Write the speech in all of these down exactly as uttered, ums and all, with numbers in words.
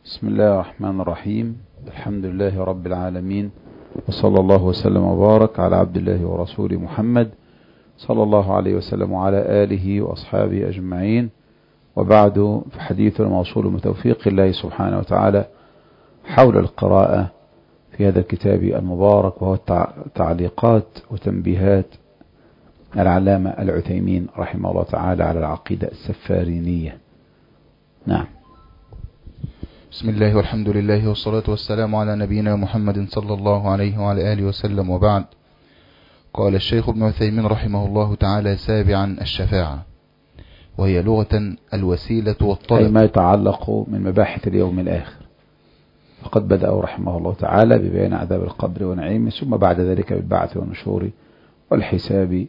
بسم الله الرحمن الرحيم. الحمد لله رب العالمين، وصلى الله وسلم وبارك على عبد الله ورسوله محمد صلى الله عليه وسلم وعلى آله وأصحابه أجمعين. وبعد، فحديثنا موصول من توفيق الله سبحانه وتعالى حول القراءة في هذا الكتاب المبارك، وهو تعليقات وتنبيهات العلامة العثيمين رحمه الله تعالى على العقيدة السفارينية. نعم. بسم الله والحمد لله والصلاة والسلام على نبينا محمد صلى الله عليه وعلى آله وسلم، وبعد. قال الشيخ ابن عثيمين رحمه الله تعالى: سابعا، الشفاعة، وهي لغة الوسيلة والطلب، أي ما يتعلق من مباحث اليوم الآخر. فقد بدأ رحمه الله تعالى ببيان عذاب القبر ونعيمه، ثم بعد ذلك بالبعث والنشور والحساب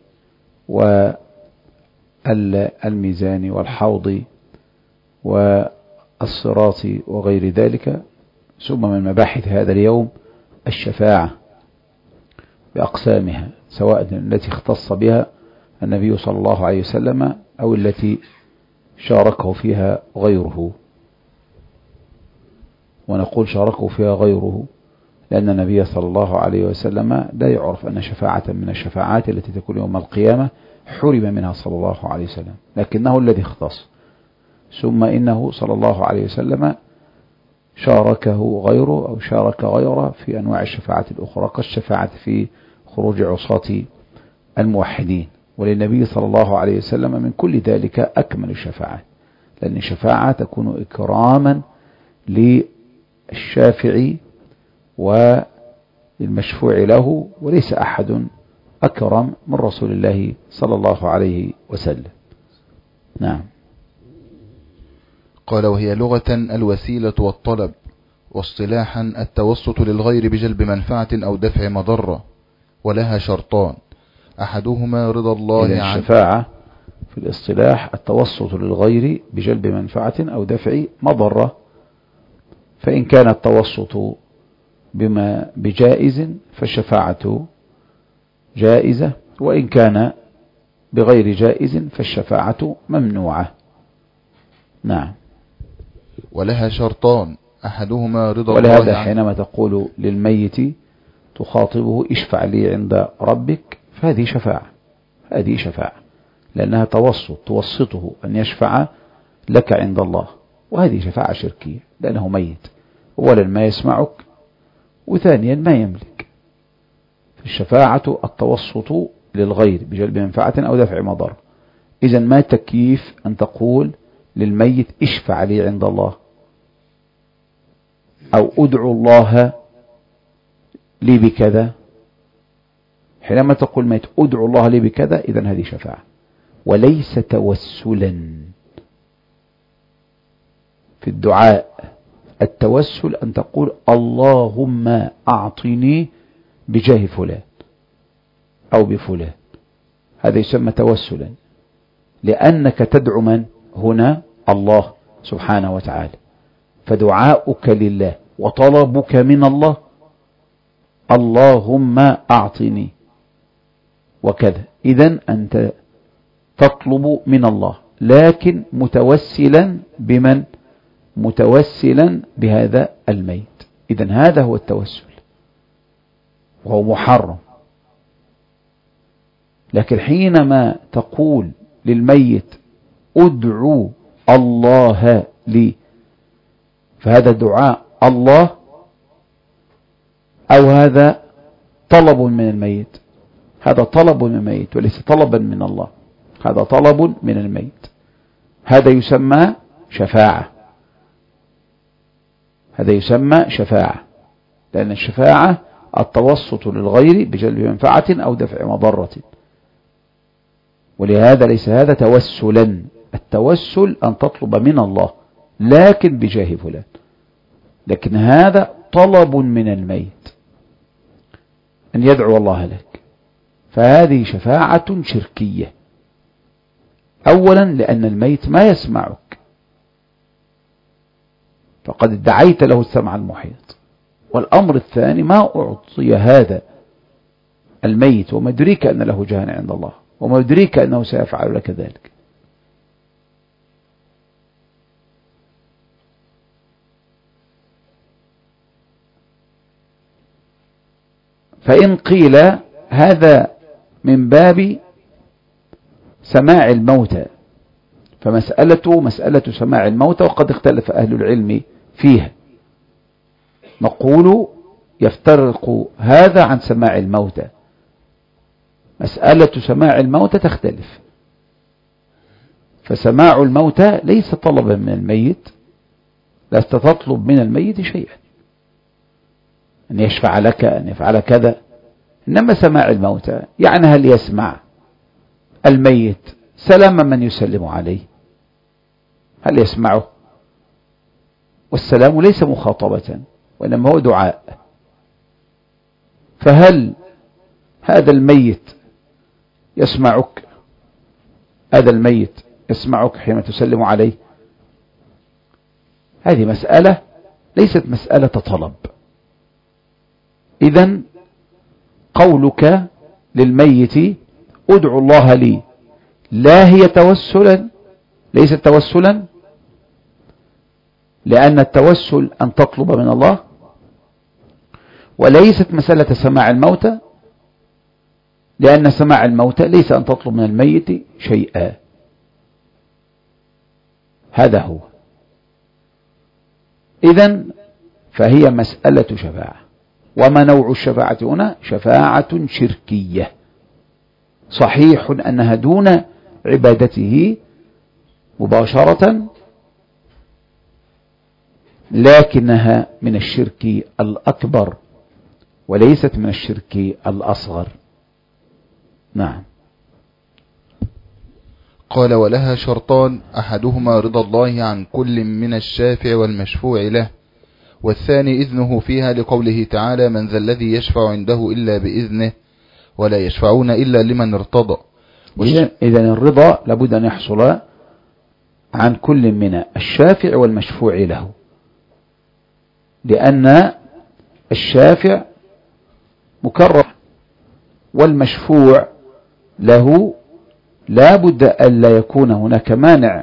والميزان والحوض والصراط وغير ذلك، ثم من مباحث هذا اليوم الشفاعة بأقسامها، سواء التي اختص بها النبي صلى الله عليه وسلم أو التي شاركه فيها غيره. ونقول شاركه فيها غيره لأن النبي صلى الله عليه وسلم لا يعرف أن شفاعة من الشفاعات التي تكون يوم القيامة حرم منها صلى الله عليه وسلم، لكنه الذي اختص. ثم إنه صلى الله عليه وسلم شاركه غيره أو شارك غيره في أنواع الشفاعة الأخرى، كالشفاعة في خروج عصاة الموحدين. وللنبي صلى الله عليه وسلم من كل ذلك أكمل الشفاعات، لأن الشفاعة تكون إكراما للشافع والمشفوع له، وليس أحد أكرم من رسول الله صلى الله عليه وسلم. نعم. قال: وهي لغة الوسيلة والطلب، واصطلاحا التوسط للغير بجلب منفعة أو دفع مضرة، ولها شرطان: أحدهما رضا الله عن الشفاعة في الاصطلاح التوسط للغير بجلب منفعة أو دفع مضرة، فإن كان التوسط بما بجائز فالشفاعة جائزة، وإن كان بغير جائز فالشفاعة ممنوعة. نعم. ولها شرطان: أحدهما رضا الله. ولهذا حينما تقول للميت تخاطبه اشفع لي عند ربك، فهذه شفاعة، هذه شفاعة لأنها توسط، توسطه أن يشفع لك عند الله، وهذه شفاعة شركية لأنه ميت، أولا ما يسمعك، وثانيا ما يملك. فالشفاعة التوسط للغير بجلب منفعة أو دفع مضر. إذن ما تكييف أن تقول للميت اشفع لي عند الله، أو ادعو الله لي بكذا؟ حينما تقول الميت ادعو الله لي بكذا، إذن هذه شفاعة وليس توسلا. في الدعاء التوسل أن تقول اللهم أعطني بجاه فلان أو بفلان، هذا يسمى توسلا، لأنك تدعو من هنا؟ الله سبحانه وتعالى. فدعاؤك لله وطلبك من الله اللهم أعطني وكذا. إذن أنت تطلب من الله، لكن متوسلا بمن؟ متوسلا بهذا الميت. إذن هذا هو التوسل، وهو محرم. لكن حينما تقول للميت ادعو الله لي، فهذا دعاء الله أو هذا طلب من الميت؟ هذا طلب من الميت وليس طلبا من الله، هذا طلب من الميت. هذا يسمى شفاعة، هذا يسمى شفاعة، لأن الشفاعة التوسط للغير بجلب منفعة أو دفع مضرة. ولهذا ليس هذا توسلا. التوسل أن تطلب من الله لكن بجاه فلان، لكن هذا طلب من الميت أن يدعو الله لك، فهذه شفاعة شركية. أولا لأن الميت ما يسمعك، فقد ادعيت له السمع المحيط. والأمر الثاني ما أعطي هذا الميت وما يدريك أن له جاه عند الله، وما يدريك أنه سيفعل لك ذلك. فإن قيل هذا من باب سماع الموتى، فمسألة مسألة سماع الموتى وقد اختلف أهل العلم فيها، نقول يفترق هذا عن سماع الموتى. مسألة سماع الموتى تختلف، فسماع الموتى ليس طلبا من الميت، لست تطلب من الميت شيئا أن يشفع لك أن يفعل كذا، إنما سماع الموتى يعني هل يسمع الميت سلام من يسلم عليه؟ هل يسمعه؟ والسلام ليس مخاطبة وإنما هو دعاء، فهل هذا الميت يسمعك؟ هذا الميت يسمعك حين تسلم عليه؟ هذه مسألة ليست مسألة طلب. إذن قولك للميت ادعو الله لي لا هي توسلا، ليست توسلا، لأن التوسل أن تطلب من الله، وليست مسألة سماع الموتى، لأن سماع الموتى ليس أن تطلب من الميت شيئا. هذا هو. إذن فهي مسألة شفاعة. وما نوع الشفاعة هنا؟ شفاعة شركية، صحيح أنها دون عبادته مباشرة، لكنها من الشرك الأكبر وليست من الشرك الأصغر. نعم. قال ولها شرطان، أحدهما رضا الله عن كل من الشافع والمشفوع له، والثاني إذنه فيها لقوله تعالى من ذا الذي يشفع عنده إلا بإذنه ولا يشفعون إلا لمن ارتضى. إذن الرضا لابد أن يحصل عن كل من الشافع والمشفوع له، لأن الشافع مكرم والمشفوع له لا بد أن لا يكون هناك مانع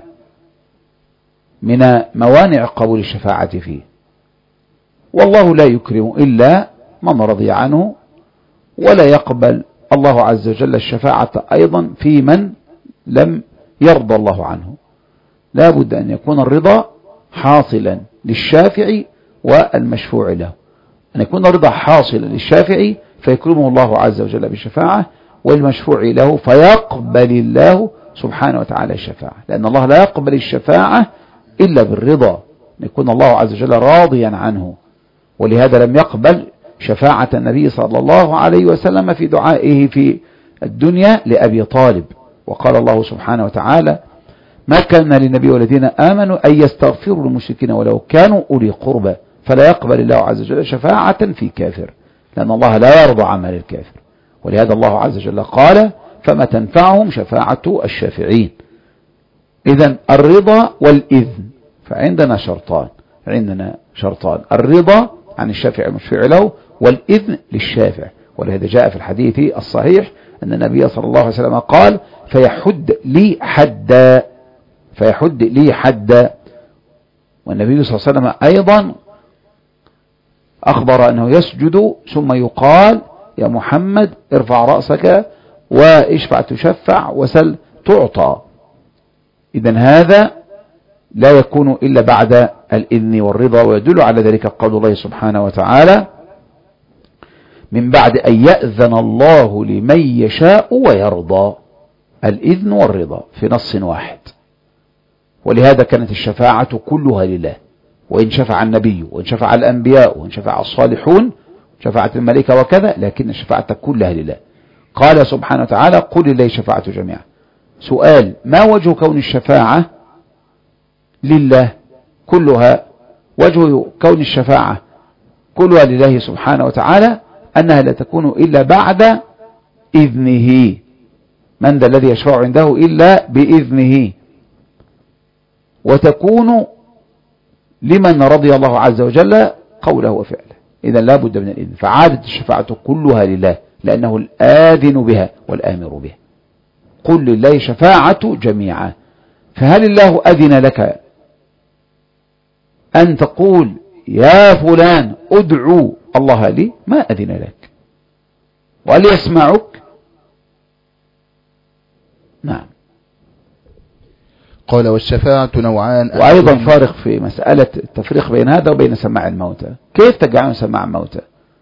من موانع قبول الشفاعة فيه، والله لا يكرم إلا من رضي عنه، ولا يقبل الله عز وجل الشفاعة أيضا في من لم يرضى الله عنه. لا بد أن يكون الرضا حاصلا للشافع والمشفوع له، أن يكون الرضا حاصلا للشافع فيكرمه الله عز وجل بالشفاعة، والمشفوع له فيقبل الله سبحانه وتعالى الشفاعة، لأن الله لا يقبل الشفاعة إلا بالرضا، أن يكون الله عز وجل راضيا عنه. ولهذا لم يقبل شفاعة النبي صلى الله عليه وسلم في دعائه في الدنيا لأبي طالب، وقال الله سبحانه وتعالى ما كان للنبي والذين آمنوا أن يستغفروا للمشركين ولو كانوا أولي قربى، فلا يقبل الله عز وجل شفاعة في كافر، لأن الله لا يرضى عمل الكافر. ولهذا الله عز وجل قال فما تنفعهم شفاعة الشافعين. إذن الرضا والإذن، فعندنا شرطان، عندنا شرطان الرضا عن الشافع المشفوع له والإذن للشافع. ولهذا جاء في الحديث الصحيح أن النبي صلى الله عليه وسلم قال فيحد لي حدا، فيحد لي حدا. والنبي صلى الله عليه وسلم أيضا أخبر أنه يسجد ثم يقال يا محمد ارفع رأسك واشفع تشفع وسل تعطى. إذن هذا لا يكون إلا بعد الإذن والرضا، ويدل على ذلك قول الله سبحانه وتعالى من بعد أن يأذن الله لمن يشاء ويرضى، الإذن والرضا في نص واحد. ولهذا كانت الشفاعة كلها لله، وإن شفع النبي وإن شفع الأنبياء وإن شفع الصالحون شفاعة الملائكة وكذا، لكن الشفاعة كلها لله. قال سبحانه وتعالى قل لله شفاعة جميعا. سؤال ما وجه كون الشفاعة لله كلها؟ وجه كون الشفاعة كلها لله سبحانه وتعالى أنها لا تكون إلا بعد إذنه، من ذا الذي يشفع عنده إلا بإذنه، وتكون لمن رضي الله عز وجل قوله وفعله. إذا لا بد من الإذن، فعادة الشفاعة كلها لله لأنه الآذن بها والآمر بها. قل لله شفاعة جميعا. فهل الله أذن لك أن تقول يا فلان ادعو الله لي؟ ما أذن لك، وهل يسمعك؟ نعم. قال والشفاعة نوعان. وأيضا فارق في مسألة التفريق بين هذا وبين سماع الموتى. كيف تجعلون سماع الموتى؟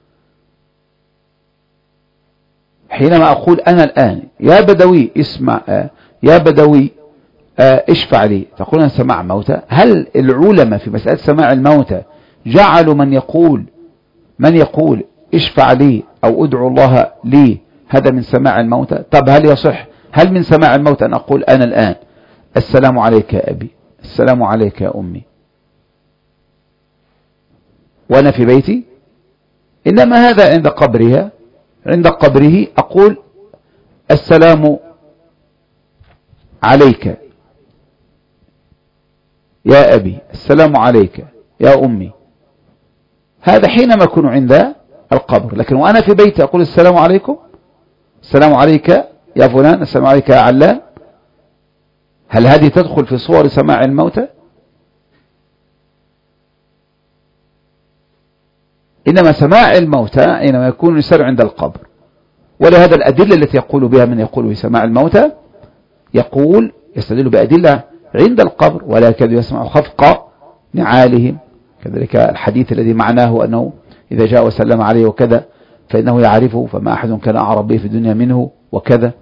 حينما أقول أنا الآن يا بدوي اسمع، آه يا بدوي آه اشفع لي، تقولون سماع موتى. هل العلماء في مسألة سماع الموتى جعلوا من يقول من يقول اشفع لي أو ادعو الله لي هذا من سماع الموتى؟ طب هل يصح، هل من سماع الموتى أن أقول أنا الآن السلام عليك يا أبي، السلام عليك يا أمي وأنا في بيتي؟ إنما هذا عند قبرها، عند قبره أقول السلام عليك يا أبي، السلام عليك يا أمي. هذا حينما أكون عند القبر. لكن وأنا في بيتي أقول السلام عليكم، السلام عليك يا فلان، السلام عليك يا علان. هل هذه تدخل في صور سماع الموتى؟ إنما سماع الموتى حينما يكون الإنسان عند القبر. ولهذا الأدلة التي يقول بها من يقول بسماع الموتى يقول يستدل بأدلة عند القبر، ولا يكاد يسمع خفق نعالهم. كذلك الحديث الذي معناه أنه إذا جاء وسلم عليه وكذا فإنه يعرفه، فما أحد كان أعرف به في الدنيا منه وكذا.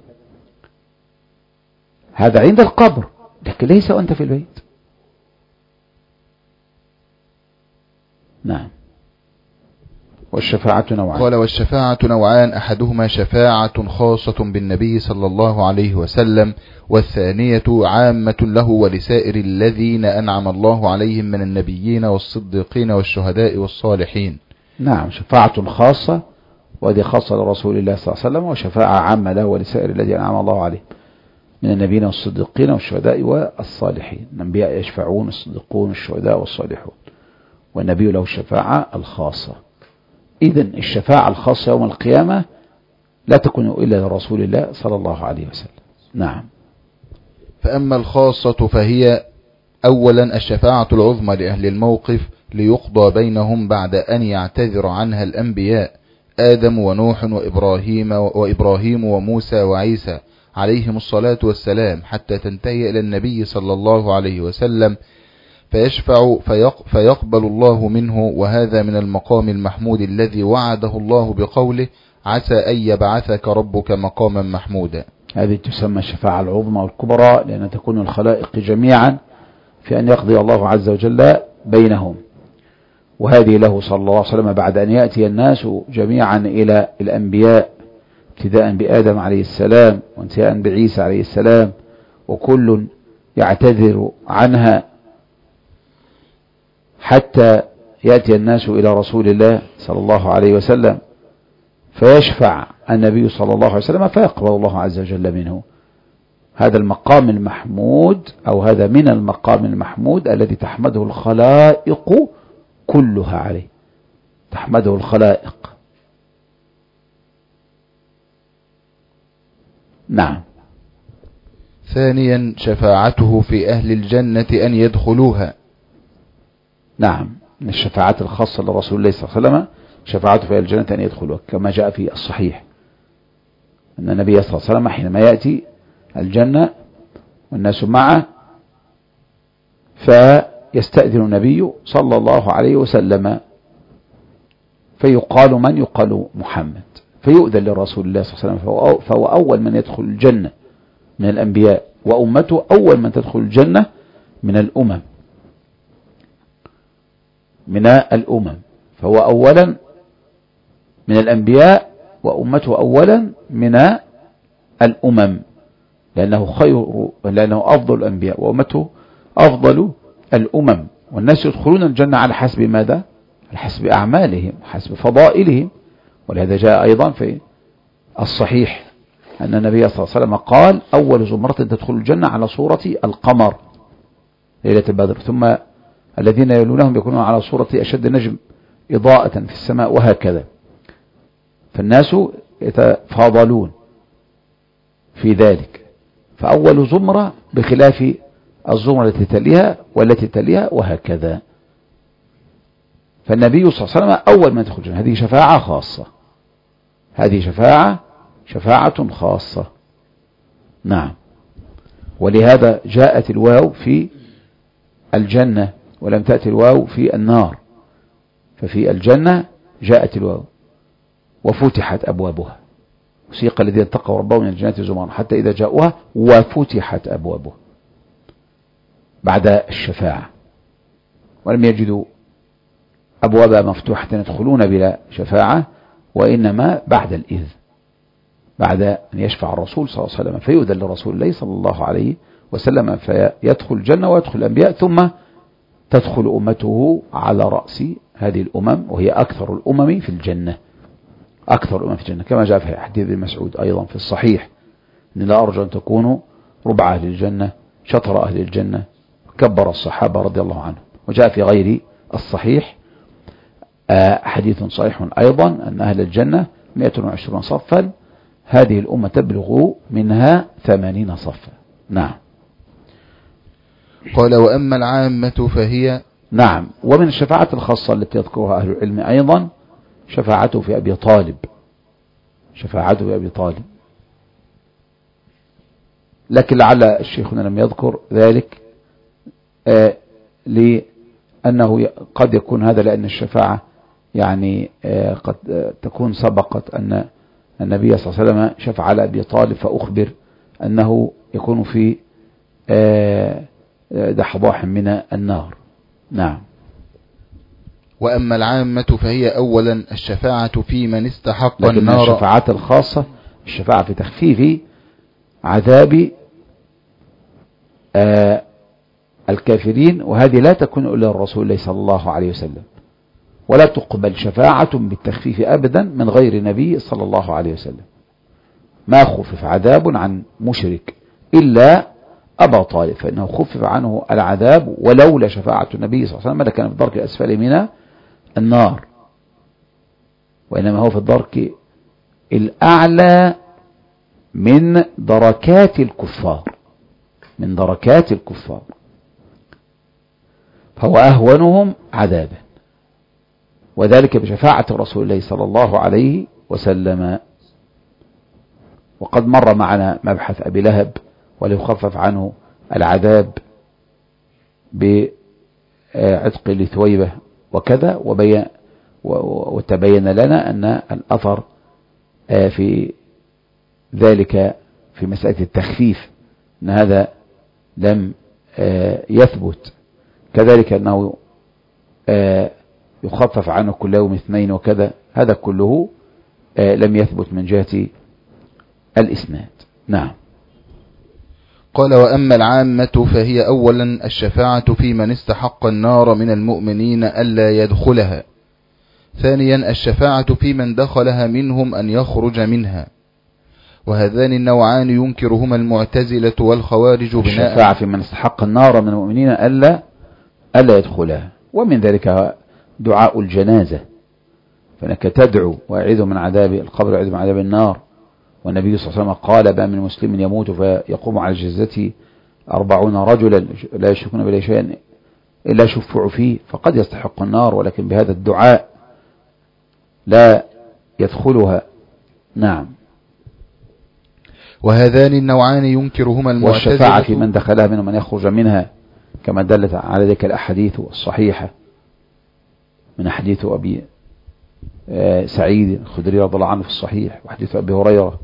هذا عند القبر، لكن ليس وأنت في البيت. نعم. والشفاعة نوعان. قال والشفاعة نوعان، أحدهما شفاعة خاصة بالنبي صلى الله عليه وسلم، والثانية عامة له ولسائر الذين أنعم الله عليهم من النبيين والصديقين والشهداء والصالحين. نعم، شفاعة خاصة وهذه خاصة لرسول الله صلى الله عليه وسلم، وشفاعة عامة له ولسائر الذين أنعم الله عليهم من النبيين والصديقين والشهداء والصالحين. الأنبياء يشفعون، الصديقون الشهداء والصالحون، والنبي له الشفاعة الخاصة. إذن الشفاعة الخاصة يوم القيامة لا تكون إلا لرسول الله صلى الله عليه وسلم. نعم. فأما الخاصة فهي أولا الشفاعة العظمى لأهل الموقف ليقضى بينهم بعد أن يعتذر عنها الأنبياء آدم ونوح وإبراهيم وإبراهيم وموسى وعيسى عليهم الصلاة والسلام، حتى تنتهي إلى النبي صلى الله عليه وسلم فيشفع فيقبل الله منه. وهذا من المقام المحمود الذي وعده الله بقوله عسى أن يبعثك ربك مقاما محمودا. هذه تسمى الشفاعة العظمى والكبرى، لأن تكون الخلائق جميعا في أن يقضي الله عز وجل بينهم. وهذه له صلى الله عليه وسلم بعد أن يأتي الناس جميعا إلى الأنبياء، ابتداء بآدم عليه السلام وانتهاء بعيسى عليه السلام، وكل يعتذر عنها حتى يأتي الناس إلى رسول الله صلى الله عليه وسلم فيشفع النبي صلى الله عليه وسلم فيقبل الله عز وجل منه. هذا المقام المحمود، أو هذا من المقام المحمود الذي تحمده الخلائق كلها عليه، تحمده الخلائق. نعم. ثانيا شفاعته في أهل الجنة أن يدخلوها. نعم، من الشفاعات الخاصة لرسول الله صلى الله عليه وسلم شفاعته في أهل الجنة أن يدخلوها، كما جاء في الصحيح أن النبي صلى الله عليه وسلم حينما يأتي الجنة والناس معه فيستأذن النبي صلى الله عليه وسلم فيقال من؟ يقال محمد، فيؤذن لرسول الله صلى الله عليه وسلم، فهو أول من يدخل الجنة من الأنبياء، وأمته أول من تدخل الجنة من الأمم من الأمم فهو أولا من الأنبياء وأمته أولا من الأمم، لأنه خير لأنه أفضل الأنبياء وأمته أفضل الأمم. والناس يدخلون الجنة على حسب ماذا؟ على حسب أعمالهم وحسب فضائلهم. ولهذا جاء أيضا في الصحيح أن النبي صلى الله عليه وسلم قال أول زمرة تدخل الجنة على صورة القمر ليلة البدر، ثم الذين يلونهم يكونون على صورة أشد نجم إضاءة في السماء، وهكذا. فالناس يتفاضلون في ذلك، فأول زمرة بخلاف الزمرة التي تليها والتي تليها وهكذا. فالنبي صلى الله عليه وسلم أول من يدخل الجنة، هذه شفاعة خاصة. هذه شفاعة شفاعة خاصة. نعم. ولهذا جاءت الواو في الجنة ولم تأتي الواو في النار، ففي الجنة جاءت الواو وفتحت أبوابها، وسيق الذين اتقوا ربهم من الجنة زمرا حتى إذا جاءوها وفتحت أبوابها بعد الشفاعة، ولم يجدوا أبوابها مفتوحة يدخلون بلا شفاعة، وإنما بعد الإذن، بعد أن يشفع الرسول صلى الله عليه وسلم فيؤذن لرسول الله صلى الله عليه وسلم فيدخل الجنة ويدخل الأنبياء، ثم تدخل أمته على رأس هذه الأمم، وهي أكثر الأمم في الجنة، أكثر الأمم في الجنة، كما جاء في حديث ابن مسعود أيضا في الصحيح: إن لا أرجو أن تكونوا ربع أهل الجنة شطر أهل الجنة. كبر الصحابة رضي الله عنهم. وجاء في غير الصحيح حديث صحيح أيضا أن أهل الجنة مئة وعشرون صفا، هذه الأمة تبلغ منها ثمانين صفا. نعم. قال: وأما العامة فهي. نعم. ومن الشفاعات الخاصة التي يذكرها أهل العلم أيضا شفاعته في أبي طالب، شفاعته في أبي طالب، لكن لعل شيخنا لم يذكر ذلك آه لأنه قد يكون هذا لأن الشفاعة يعني آه قد آه تكون سبقت أن النبي صلى الله عليه وسلم شفع على أبي طالب فأخبر أنه يكون في آه دحضاح من النار. نعم. وأما العامة فهي أولا الشفاعة في من استحق لكن النار. لكن الشفاعات الخاصة الشفاعة في تخفيف عذاب آه الكافرين، وهذه لا تكون إلا الرسول الله صلى الله عليه وسلم، ولا تقبل شفاعة بالتخفيف أبدا من غير نبي صلى الله عليه وسلم. ما خفف عذاب عن مشرك إلا أبا طالب، فإنه خفف عنه العذاب، ولولا شفاعة النبي صلى الله عليه وسلم لكان في الدرك الأسفل من النار، وإنما هو في الدرك الأعلى من دركات الكفار، من دركات الكفار، فهو أهونهم عذابا، وذلك بشفاعة رسول الله صلى الله عليه وسلم. وقد مر معنا مبحث أبي لهب وليخفف عنه العذاب بعتق لثويبة وكذا، وبين وتبين لنا أن الأثر في ذلك في مسألة التخفيف أن هذا لم يثبت، كذلك أنه يخفف عنه كل يوم اثنين وكذا، هذا كله لم يثبت من جهة الإسناد. نعم. قال: وأما العامة فهي أولا الشفاعة في من استحق النار من المؤمنين ألا يدخلها، ثانيا الشفاعة في من دخلها منهم أن يخرج منها، وهذان النوعان ينكرهما المعتزلة والخوارج بناء. الشفاعة في من استحق النار من المؤمنين ألا ألا يدخلها، ومن ذلك دعاء الجنازة، فإنك تدعو وأعيذ من عذاب القبر وأعيذ من عذاب النار، والنبي صلى الله عليه وسلم قال: ما من مسلم يموت فيقوم على جنازته أربعون رجلا لا يشركون بالله شيئا إلا شفعوا فيه فقد يستحق النار، ولكن بهذا الدعاء لا يدخلها. نعم. وهذان النوعان ينكرهما المعتزلة. والشفاعة في من دخلها منهم من يخرج منها، كما دلت على ذلك الأحاديث الصحيحة من حديث أبي سعيد الخدري رضي الله عنه في الصحيح، وحديث أبي هريرة،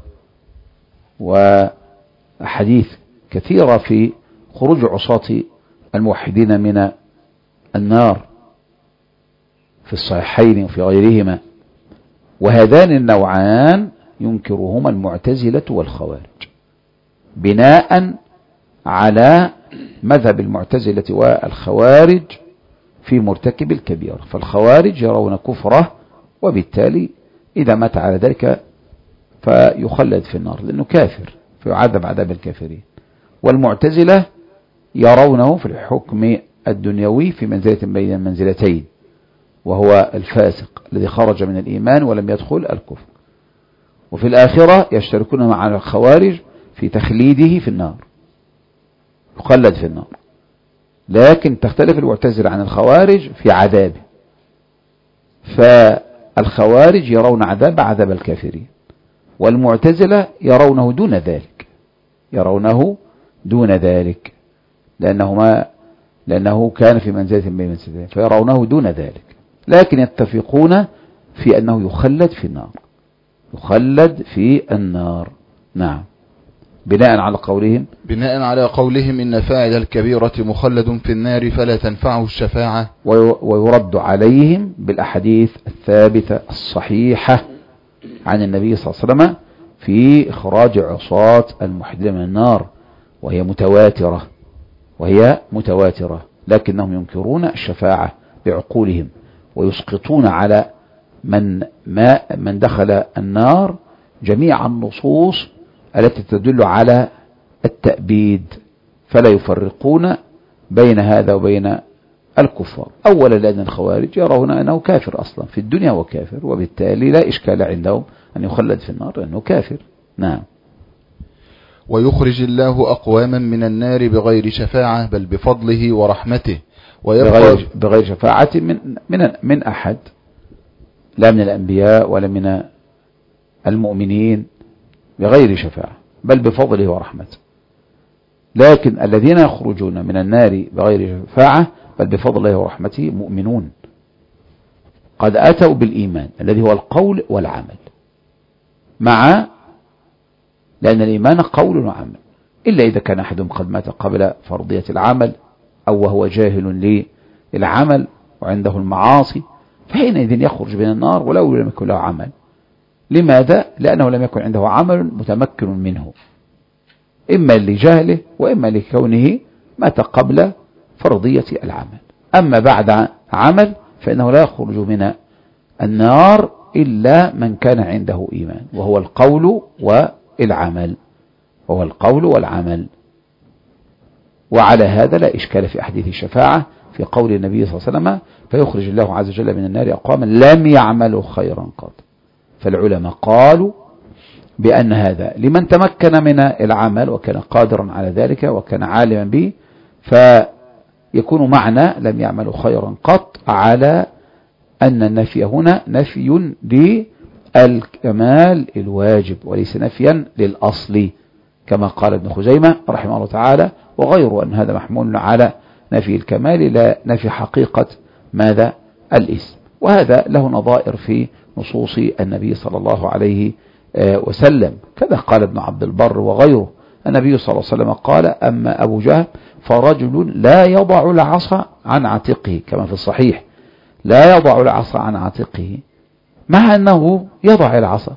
وحديث كثيرة في خروج عصاة الموحدين من النار في الصحيحين وفي غيرهما. وهذان النوعان ينكرهما المعتزلة والخوارج بناء على مذهب المعتزلة والخوارج في مرتكب الكبيرة، فالخوارج يرون كفره، وبالتالي إذا مات على ذلك فيخلد في النار لأنه كافر فيعذب عذاب الكافرين، والمعتزلة يرونه في الحكم الدنيوي في منزلة بين المنزلتين، وهو الفاسق الذي خرج من الإيمان ولم يدخل الكفر، وفي الآخرة يشتركون مع الخوارج في تخليده في النار، يخلد في النار، لكن تختلف المعتزلة عن الخوارج في عذابه، فالخوارج يرون عذاب عذاب الكافرين والمعتزلة يرونه دون ذلك، يرونه دون ذلك لأنه, ما لأنه كان في منزلة بين منزلتين، فيرونه دون ذلك، لكن يتفقون في أنه يخلد في النار، يخلد في النار. نعم، بناء على قولهم بناء على قولهم إن فاعل الكبيرة مخلد في النار فلا تنفعه الشفاعة. ويرد عليهم بالأحاديث الثابتة الصحيحة عن النبي صلى الله عليه وسلم في إخراج عصاة المحدثين من النار، وهي متواترة وهي متواترة لكنهم ينكرون الشفاعة بعقولهم، ويسقطون على من ما من دخل النار جميع النصوص التي تدل على التأبيد، فلا يفرقون بين هذا وبين الكفار. أولا لأن الخوارج يرون أنه كافر أصلا في الدنيا وكافر، وبالتالي لا إشكال عندهم أن يخلد في النار لأنه كافر. نعم. ويخرج الله أقواما من النار بغير شفاعة بل بفضله ورحمته، بغير, بغير شفاعة من, من, من أحد، لا من الأنبياء ولا من المؤمنين، بغير شفاعة بل بفضله ورحمته. لكن الذين يخرجون من النار بغير شفاعة بل بفضل الله ورحمته مؤمنون قد أتوا بالإيمان الذي هو القول والعمل، مع لأن الإيمان قول وعمل، إلا إذا كان أحدهم قد مات قبل فرضية العمل أو وهو جاهل للعمل وعنده المعاصي، فحينئذ يخرج من النار ولو لم يكن له عمل. لماذا؟ لأنه لم يكن عنده عمل متمكن منه، إما لجهله وإما لكونه مات قبل فرضية العمل. أما بعد عمل فإنه لا يخرج من النار إلا من كان عنده إيمان، وهو القول والعمل، وهو القول والعمل. وعلى هذا لا إشكال في أحاديث الشفاعة في قول النبي صلى الله عليه وسلم فيخرج الله عز وجل من النار أقواما لم يعملوا خيرا قط. فالعلماء قالوا بأن هذا لمن تمكن من العمل وكان قادرا على ذلك وكان عالما به، فيكون معنى لم يعملوا خيرا قط على أن النفي هنا نفي للكمال الواجب وليس نفيا للأصل، كما قال ابن خزيمة رحمه الله تعالى وغيره أن هذا محمول على نفي الكمال لا نفي حقيقة ماذا الاسم. وهذا له نظائر في نصوص النبي صلى الله عليه وسلم، كذا قال ابن عبد البر وغيره. النبي صلى الله عليه وسلم قال أما أبو جهل فرجل لا يضع العصا عن عاتقه، كما في الصحيح لا يضع العصا عن عاتقه، مع أنه يضع العصا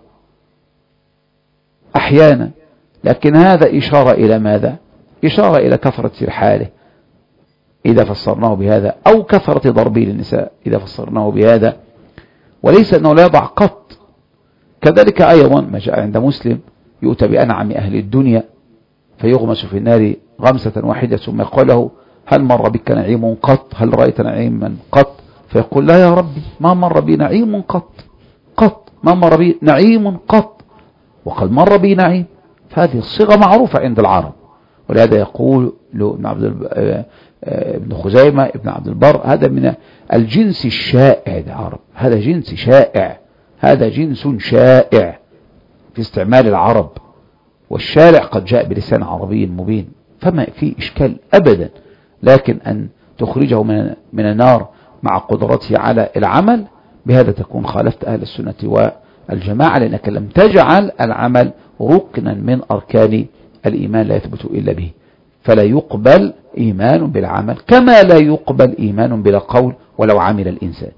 أحيانا، لكن هذا إشارة إلى ماذا؟ إشارة إلى كثرة سرحاله إذا فسرناه بهذا، أو كثرة ضربه للنساء إذا فسرناه بهذا، وليس أنه لا يضع قط. كذلك أيضا ما جاء عند مسلم يؤتى بأنعم أهل الدنيا فيغمس في النار غمسة واحدة ثم يقول له هل مر بك نعيم قط؟ هل رأيت نعيما قط؟ فيقول لا يا ربي ما مر بي نعيم قط قط ما مر بي نعيم قط وقد مر بي نعيم. فهذه الصيغة معروفة عند العرب، ولهذا يقول له ابن عبد ابن خزيمة ابن عبد البر هذا من الجنس الشائع العرب، هذا جنس شائع، هذا جنس شائع في استعمال العرب، والشارع قد جاء بلسان عربي مبين، فما في إشكال أبدا. لكن أن تخرجه من من النار مع قدرته على العمل بهذا تكون خالفت أهل السنة والجماعة، لأنك لم تجعل العمل ركنا من أركان الإيمان لا يثبت إلا به، فلا يقبل إيمان بالعمل كما لا يقبل إيمان بلا قول ولو عمل الإنسان.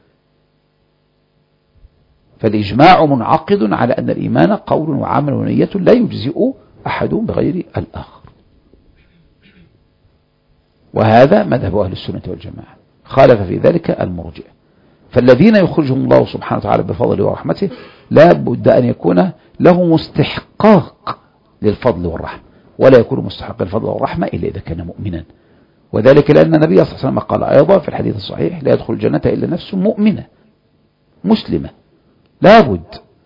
فالإجماع منعقد على أن الإيمان قول وعمل ونية لا يجزئ أحد بغير الآخر، وهذا مذهب أهل السنة والجماعة، خالف في ذلك المرجئة. فالذين يخرجهم الله سبحانه وتعالى بفضله ورحمته لا بد أن يكون له مستحقاق للفضل والرحمة، ولا يكون مستحق الفضل والرحمة إلا إذا كان مؤمنا، وذلك لأن النبي صلى الله عليه وسلم قال أيضا في الحديث الصحيح لا يدخل الجنة إلا نفس مؤمنة مسلمة، لا بد.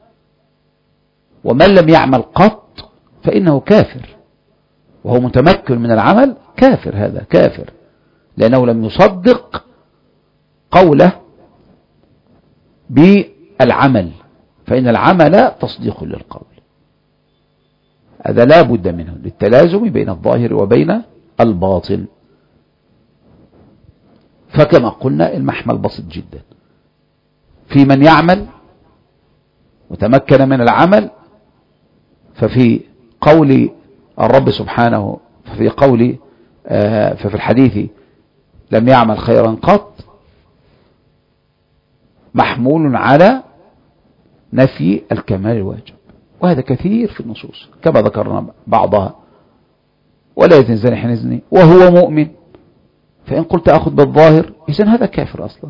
ومن لم يعمل قط فإنه كافر، وهو متمكن من العمل كافر، هذا كافر لأنه لم يصدق قوله بالعمل، فإن العمل تصديق للقول. هذا لا بد منه للتلازم بين الظاهر وبين الباطن. فكما قلنا المحمل بسيط جدا في من يعمل وتمكن من العمل، ففي قول الرب سبحانه ففي قول آه ففي الحديث لم يعمل خيرا قط محمول على نفي الكمال الواجب، وهذا كثير في النصوص كما ذكرنا بعضها. ولا يزني الزاني حين يزني وهو مؤمن، فإن قلت أخذ بالظاهر إذن هذا كافر أصلا.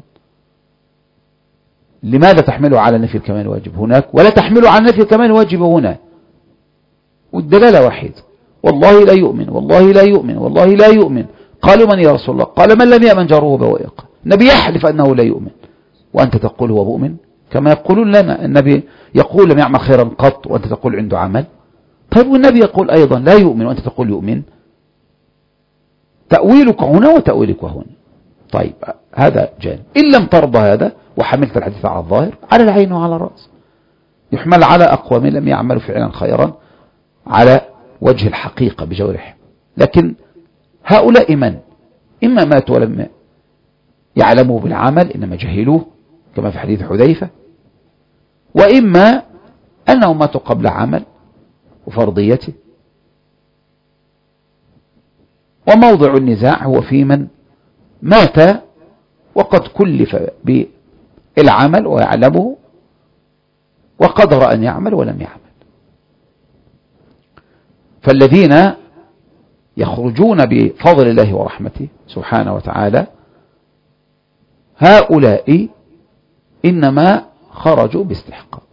لماذا تحمله على نفي الكمال الواجب هناك ولا تحمله على نفي الكمال الواجب هنا؟ والدلالة واحد، والله لا يؤمن والله لا يؤمن والله لا يؤمن. قالوا من يا رسول الله؟ قال من لم يأمن جاره بوائق. النبي يحلف أنه لا يؤمن وأنت تقول هو مؤمن، كما يقولون لنا النبي يقول لم يعمل خيرا قط وأنت تقول عنده عمل. طيب والنبي يقول أيضا لا يؤمن وأنت تقول يؤمن. تأويلك هنا وتأويلك هنا. طيب هذا جانب. إن لم ترضى هذا وحملت الحديث على الظاهر، على العين وعلى الرأس، يحمل على أقوام لم يعملوا فعلا خيرا على وجه الحقيقة بجورح. لكن هؤلاء من إما ماتوا ولم يعلموا بالعمل إنما جهلوه كما في حديث حذيفة، وإما أنهم ماتوا قبل عمل وفرضيته. وموضع النزاع هو في من مات وقد كلف بالعمل ويعلمه وقدر أن يعمل ولم يعمل. فالذين يخرجون بفضل الله ورحمته سبحانه وتعالى هؤلاء إنما خرجوا باستحقاق،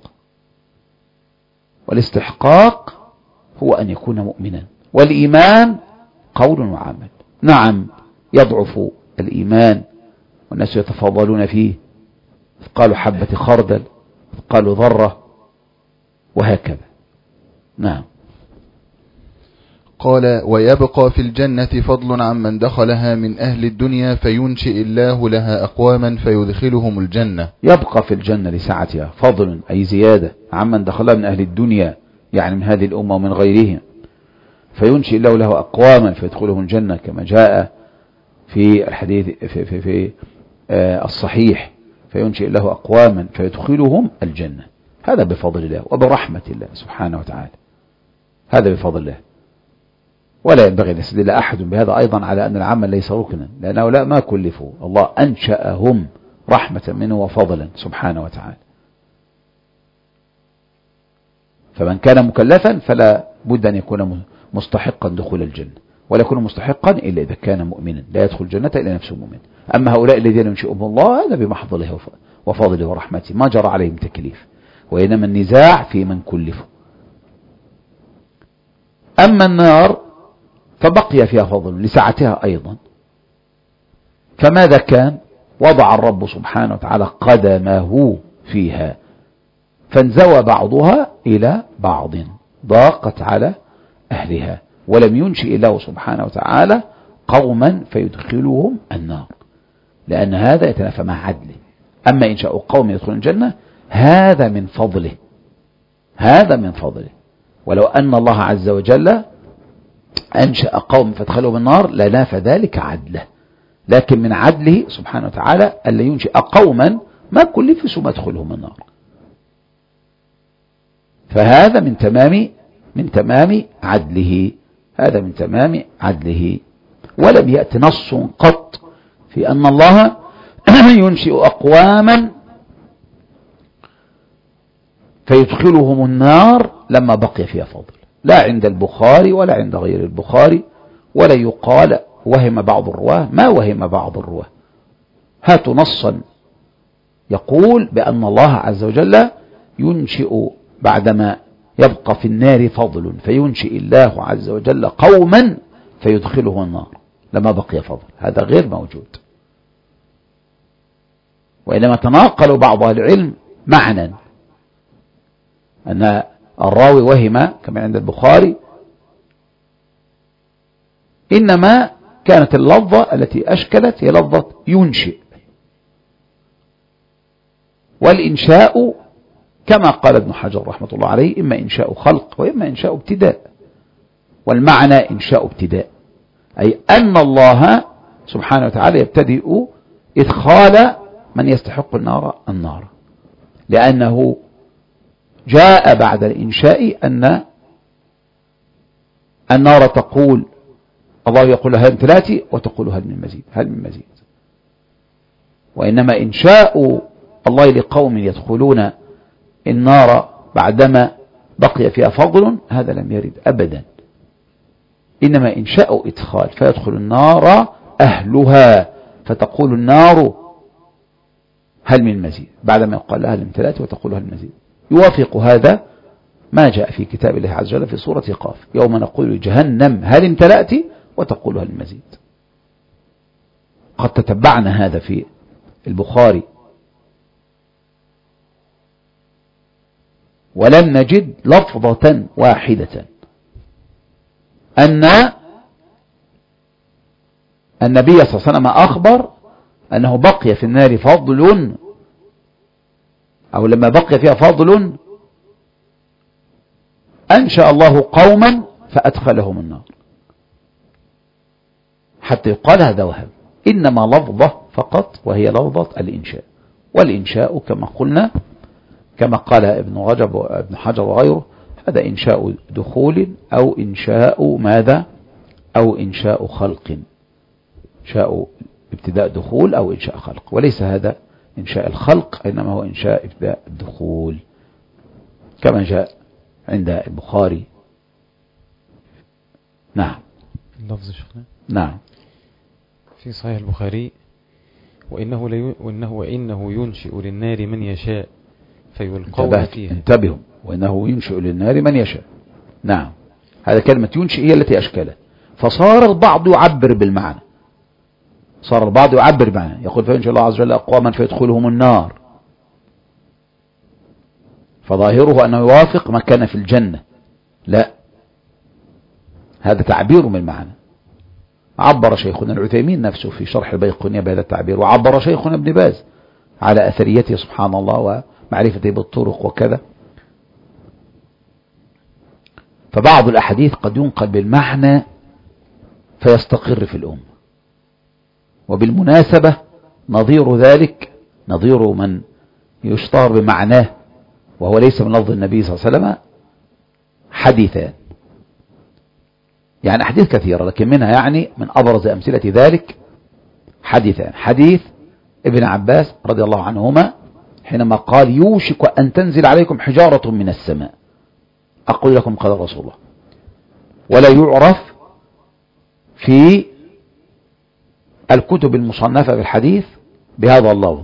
والاستحقاق هو أن يكون مؤمنا، والإيمان قول وعمل. نعم يضعف الإيمان والناس يتفاضلون فيه، قالوا حبة خردل قالوا ذرة وهكذا. نعم. قال ويبقى في الجنة فضل عمن دخلها من أهل الدنيا فينشئ الله لها أقواما فيدخلهم الجنة. يبقى في الجنة لسعتها فضل أي زيادة عمن دخلها من أهل الدنيا، يعني من هذه الأمة ومن غيرهم، فينشئ الله له أقواما فيدخلهم الجنة كما جاء في الحديث في, في, في آه الصحيح، فينشئ الله أقواما فيدخلهم الجنة. هذا بفضل الله وبرحمة الله سبحانه وتعالى، هذا بفضل الله. ولا ينبغي أن يستدل أحد بهذا أيضا على أن العمل ليس ركنا، لأن هؤلاء ما كلفوا، الله أنشأهم رحمة منه وفضلا سبحانه وتعالى. فمن كان مكلفا فلا بد أن يكون مستحقا دخول الجنة، ولا يكون مستحقا إلا إذا كان مؤمنا، لا يدخل الجنة إلا نفسه مؤمن. أما هؤلاء الذين ينشئهم الله هذا بمحض الله وفضله ورحمته، ما جرى عليهم تكليف، وإنما النزاع في من كلفوا. أما النار فبقي فيها فضل لسعتها أيضا، فماذا كان؟ وضع الرب سبحانه وتعالى قدمه فيها فانزوى بعضها إلى بعض، ضاقت على أهلها، ولم ينشئ الله سبحانه وتعالى قوما فيدخلهم النار، لأن هذا يتنافى مع عدله. أما إنشاء قوم يدخلون الجنة هذا من فضله، هذا من فضله. ولو أن الله عز وجل أنشأ قوم فادخلهم النار لنافى ذلك عدله، لكن من عدله سبحانه وتعالى ألا ينشئ قوما ما كلفوا ثم ادخلهم النار. فهذا من تمام من تمام عدله، هذا من تمام عدله. ولم يأتي نص قط في أن الله ينشئ أقواما فيدخلهم النار لما بقي فيها فضل، لا عند البخاري ولا عند غير البخاري، ولا يقال وهم بعض الرواه، ما وهم بعض الرواه. هاتوا نصا يقول بأن الله عز وجل ينشئ بعدما يبقى في النار فضل فينشئ الله عز وجل قوما فيدخله النار لما بقي فضل، هذا غير موجود. وإنما تناقلوا بعض أهل العلم معنى أن الراوي وهم كما عند البخاري، إنما كانت اللفظة التي أشكلت هي لفظة ينشئ، والإنشاء كما قال ابن حجر رحمة الله عليه إما إنشاء خلق وإما إنشاء ابتداء، والمعنى إنشاء ابتداء، أي أن الله سبحانه وتعالى يبتدئ إدخال من يستحق النار النار، لأنه جاء بعد الإنشاء أن النار تقول، الله يقول هل امتلأتي، وتقول هل من مزيد، هل من مزيد. وإنما إنشاء الله لقوم يدخلون النار بعدما بقي فيها فضل هذا لم يرد أبدا، إنما إنشاء إدخال، فيدخل النار أهلها فتقول النار هل من مزيد، بعدما يقال لها هل امتلأت وتقول هل من مزيد. يوافق هذا ما جاء في كتاب الله عز وجل في سورة قاف، يوم نقول لجهنم هل امتلأت وتقول هل من مزيد. قد تتبعنا هذا في البخاري ولم نجد لفظة واحدة أن النبي صلى الله عليه وسلم أخبر أنه بقي في النار فضل، أو لما بقي فيها فضل أنشأ الله قوما فأدخلهم النار، حتى يقال هذا وهم. إنما لفظة فقط، وهي لفظة الإنشاء، والإنشاء كما قلنا كما قال ابن رجب وابن حجر وغيره، هذا إنشاء دخول أو إنشاء ماذا، أو إنشاء خلق، إنشاء ابتداء دخول أو إنشاء خلق، وليس هذا إنشاء الخلق، إنما هو إنشاء ابتداء الدخول كما جاء عند البخاري. نعم. اللفظ شيخنا. نعم. في صحيح البخاري وإنه, لي... وإنه, وإنه ينشئ للنار من يشاء فيلقون فيها. انتبهوا، وإنه ينشئ للنار من يشاء. نعم، هذا كلمة ينشئ هي التي أشكلت، فصار البعض يعبر بالمعنى، صار البعض يعبر بالمعنى، يقول فينشئ الله عز وجل أقواما فيدخلهم النار، فظاهره أنه يوافق ما كان في الجنة. لا، هذا تعبير من المعنى. عبر شيخنا العثيمين نفسه في شرح البيقونية بهذا التعبير، وعبر شيخنا ابن باز على أثريته سبحان الله ومعرفته بالطرق وكذا. فبعض الأحاديث قد ينقل بالمعنى فيستقر في الأمة. وبالمناسبة نظير ذلك، نظير من يشتهر بمعناه وهو ليس من لفظ النبي صلى الله عليه وسلم، حديثان، يعني أحاديث كثيرة، لكن منها يعني من أبرز أمثلة ذلك حديثان. حديث ابن عباس رضي الله عنهما حينما قال يوشك أن تنزل عليكم حجارة من السماء، أقول لكم قال رسول الله، ولا يعرف في الكتب المصنفة بالحديث بهذا اللفظ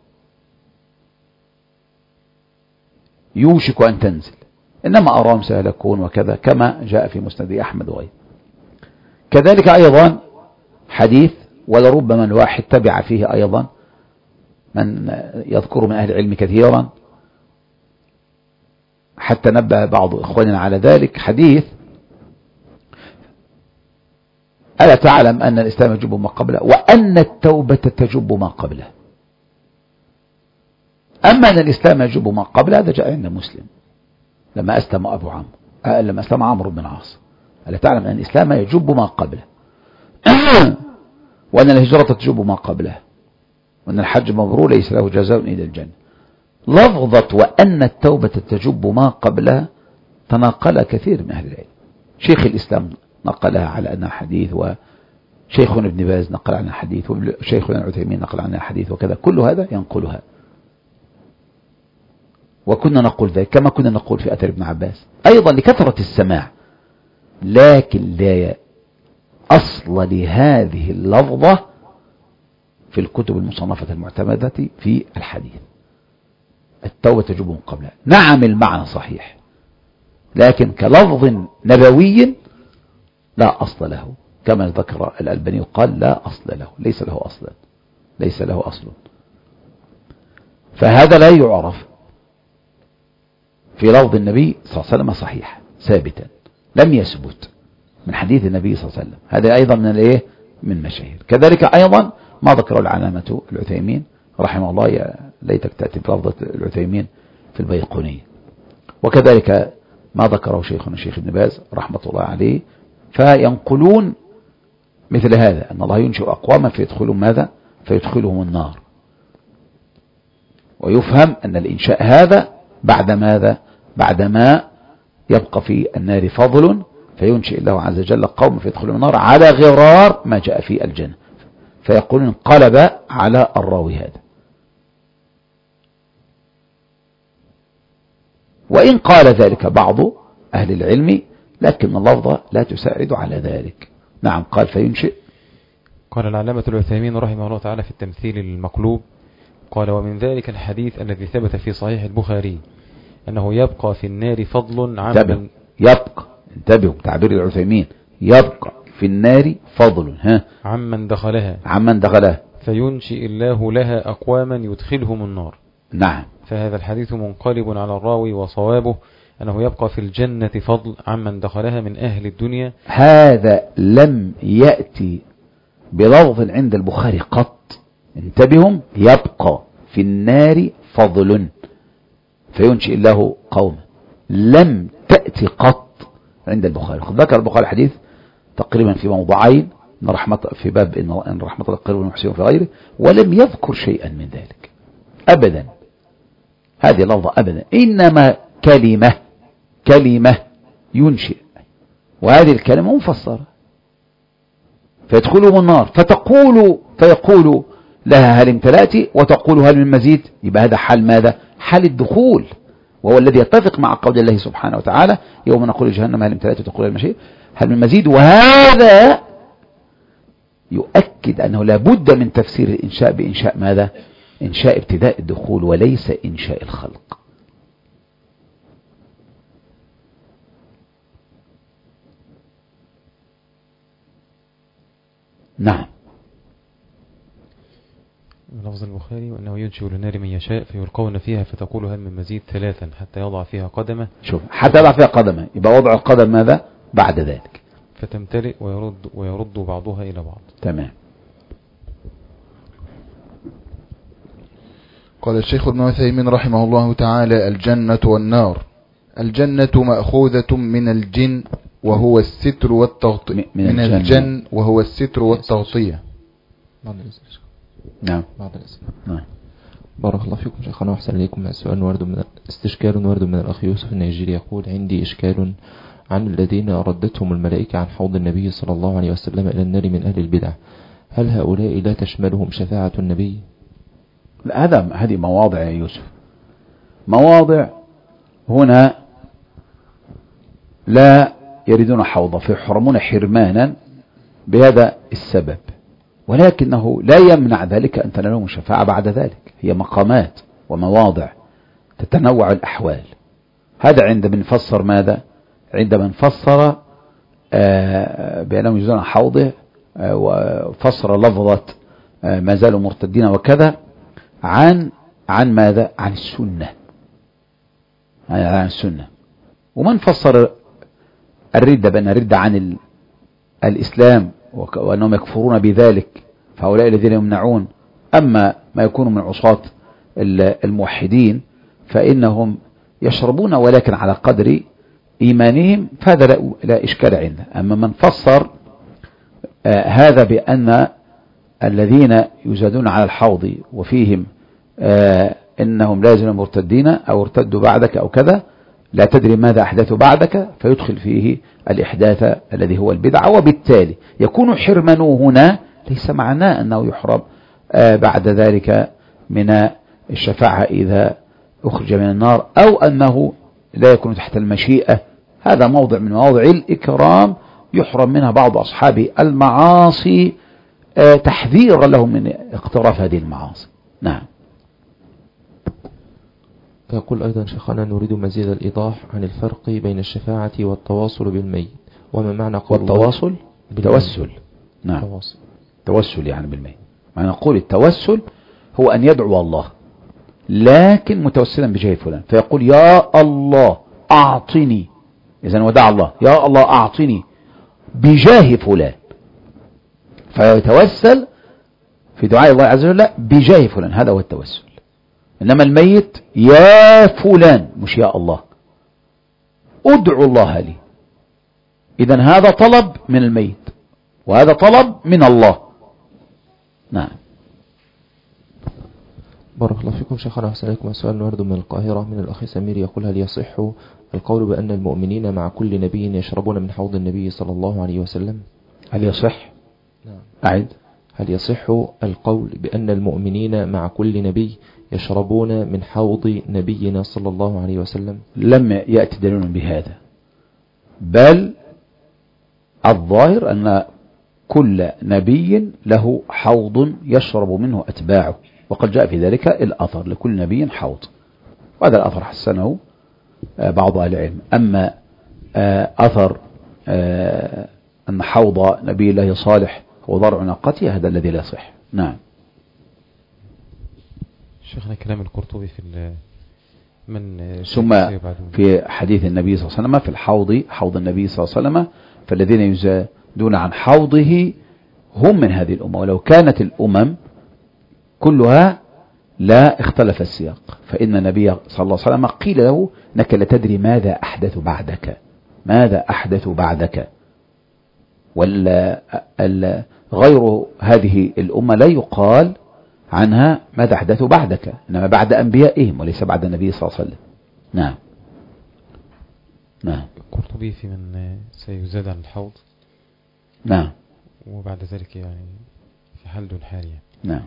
يوشك أن تنزل، إنما أرام سيكون وكذا كما جاء في مسند أحمد وغيره. كذلك أيضا حديث ولربما الواحد تبع فيه أيضا من يذكر من أهل العلم كثيرا حتى نبه بعض إخواننا على ذلك، حديث ألا تعلم أن الإسلام يجب ما قبله وأن التوبة تجب ما قبله. أما أن الإسلام يجب ما قبله هذا جاء عند مسلم لما أسلم أبو عمرو أه لما أسلم عمرو بن عاص، ألا تعلم أن الإسلام يجب ما قبله وأن الهجرة تجب ما قبله وأن الحج مبرور ليس له جزاء إلى الجنة. لفظة وأن التوبة تجب ما قبلها تناقل كثير من أهل العلم، شيخ الإسلام نقلها على أنها حديث، وشيخنا ابن باز نقل عنها حديث، وشيخنا العثيمين نقل عنها حديث وكذا، كل هذا ينقلها. وكنا نقول ذلك كما كنا نقول في أثر ابن عباس أيضا لكثرة السماع، لكن لا أصل لهذه اللفظة في الكتب المصنفة المعتمدة في الحديث. التوبة تجب من قبلها، نعم المعنى صحيح، لكن كلفظ نبوي لا أصل له، كما ذكر الألباني قال لا أصل له، ليس له أصلا، ليس له أصل. فهذا لا يعرف في لفظ النبي صلى الله عليه وسلم صحيح ثابتا، لم يثبت من حديث النبي صلى الله عليه وسلم، هذا أيضا من الايه من مشاهير. كذلك أيضا ما ذكره العلامة العثيمين رحمه الله، يا ليتك تأتي بلفظة العثيمين في البيقونية. وكذلك ما ذكره شيخنا الشيخ ابن باز رحمة الله عليه فينقلون مثل هذا، أن الله ينشئ أقواما فيدخلهم ماذا؟ فيدخلهم النار. ويفهم أن الإنشاء هذا بعد ماذا؟ بعدما يبقى في النار فضل فينشئ الله عز وجل قوم فيدخلهم النار على غرار ما جاء في الجنة، فيقول انقلب على الراوي هذا. وإن قال ذلك بعض أهل العلم لكن اللفظة لا تساعد على ذلك. نعم. قال فينشئ. قال العلامة العثيمين رحمه الله تعالى في التمثيل المقلوب، قال ومن ذلك الحديث الذي ثبت في صحيح البخاري أنه يبقى في النار فضل عمن يبقى انتبهوا تعبير العثيمين، يبقى في النار فضل ها عمن دخلها عمن دخلها فينشئ الله لها أقواما يدخلهم النار. نعم. فهذا الحديث منقلب على الراوي، وصوابه أنه يبقى في الجنة فضل عمن دخلها من أهل الدنيا. هذا لم يأتي بلفظ عند البخاري قط. انتبهوا، يبقى في النار فضل فينشئ الله قوما، لم تأتي قط عند البخاري. خذ ذكر البخاري الحديث تقريبا في موضعين، إن رحمة في باب إن رحمة الله قريب المحسنين في غيره، ولم يذكر شيئا من ذلك أبدا. هذه لفظة أبدا، إنما كلمة كلمة ينشئ، وهذه الكلمة مفسرة فيدخلهم النار، فتقول فيقول لها هل امتلأت وتقول هل من مزيد. يبقى هذا حال ماذا؟ حال الدخول، وهو الذي يتفق مع قول الله سبحانه وتعالى يوم نقول لجهنم هل امتلأت وتقول هل من مزيد. وهذا يؤكد أنه لابد من تفسير الإنشاء بإنشاء ماذا؟ إنشاء ابتداء الدخول وليس إنشاء الخلق. نعم. لفظ البخاري وأنه ينشئ للنار من يشاء فيلقون فيها فتقول هل من مزيد ثلاثا حتى يضع فيها قدمه. شوف، حتى يضع فيها قدمه، يبقى وضع القدم ماذا؟ بعد ذلك فتمتلئ ويرد, ويرد بعضها إلى بعض. تمام. قال الشيخ ابن عثيمين رحمه الله تعالى: الجنة والنار. الجنة مأخوذة من الجن وهو الستر والتغطية، من, من الجن وهو الستر والتغطية. نعم. بعض الأسئلة. نعم. بارك الله فيكم شيخنا وأحسن إليكم. السؤال ورد من استشكال ورد من الأخ يوسف النيجيري يقول: عندي إشكال عن الذين ردتهم الملائكة عن حوض النبي صلى الله عليه وسلم إلى النار من أهل البدع، هل هؤلاء لا تشملهم شفاعة النبي؟ لا، هذا هذه مواضع يا يوسف، مواضع هنا لا يريدون حوضا فيحرمون حرمانا بهذا السبب، ولكنه لا يمنع ذلك أن تنالهم الشفاعة بعد ذلك. هي مقامات ومواضع تتنوع الأحوال. هذا عند من فسر ماذا؟ عند من فسر آه بأنهم يجوزون حوضه آه وفسر لفظة آه ما زالوا مرتدين وكذا عن عن ماذا؟ عن السنة، عن السنة. ومن فسر الردة بأن الردة عن الإسلام وأنهم يكفرون بذلك فهؤلاء الذين يمنعون. أما ما يكون من عصاة الموحدين فإنهم يشربون ولكن على قدر إيمانهم، فهذا لا, لا إشكال عنده. أما من فسر آه هذا بأن الذين يزادون على الحوض وفيهم آه إنهم لا يزالون مرتدين أو ارتدوا بعدك أو كذا، لا تدري ماذا أحدثوا بعدك، فيدخل فيه الإحداث الذي هو البدعة، وبالتالي يكون حرمانه هنا ليس معناه أنه يحرم آه بعد ذلك من الشفاعة إذا أخرج من النار، أو أنه لا يكون تحت المشيئة. هذا موضع من مواضع الإكرام يحرم منها بعض أصحاب المعاصي آه تحذيرا لهم من اقتراف هذه المعاصي. نعم. يقول أيضا شيخنا: نريد مزيد الإيضاح عن الفرق بين الشفاعة والتواصل بالميت، وما معنى قول والتواصل بالتوسل. نعم. التواصل. توسل يعني بالميت. ما نقول التوسل هو أن يدعو الله لكن متوسلا بجاه فلان، فيقول يا الله أعطني، إذن ودع الله يا الله أعطني بجاه فلان، فيتوسل في دعاء الله عز وجل بجاه فلان، هذا هو التوسل. إنما الميت يا فلان، مش يا الله، ادعو الله لي، إذن هذا طلب من الميت وهذا طلب من الله. نعم. بارك الله فيكم شيخنا وأحسن إليكم. سؤال ورد من القاهرة من الأخ سمير يقول: هل يصح القول بأن المؤمنين مع كل نبي يشربون من حوض النبي صلى الله عليه وسلم؟ هل يصح؟ نعم. أعد. هل يصح القول بأن المؤمنين مع كل نبي يشربون من حوض نبينا صلى الله عليه وسلم؟ لم يأتي دليل بهذا، بل الظاهر أن كل نبي له حوض يشرب منه أتباعه، وقد جاء في ذلك الأثر لكل نبي حوض، وهذا الأثر حسنه بعض أهل العلم. أما أثر أن حوض نبي الله صالح هو ضرع ناقته هذا الذي لا يصح. نعم. شيخنا كلام القرطبي في من ثم في حديث النبي صلى الله عليه وسلم في الحوض، حوض النبي صلى الله عليه وسلم، فالذين يزادون عن حوضه هم من هذه الأمة، ولو كانت الأمم كلها لا اختلف السياق، فإن النبي صلى الله عليه وسلم قيل له انك لا تدري ماذا أحدث بعدك، ماذا أحدث بعدك، ولا غير هذه الأمة لا يقال عنها ماذا أحدث بعدك، إنما بعد أنبيائهم وليس بعد النبي صلى الله عليه وسلم. نعم. نعم. القرطبي في من سيزاد عن الحوض. نعم. وبعد ذلك يعني في حل الحال. نعم.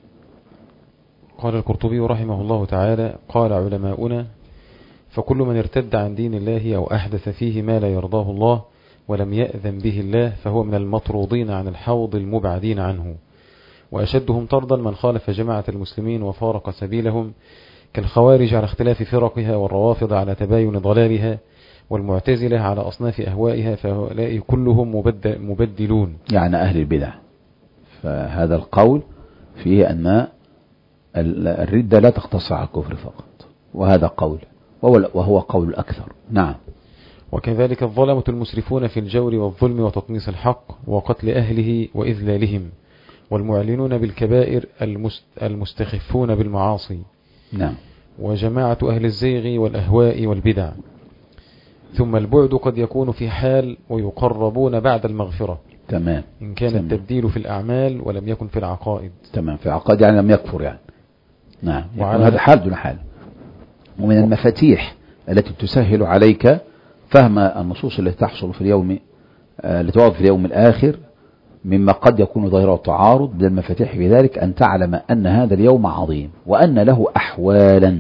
قال القرطبي رحمه الله تعالى: قال علماؤنا: فكل من ارتد عن دين الله أو أحدث فيه ما لا يرضاه الله ولم يأذن به الله فهو من المطرودين عن الحوض المبعدين عنه، وأشدهم طردا من خالف جماعة المسلمين وفارق سبيلهم، كالخوارج على اختلاف فرقها، والروافض على تباين ضلالها، والمعتزلة على أصناف أهوائها، فهؤلاء كلهم مبدلون، يعني أهل البدع. فهذا القول فيه أن الردة لا تقتصر على الكفر فقط، وهذا قول وهو قول الأكثر. نعم. وكذلك الظلمة المسرفون في الجور والظلم وتطميس الحق وقتل أهله وإذلالهم، والمعلنون بالكبائر المستخفون بالمعاصي. نعم. وجماعة أهل الزيغ والأهواء والبدع. ثم البعد قد يكون في حال ويقربون بعد المغفرة. تمام. إن كان تمام. التبديل في الأعمال ولم يكن في العقائد. تمام. في العقائد يعني لم يكفر يعني. نعم. وهذا حال دون حال. ومن المفاتيح التي تسهل عليك فهم النصوص التي تحصل في اليوم التي ورد في اليوم الآخر مما قد يكون ظاهره تعارض، من المفاتيح في ذلك أن تعلم أن هذا اليوم عظيم وأن له أحوالا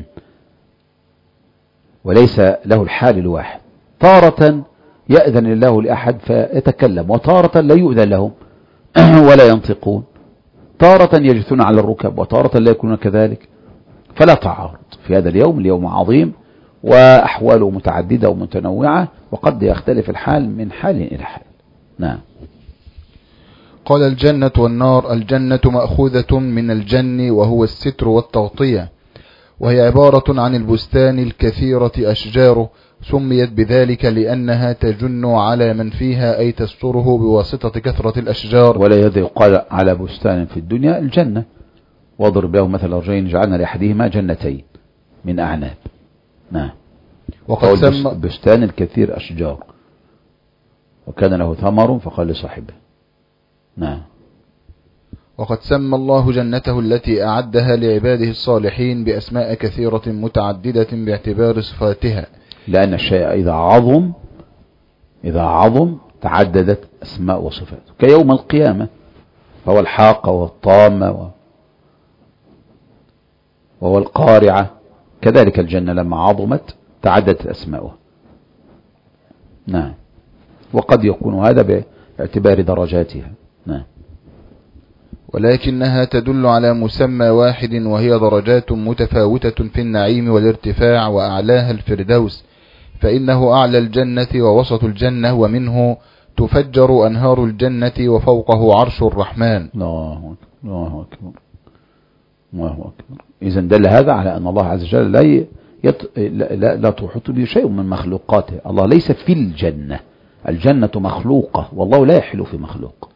وليس له الحال الواحد. تارة يأذن الله لأحد فيتكلم، وتارة لا يؤذن لهم ولا ينطقون، تارة يجثون على الركب وتارة لا يكونون كذلك، فلا تعارض في هذا اليوم. اليوم عظيم وأحواله متعددة ومتنوعة، وقد يختلف الحال من حال إلى حال. نعم. قال: الجنة والنار. الجنة مأخوذة من الجن وهو الستر والتغطية، وهي عبارة عن البستان الكثيرة أشجاره، سميت بذلك لأنها تجن على من فيها، أي تستره بواسطة كثرة الأشجار. ولا يذي يقال على بستان في الدنيا الجنة، واضرب له مثل رجلين جعلنا لأحدهما جنتين من أعناب. نعم. وقد سمى بستان الكثير أشجار، وكان له ثمر فقال لصاحبه. نعم. وقد سمى الله جنته التي أعدها لعباده الصالحين بأسماء كثيرة متعددة باعتبار صفاتها، لأن الشيء إذا عظم إذا عظم تعددت أسماء وصفات، كيوم القيامة فهو الحاقة والطامة وهو القارعة، كذلك الجنة لما عظمت تعددت أسماؤها. نعم. وقد يكون هذا باعتبار درجاتها. نعم. ولكنها تدل على مسمى واحد، وهي درجات متفاوتة في النعيم والارتفاع، وأعلاها الفردوس، فإنه أعلى الجنة ووسط الجنة، ومنه تفجر أنهار الجنة، وفوقه عرش الرحمن. الله أكبر الله أكبر الله أكبر. إذن دل هذا على أن الله عز وجل لا يط... لا, لا تحط به شيء من مخلوقاته. الله ليس في الجنة، الجنة مخلوقة والله لا يحل في مخلوق،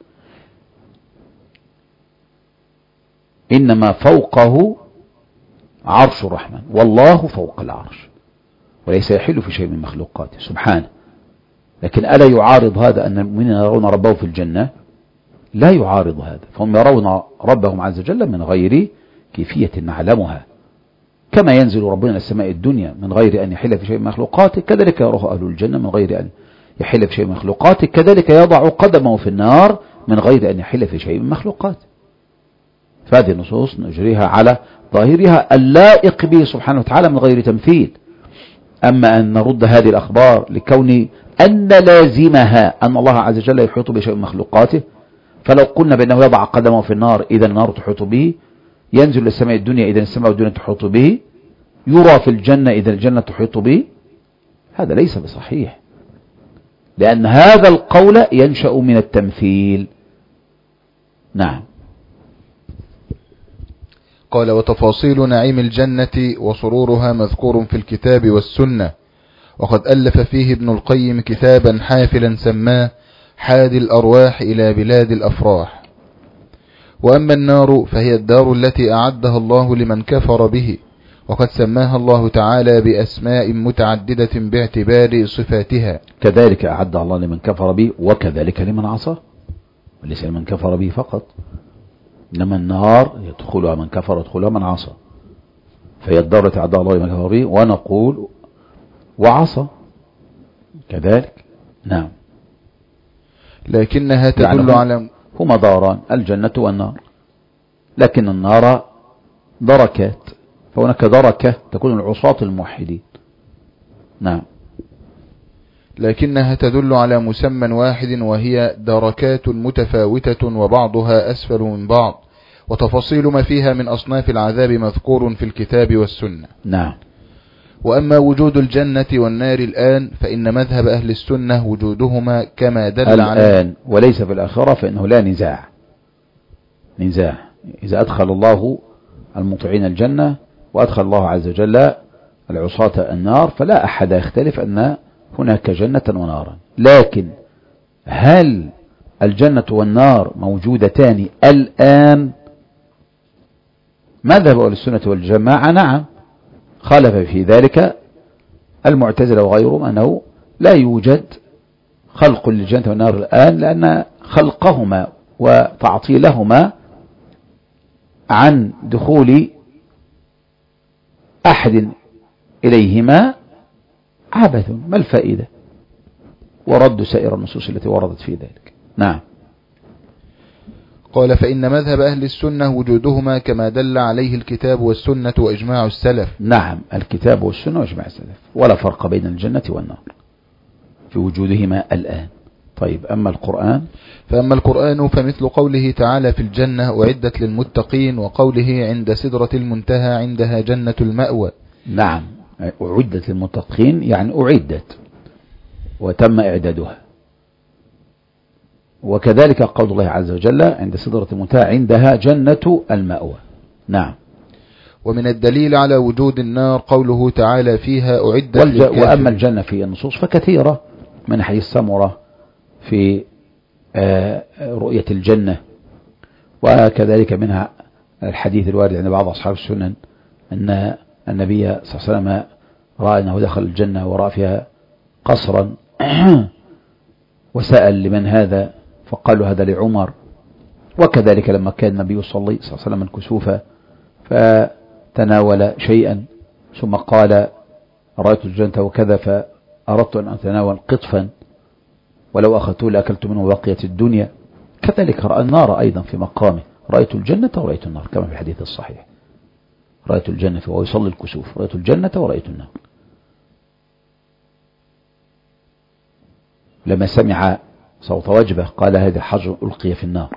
إنما فوقه عرش الرحمن، والله فوق العرش وليس يحل في شيء من مخلوقاته سبحانه. لكن ألا يعارض هذا أن المؤمنين يرون ربهم في الجنة؟ لا يعارض هذا، فهم يرون ربهم عز وجل من غير كيفية نعلمها، كما ينزل ربنا إلى السماء الدنيا من غير أن يحل في شيء من مخلوقاته، كذلك يراه أهل الجنة من غير أن يحل في شيء من مخلوقاته، كذلك يضع قدمه في النار من غير أن يحل في شيء من مخلوقاته. فهذه النصوص نجريها على ظاهرها اللائق به سبحانه وتعالى من غير تمثيل. أما أن نرد هذه الأخبار لكون أن لازمها أن الله عز وجل يحيط بشيء من مخلوقاته، فلو قلنا بأنه يضع قدمه في النار إذا النار تحيط به، ينزل للسماء الدنيا إذا السماء الدنيا تحيط به، يرى في الجنة إذا الجنة تحيط به، هذا ليس بصحيح، لأن هذا القول ينشأ من التمثيل. نعم. قال: وتفاصيل نعيم الجنة وسرورها مذكور في الكتاب والسنة، وقد ألف فيه ابن القيم كتابا حافلا سماه حادي الأرواح إلى بلاد الأفراح. وأما النار فهي الدار التي أعدها الله لمن كفر به، وقد سماها الله تعالى بأسماء متعددة باعتبار صفاتها. كذلك أعدها الله لمن كفر به وكذلك لمن عصاه، وليس لمن كفر به فقط، إنما النار يدخلها من كفر يدخلها من عصى، فهي الدار التي أعدها الله لمن كفر به، ونقول وعصى كذلك. نعم. لكنها تدل يعني على هما داران، الجنة والنار، لكن النار دركات، فهناك دركة تكون العصاة الموحدين. نعم. لكنها تدل على مسمى واحد، وهي دركات متفاوتة وبعضها أسفل من بعض، وتفاصيل ما فيها من أصناف العذاب مذكور في الكتاب والسنة. نعم. وأما وجود الجنة والنار الآن فإن مذهب أهل السنة وجودهما كما دل الآن على الآن وليس في الآخرة، فإنه لا نزاع نزاع إذا أدخل الله المطيعين الجنة وأدخل الله عز وجل العصاة النار، فلا أحد يختلف أن هناك جنة ونارا. لكن هل الجنة والنار موجودتان الآن؟ مذهب أهل السنة والجماعة نعم، خالف في ذلك المعتزلة وغيرهم أنه لا يوجد خلق للجنة والنار الآن، لأن خلقهما وتعطيلهما عن دخول أحد إليهما عبث، ما الفائدة؟ ورد سائر النصوص التي وردت في ذلك. نعم. قال: فإن مذهب أهل السنة وجودهما كما دل عليه الكتاب والسنة وإجماع السلف. نعم، الكتاب والسنة وإجماع السلف، ولا فرق بين الجنة والنار في وجودهما الآن. طيب، أما القرآن فأما القرآن فمثل قوله تعالى في الجنة أعدت للمتقين، وقوله عند سدرة المنتهى عندها جنة المأوى. نعم، أعدت للمتقين يعني أعدت وتم إعدادها، وكذلك قول الله عز وجل عند سدرة المنتهى عندها جنة المأوى. نعم. ومن الدليل على وجود النار قوله تعالى فيها أعدت للكافرين. وأما الجنة في النصوص فكثيرة، من حديث سمرة في رؤية الجنة، وكذلك منها الحديث الوارد عند بعض أصحاب السنن أن النبي صلى الله عليه وسلم رأى أنه دخل الجنة ورأى فيها قصرا وسأل لمن هذا، فقالوا هذا لعمر. وكذلك لما كان النبي صلى الله عليه وسلم الكسوف فتناول شيئا ثم قال رأيت الجنة وكذا فأردت أن أتناول قطفا ولو أخذته لأكلت منه بقية الدنيا. كذلك رأى النار أيضا في مقامه، رأيت الجنة ورأيت النار كما في الحديث الصحيح، رأيت الجنة وهو يصلي الكسوف، رأيت الجنة ورأيت النار. لما سمع صوت وجبة قال هذا الحجر ألقي في النار.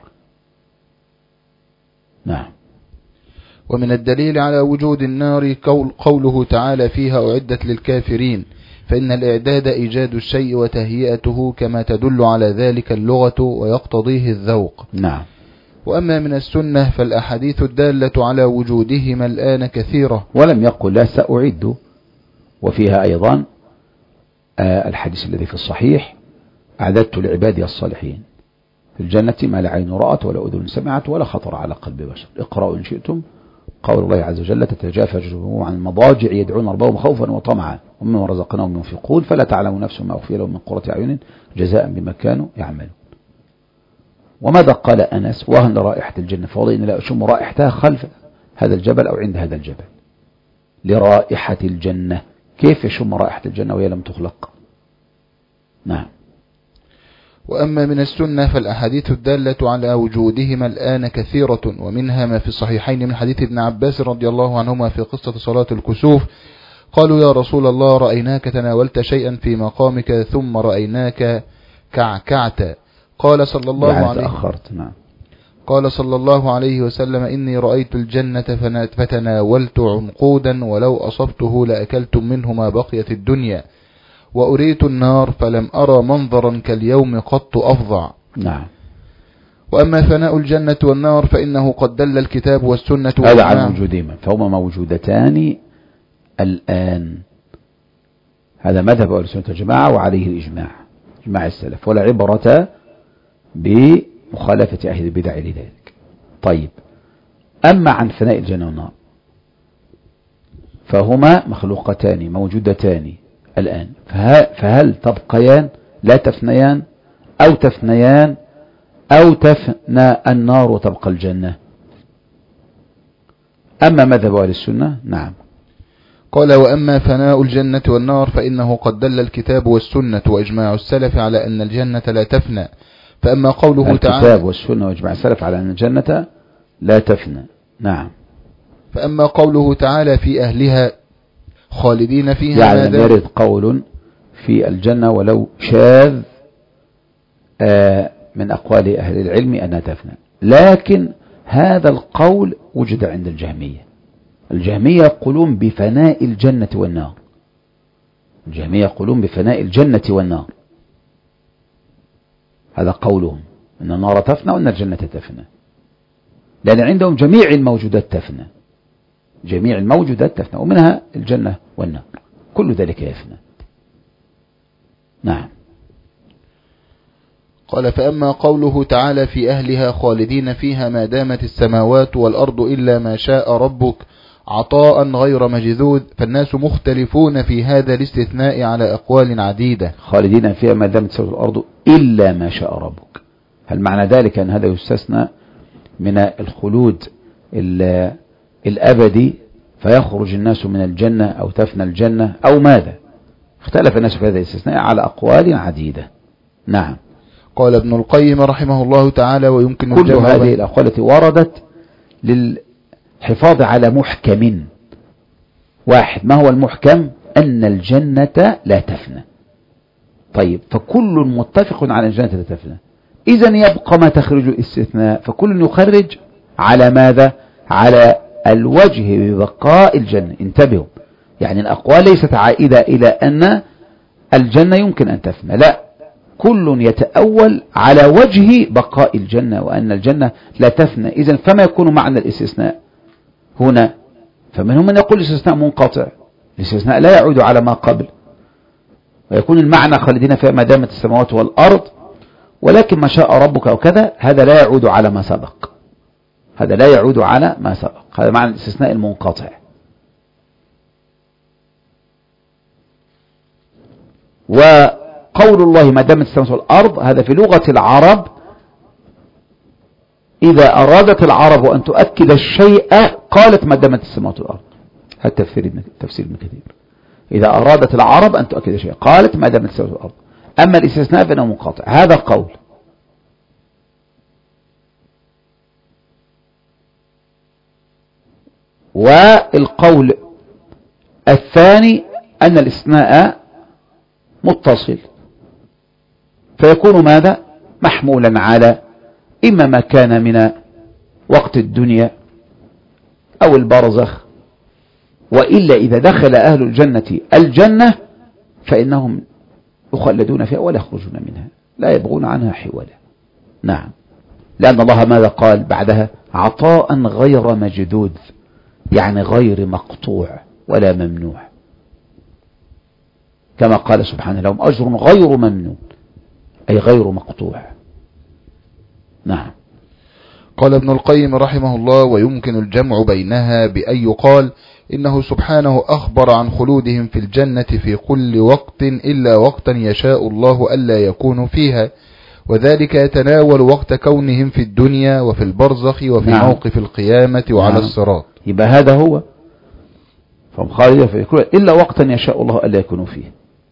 نعم. ومن الدليل على وجود النار قول قوله تعالى فيها أعدت للكافرين، فإن الإعداد إيجاد الشيء وتهيئته كما تدل على ذلك اللغة ويقتضيه الذوق. نعم. وأما من السنة فالأحاديث الدالة على وجودهما الآن كثيرة. ولم يقل لا سأعد، وفيها أيضا آه الحديث الذي في الصحيح أعددت لعبادي الصالحين في الجنة ما لا عين رأت ولا أذن سمعت ولا خطر على قلب بشر. اقرأوا إن شئتم قول الله عز وجل تتجافى جنوبهم عن المضاجع يدعون ربهم خوفا وطمعا ومما رزقناهم ينفقون فلا تعلم نفس ما أخفي لهم من قرة أعين جزاء بما كانوا يعملون. وماذا قال أنس؟ وهن رائحة الجنة فوالله إن لا أشم رائحتها خلف هذا الجبل أو عند هذا الجبل. لرائحة الجنة، كيف يشم رائحة الجنة وهي لم تخلق؟ نعم. وأما من السنة فالأحاديث الدالة على وجودهما الآن كثيرة، ومنها ما في الصحيحين من حديث ابن عباس رضي الله عنهما في قصة صلاة الكسوف. قالوا يا رسول الله رأيناك تناولت شيئا في مقامك ثم رأيناك كعكعت. قال صلى الله يعني عليه تأخرت. نعم. قال صلى الله عليه وسلم إني رأيت الجنة فتناولت عنقودا ولو أصبته لأكلتم منه ما بقيت الدنيا، وأريت النار فلم أرى منظرا كاليوم قط أفظع. نعم. وأما فناء الجنة والنار فإنه قد دل الكتاب والسنة هذا عن وجودهما، فهما موجودتان الآن. هذا مذهب أهل السنة والجماعة وعليه الإجماع، إجماع السلف، ولا عبرة بمخالفة أهل البدع لذلك. طيب، أما عن فناء الجنة والنار فهما مخلوقتان موجودتان الآن، فهل تبقيان لا تفنيان، أو تفنيان أو تفنى النار وتبقى الجنة؟ أما مذهب أهل السنة نعم. قال وأما فناء الجنة والنار فإنه قد دل الكتاب والسنة وإجماع السلف على أن الجنة لا تفنى. فأما قوله تعالى الكتاب والسنة وإجماع السلف على أن الجنة لا تفنى. نعم. فأما قوله تعالى في أهلها خالدين فيها، يعني لم يرد قول في الجنة ولو شاذ من أقوال أهل العلم أنها تفنى، لكن هذا القول وجد عند الجهمية. الجهمية يقولون بفناء الجنة والنار، الجهمية يقولون بفناء الجنة والنار، هذا قولهم أن النار تفنى وأن الجنة تفنى، لأن عندهم جميع الموجودات تفنى، جميع الموجودات تفنى ومنها الجنة والنار، كل ذلك يفنى. نعم. قال فأما قوله تعالى في أهلها خالدين فيها ما دامت السماوات والأرض إلا ما شاء ربك عطاء غير مجذوذ، فالناس مختلفون في هذا الاستثناء على أقوال عديدة. خالدين فيها ما دامت السماوات والأرض إلا ما شاء ربك، هل معنى ذلك أن هذا يستثنى من الخلود الأبدي فيخرج الناس من الجنة أو تفنى الجنة أو ماذا؟ اختلف الناس في هذا الاستثناء على أقوال عديدة. نعم. قال ابن القيم رحمه الله تعالى ويمكن كل هذه الأقوال التي وردت للحفاظ على محكم واحد. ما هو المحكم؟ أن الجنة لا تفنى. طيب، فكل متفق على الجنة لا تفنى، إذن يبقى ما تخرج الاستثناء، فكل يخرج على ماذا؟ على الوجه ببقاء الجنة. انتبهوا، يعني الأقوال ليست عائدة إلى أن الجنة يمكن أن تفنى، لا، كل يتأول على وجه بقاء الجنة وأن الجنة لا تفنى. إذن فما يكون معنى الاستثناء هنا؟ فمنهم من يقول الاستثناء منقطع، الاستثناء لا يعود على ما قبل، ويكون المعنى خالدين فيها ما دامت السماوات والأرض ولكن ما شاء ربك وكذا، هذا لا يعود على ما سبق، هذا لا يعود على ما سبق، هذا معنى الاستثناء المنقطع. وقول الله ما دامت السماوات والأرض هذا في لغة العرب، إذا أرادت العرب أن تؤكد الشيء قالت ما دامت السماوات والأرض. هذا تفسير تفسير ابن كثير، إذا أرادت العرب أن تؤكد الشيء قالت ما دامت السماوات والأرض. أما الاستثناء فإنه منقطع، هذا قول. والقول الثاني أن الاستثناء متصل، فيكون ماذا؟ محمولا على إما ما كان من وقت الدنيا أو البرزخ، وإلا إذا دخل أهل الجنة الجنة فإنهم يخلدون فيها ولا يخرجون منها، لا يبغون عنها حولا. نعم، لأن الله ماذا قال بعدها؟ عطاء غير مجدود، يعني غير مقطوع ولا ممنوع، كما قال سبحانه لهم أجر غير ممنون، أي غير مقطوع. نعم. قال ابن القيم رحمه الله: ويمكن الجمع بينها بأن يقال إنه سبحانه أخبر عن خلودهم في الجنة في كل وقت إلا وقتا يشاء الله ألا يكونوا فيها، وذلك يتناول وقت كونهم في الدنيا وفي البرزخ وفي نعم. موقف القيامة وعلى نعم. الصراط. يبقى هذا هو فهم خالدين في كل إلا وقتا يشاء الله ألا يكونوا فيه.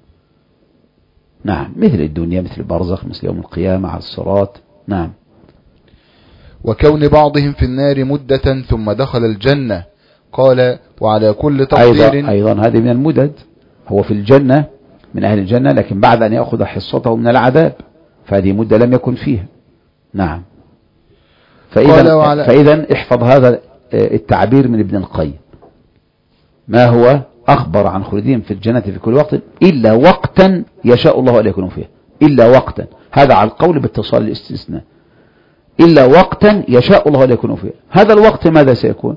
نعم، مثل الدنيا، مثل البرزخ، مثل يوم القيامة على الصراط. نعم. وكون بعضهم في النار مدة ثم دخل الجنة. قال: وعلى كل تقدير أيضا, أيضا هذه من المدد، هو في الجنة من أهل الجنة لكن بعد أن يأخذ حصته من العذاب، فهذه مدة لم يكن فيها. نعم. فإذا, وعلى... فإذا احفظ هذا التعبير من ابن القيم، ما هو أخبر عن خلودهم في الجنة في كل وقت إلا وقتا يشاء الله أن يكونوا فيها. إلا وقتا، هذا على القول باتصال الاستثناء، إلا وقتا يشاء الله أن يكونوا فيها. هذا الوقت ماذا سيكون؟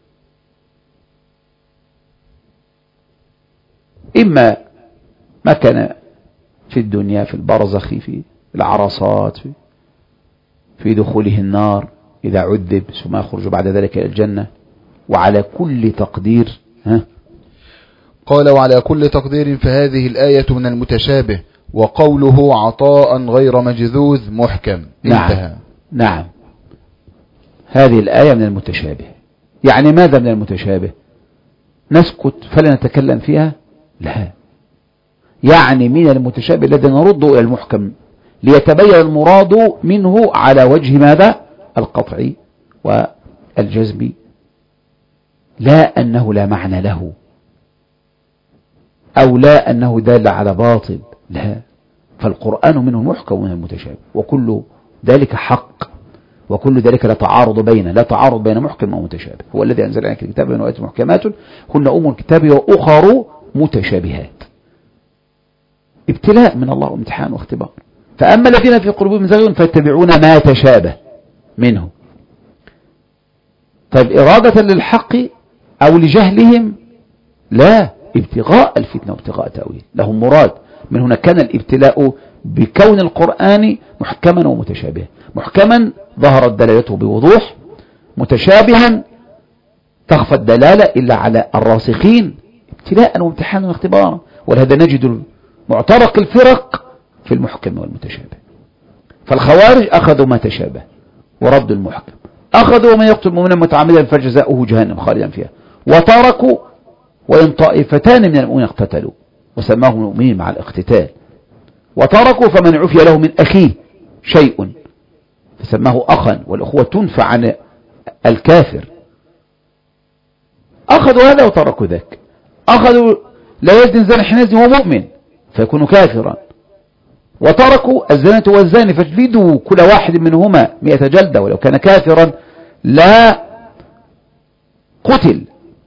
إما ما كان في الدنيا، في البرزخ، في العرصات، في, في دخوله النار إذا عذب ثم يخرج بعد ذلك إلى الجنة. وعلى كل تقدير. ها؟ قال: وعلى كل تقدير فهذه الآية من المتشابه، وقوله عطاء غير مجذوذ محكم. انتهى. نعم. نعم، هذه الآية من المتشابه. يعني ماذا من المتشابه؟ نسكت فلا نتكلم فيها؟ لا، يعني من المتشابه الذي نرد إلى المحكم ليتبين المراد منه على وجه ماذا؟ القطع والجزم، لا أنه لا معنى له أو لا أنه دال على باطل، لا، فالقرآن منه المحكم ومنه المتشابه، وكل ذلك حق، وكل ذلك لا تعارض بينه، لا تعارض بين محكم ومتشابه. هو الذي أنزل عليك الكتاب من آيات محكمات هن أم الكتاب وأخر متشابهات. ابتلاء من الله وامتحان واختبار. فأما الذين في قلوبهم زيغ فيتبعون ما تشابه منه. طيب، إرادة للحق أو لجهلهم؟ لا، ابتغاء الفتنة وابتغاء تأويل، لهم مراد. من هنا كان الابتلاء بكون القرآن محكما ومتشابها. محكما ظهرت دلالته بوضوح، متشابها تخفى الدلالة إلا على الراسخين، ابتلاء وامتحانا واختبارا. ولهذا نجد معترك الفرق في المحكم والمتشابه. فالخوارج أخذوا ما تشابه وردوا المحكم، أخذوا من يقتل مؤمنا متعمدا فجزاؤه جهنم خالدا فيها، وتركوا وإن طائفتان من المؤمنين اقتتلوا وسماهم المؤمنين مع الاقتتال، وتركوا فمن عفي له من أخيه شيء فسماه أخا، والأخوة تنفع عن الكافر. أخذوا هذا وتركوا ذاك. أخذوا لا يزني الزاني حين يزني وهو مؤمن فيكون كافرا، وتركوا الزانية والزاني فاجلدوا كل واحد منهما مئة جلدة ولو كان كافرا لا قتل،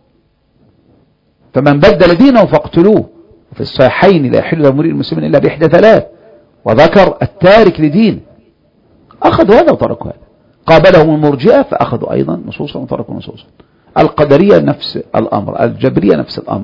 فمن بدل دينه فاقتلوه. وفي الصحيحين لا يحل لامرئ المسلمين إلا بإحدى ثلاث، وذكر التارك لدين. أخذوا هذا وتركوا هذا. قابلهم المرجئة فأخذوا أيضا نصوصا وتركوا نصوصا. القدرية نفس الأمر، الجبرية نفس الأمر.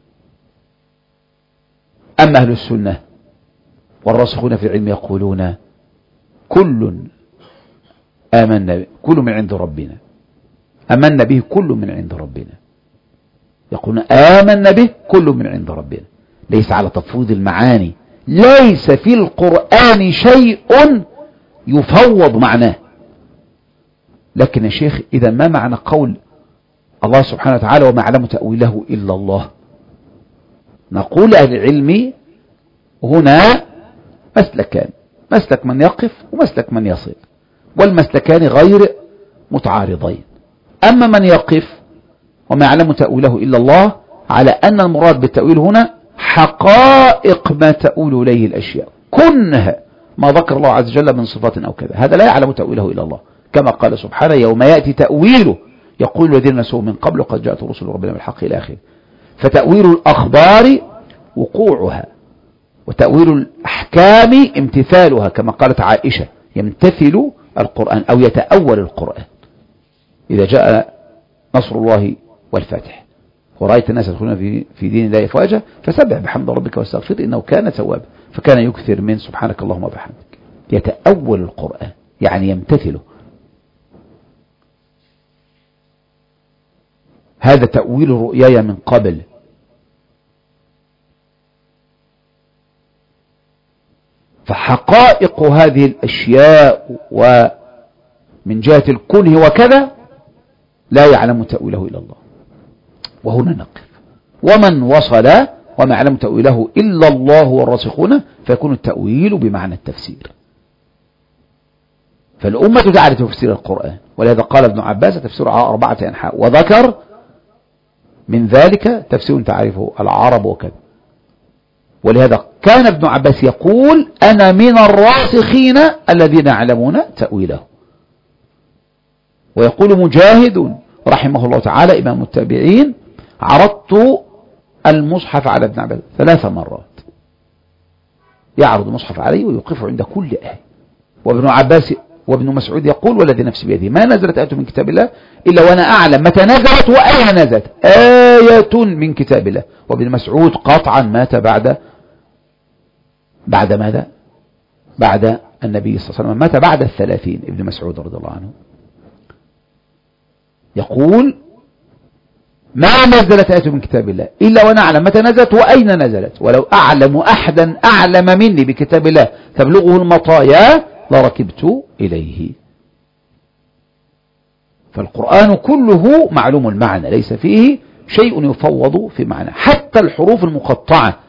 أما أهل السنة والراسخون في العلم يقولون كل آمنا كل من عند ربنا، آمنا به كل من عند ربنا. يقولون آمنا به كل من عند ربنا، ليس على تفويض المعاني. ليس في القرآن شيء يفوض معناه. لكن يا شيخ، إذا ما معنى قول الله سبحانه وتعالى وما يعلم تأويله إلا الله؟ نقول أهل العلم هنا مسلكان، مسلك من يقف ومسلك من يصل، والمسلكان غير متعارضين. أما من يقف وما يعلم تأويله إلا الله على أن المراد بالتأويل هنا حقائق ما تؤول إليه الأشياء كنها ما ذكر الله عز وجل من صفات أو كذا، هذا لا يعلم تأويله إلا الله، كما قال سبحانه يوم يأتي تأويله يقول الذين نسوا من قبل قد جاءت رسل ربنا بالحق إلى آخره. فتأويل الأخبار وقوعها، وتأويل الأحكام امتثالها، كما قالت عائشة يمتثل القرآن أو يتأول القرآن إذا جاء نصر الله والفتح ورأيت الناس يدخلون في في دين الله أفواجا فسبح بحمد ربك واستغفر إنه كان توابا. فكان يكثر من سبحانك اللهم وبحمدك. يتأول القرآن يعني يمتثله. هذا تأويل رؤياي من قبل. فحقائق هذه الأشياء ومن جهة الكنه وكذا لا يعلم تأويله إلا الله. وهنا نقف. ومن وصل وما يعلم تأويله إلا الله والراسخون فيكون التأويل بمعنى التفسير. فالأمة تعرف تفسير القرآن، ولهذا قال ابن عباس تفسير على أربعة أنحاء، وذكر من ذلك تفسير تعرفه العرب وكذا. ولهذا كان ابن عباس يقول أنا من الراسخين الذين يعلمون تأويله. ويقول مجاهد رحمه الله تعالى إمام التابعين عرضت المصحف على ابن عباس ثلاث مرات، يعرض المصحف عليه ويوقف عند كل آية. وابن عباس وابن مسعود يقول والذي نفسي بيده ما نزلت آية من كتاب الله إلا وأنا أعلم متى نزلت وأين نزلت آية من كتاب الله. وابن مسعود قطعا مات بعد بعد ماذا؟ بعد النبي صلى الله عليه وسلم، مات بعد الثلاثين ابن مسعود رضي الله عنه. يقول ما نزلت آية من كتاب الله إلا وأنا أعلم متى نزلت وأين نزلت، ولو أعلم أحدا أعلم مني بكتاب الله تبلغه المطايا لركبت إليه. فالقرآن كله معلوم المعنى، ليس فيه شيء يفوض في معنى، حتى الحروف المقطعة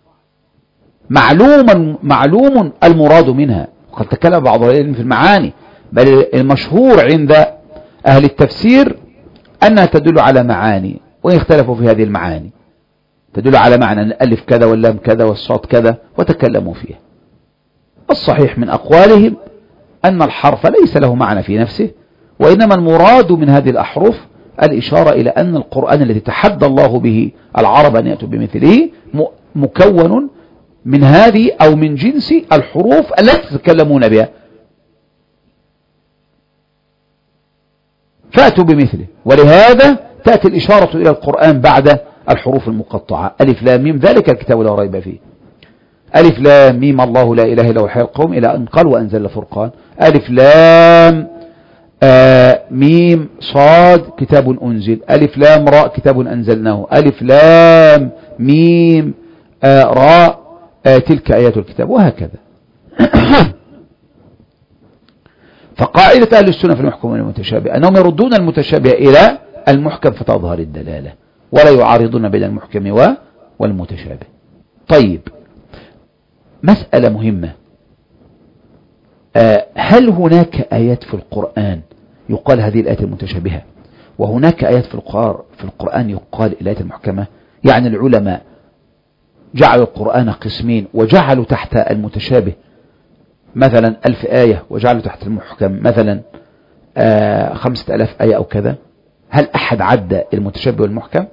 معلوم معلوم المراد منها. وقد تكلم بعض العلم في المعاني، بل المشهور عند أهل التفسير أنها تدل على معاني، وإن اختلفوا في هذه المعاني تدل على معنى الألف كذا واللام كذا والصاد كذا وتكلموا فيها. الصحيح من أقوالهم أن الحرف ليس له معنى في نفسه، وإنما المراد من هذه الأحرف الإشارة إلى أن القرآن الذي تحدى الله به العرب أن يأتوا بمثله مكون من هذه أو من جنس الحروف التي تتكلمون بها، فأتوا بمثله. ولهذا تأتي الإشارة إلى القرآن بعد الحروف المقطعة. ألف لام ميم ذلك الكتاب لا ريب فيه. ألف لام ميم الله لا إله إلا هو حي القوم إلى أن قال وأنزل الفرقان. ألف لام آه ميم صاد كتاب أنزل. ألف لام راء كتاب أنزلناه. ألف لام ميم آه راء آه تلك آيات الكتاب، وهكذا. فقاعدة أهل السنة في المحكم والمتشابه أنهم يردون المتشابه إلى المحكم فتظهر الدلالة، ولا يعارضون بين المحكم والمتشابه. طيب، مسألة مهمة، آه هل هناك آيات في القرآن يقال هذه الآيات المتشابهة، وهناك آيات في في القرآن يقال الآيات المحكمة؟ يعني العلماء جعلوا القرآن قسمين، وجعلوا تحت المتشابه مثلا ألف آية، وجعلوا تحت المحكم مثلا آه خمسة ألاف آية أو كذا. هل أحد عد المتشابه والمحكم؟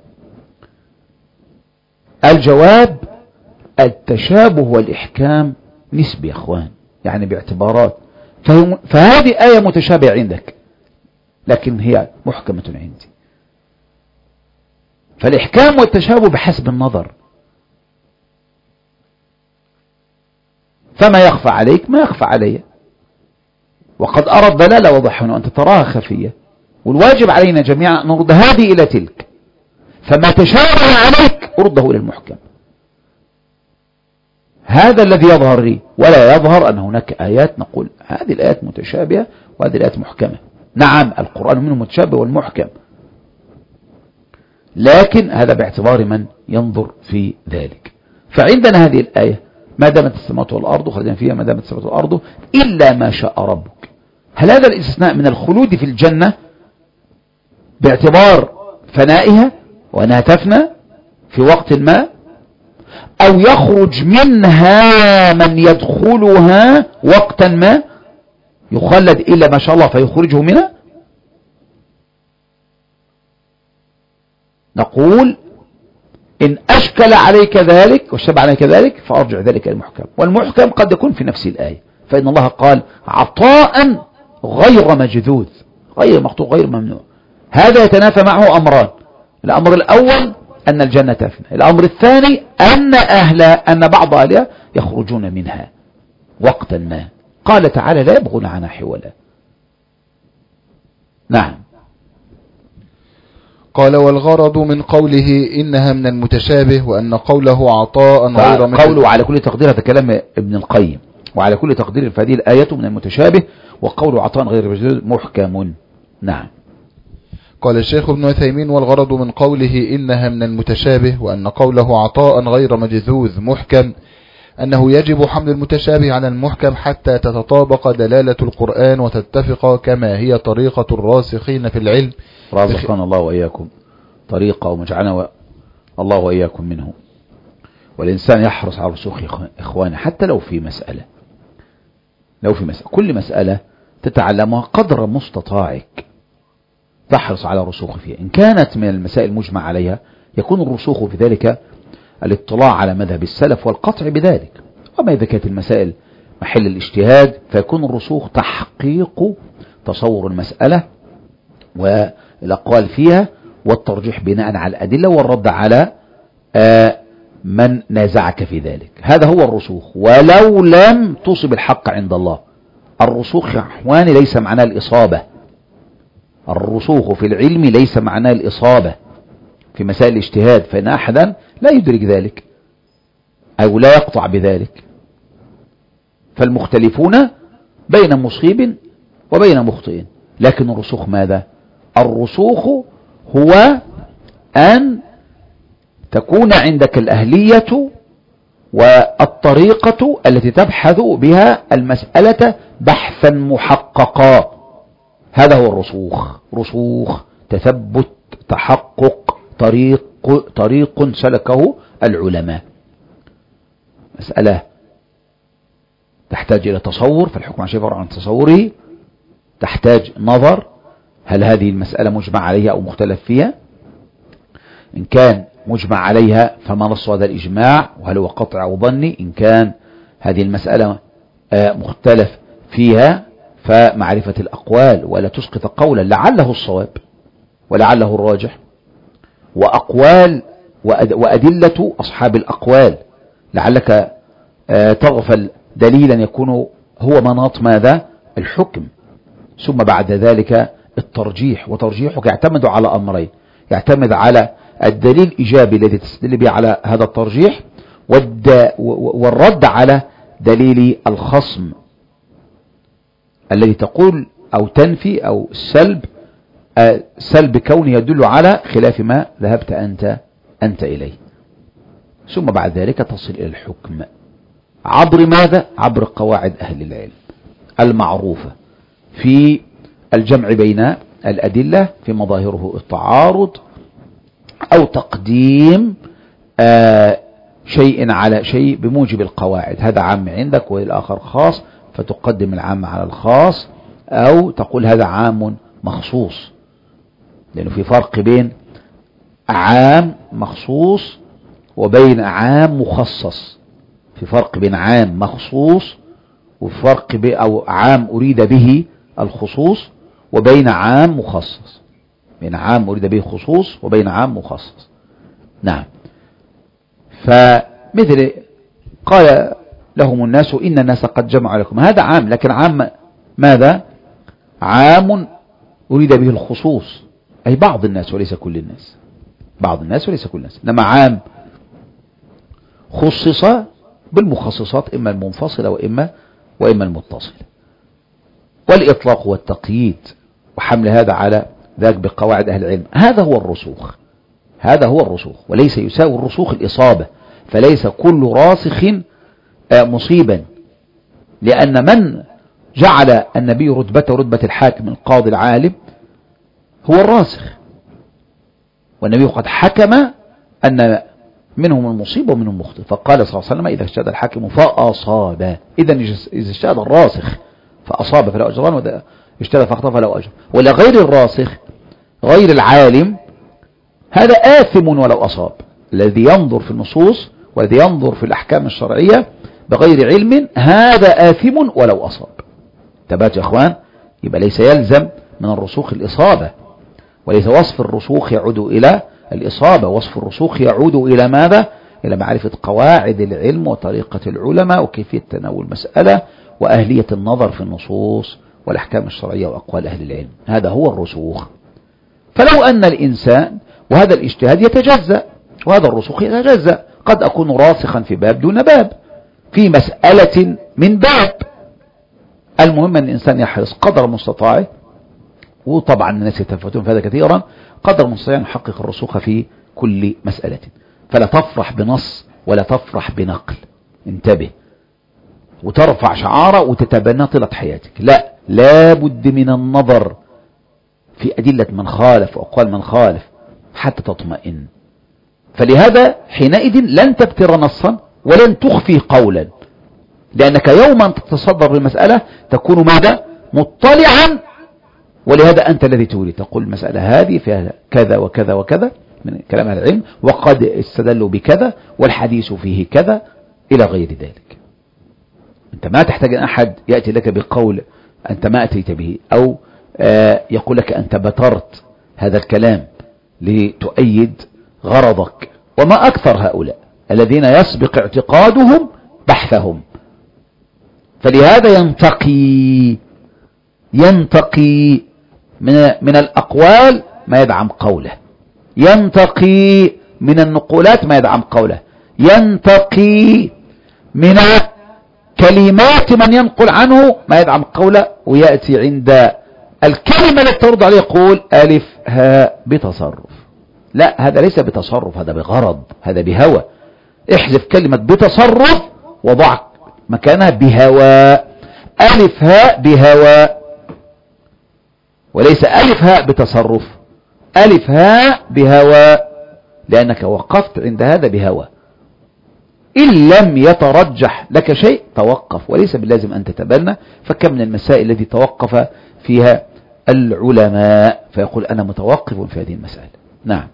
الجواب التشابه والإحكام نسبي يا أخوان، يعني باعتبارات. فهذه آية متشابهة عندك لكن هي محكمة عندي. فالإحكام والتشابه بحسب النظر، فما يخفى عليك ما يخفى علي، وقد أرى الضلالة وضحا وأنت تراها خفية، والواجب علينا جميعا أن نرد هذه إلى تلك. فما تشابه عليك أرده إلى المحكم. هذا الذي يظهر لي، ولا يظهر أن هناك آيات نقول هذه الآيات متشابهة وهذه الآيات محكمة. نعم القرآن منه متشابه والمحكم، لكن هذا باعتبار من ينظر في ذلك. فعندنا هذه الآية ما دامت السماوات والأرض خلدنا فيها ما دامت السماوات والأرض إلا ما شاء ربك. هل هذا الاستثناء من الخلود في الجنة باعتبار فنائها وأنها تفنى في وقت ما، أو يخرج منها من يدخلها وقتا ما يخلد إلا ما شاء الله فيخرجه منها؟ نقول إن أشكل عليك ذلك واشتبه عليك ذلك فأرجع ذلك المحكم. والمحكم قد يكون في نفس الآية، فإن الله قال عطاء غير مجذوذ، غير مقطوع غير ممنوع. هذا يتنافى معه أمران: الأمر الأول أن الجنة تفنى، الأمر الثاني أن أهل أن بعض أهلها يخرجون منها وقتا ما. قال تعالى لا يبغون عنها حولا. نعم. قال والغرض من قوله إنها من المتشابه وأن قوله عطاء غير مجذوذ. قوله على كل تقدير، هذا كلام ابن القيم، وعلى كل تقدير فهذه الآية من المتشابه، وقوله عطاء غير مجذوذ محكم. نعم. قال الشيخ ابن عثيمين والغرض من قوله إنها من المتشابه وأن قوله عطاء غير مجذوذ محكم أنه يجب حمل المتشابه على المحكم حتى تتطابق دلالة القرآن وتتفق كما هي طريقة الراسخين في العلم. رزقنا الله وإياكم طريقة ومجعلنا الله وإياكم منه. والإنسان يحرص على رسوخ إخوانه حتى لو في مسألة، لو في مسألة كل مسألة تتعلمها قدر مستطاعك تحرص على الرسوخ فيها. إن كانت من المسائل المجمع عليها يكون الرسوخ في ذلك الاطلاع على مذهب السلف والقطع بذلك. وما إذا كانت المسائل محل الاجتهاد فيكون الرسوخ تحقيق تصور المسألة والأقوال فيها والترجيح بناء على الأدلة والرد على من نازعك في ذلك. هذا هو الرسوخ، ولو لم تصب الحق عند الله. الرسوخ يا إخواني ليس معناه الإصابة، الرسوخ في العلم ليس معناه الإصابة في مسائل الاجتهاد، فإن أحدا لا يدرك ذلك أو لا يقطع بذلك. فالمختلفون بين مصيب وبين مخطئ، لكن الرسوخ ماذا؟ الرسوخ هو أن تكون عندك الأهلية والطريقة التي تبحث بها المسألة بحثا محققا. هذا هو الرسوخ، رسوخ تثبت تحقق طريق طريق سلكه العلماء. مسألة تحتاج إلى تصور، فالحكم على شيء فرع عن تصوره، تحتاج نظر هل هذه المسألة مجمع عليها أو مختلف فيها. إن كان مجمع عليها فما نص هذا الإجماع، وهل هو قطع أو ظني. إن كان هذه المسألة مختلف فيها فمعرفة الأقوال، ولا تسقط قولا لعله الصواب ولعله الراجح، وأقوال وأدلة أصحاب الأقوال، لعلك تغفل دليلا يكون هو مناط ماذا؟ الحكم. ثم بعد ذلك الترجيح، وترجيحك يعتمد على أمرين، يعتمد على الدليل الإيجابي الذي تستدل به على هذا الترجيح، والرد على دليل الخصم الذي تقول أو تنفي أو سلب سلب كونه يدل على خلاف ما ذهبت أنت أنت إليه. ثم بعد ذلك تصل إلى الحكم عبر ماذا؟ عبر قواعد أهل العلم المعروفة في الجمع بين الأدلة في مظاهره التعارض أو تقديم آه شيء على شيء بموجب القواعد. هذا عام عندك والآخر خاص، فتقدم العام على الخاص، أو تقول هذا عام مخصوص، لأنه في فرق بين عام مخصوص وبين عام مخصص. في فرق بين عام مخصوص وفرق بين أو عام أريد به الخصوص وبين عام مخصص، بين عام أريد به خصوص وبين عام مخصص. نعم. فمثل قال لهم الناس إن الناس قد جمعوا لكم، هذا عام، لكن عام ماذا؟ عام أريد به الخصوص، أي بعض الناس وليس كل الناس، بعض الناس وليس كل الناس. إنما عام خصص بالمخصصات إما المنفصلة وإما وإما المتصلة. والإطلاق والتقييد وحمل هذا على ذاك بقواعد أهل العلم، هذا هو الرسوخ، هذا هو الرسوخ، وليس يساوي الرسوخ الإصابة. فليس كل راسخ مصيبا، لأن من جعل النبي رتبته رتبة الحاكم القاضي العالم هو الراسخ، والنبي قد حكم أن منهم المصيب ومنهم مخطئ، فقال صلى الله عليه وسلم إذا اجتهد الحاكم فأصاب. إذا إذا اجتهد الراسخ فأصاب فله أجران، وإذا اجتهد فأخطأ فله أجر. ولا غير الراسخ غير العالم هذا آثم ولو أصاب. الذي ينظر في النصوص والذي ينظر في الأحكام الشرعية بغير علم هذا آثم ولو أصاب. تبات يا أخوان، يبقى ليس يلزم من الرسوخ الإصابة، وليس وصف الرسوخ يعود إلى الإصابة، وصف الرسوخ يعود إلى ماذا؟ إلى معرفة قواعد العلم وطريقة العلماء وكيفية تناول المسألة وأهلية النظر في النصوص والأحكام الشرعية وأقوال أهل العلم. هذا هو الرسوخ. فلو أن الإنسان، وهذا الاجتهاد يتجزأ وهذا الرسوخ يتجزأ، قد أكون راسخا في باب دون باب، في مسألة من باب. المهم أن الإنسان يحرص قدر المستطاع، وطبعا الناس يتفتون في هذا كثيرا، قدر المستطاع أن يحقق الرسوخ في كل مسألة. فلا تفرح بنص ولا تفرح بنقل، انتبه، وترفع شعاره وتتبنى طيلة حياتك. لا، لا بد من النظر في أدلة من خالف وأقوال من خالف حتى تطمئن. فلهذا حينئذ لن تبتر نصا ولن تخفي قولا، لأنك يوما تتصدر المسألة تكون ماذا؟ مطلعا. ولهذا أنت الذي تريد تقول المسألة هذه فيها كذا وكذا وكذا من كلام العلم، وقد استدلوا بكذا، والحديث فيه كذا، إلى غير ذلك. أنت ما تحتاج أن أحد يأتي لك بقول أنت ما أتيت به، أو آه يقول لك أنت بترت هذا الكلام لتؤيد غرضك. وما أكثر هؤلاء الذين يسبق اعتقادهم بحثهم. فلهذا ينتقي ينتقي من, من الأقوال ما يدعم قوله، ينتقي من النقولات ما يدعم قوله، ينتقي من كلمات من ينقل عنه ما يدعم قوله، ويأتي عند الكلمة التي ترد عليه يقول ألف هاء بتصرف. لا، هذا ليس بتصرف، هذا بغرض، هذا بهوى. احذف كلمة بتصرف وضع مكانها بهوى. ألف هاء بهوى، وليس ألف هاء بتصرف، ألف هاء بهوى، لأنك وقفت عند هذا بهوى. إن لم يترجح لك شيء توقف، وليس باللازم أن تتبنى. فكم من المسائل التي توقف فيها العلماء فيقول أنا متوقف في هذه المسألة. نعم.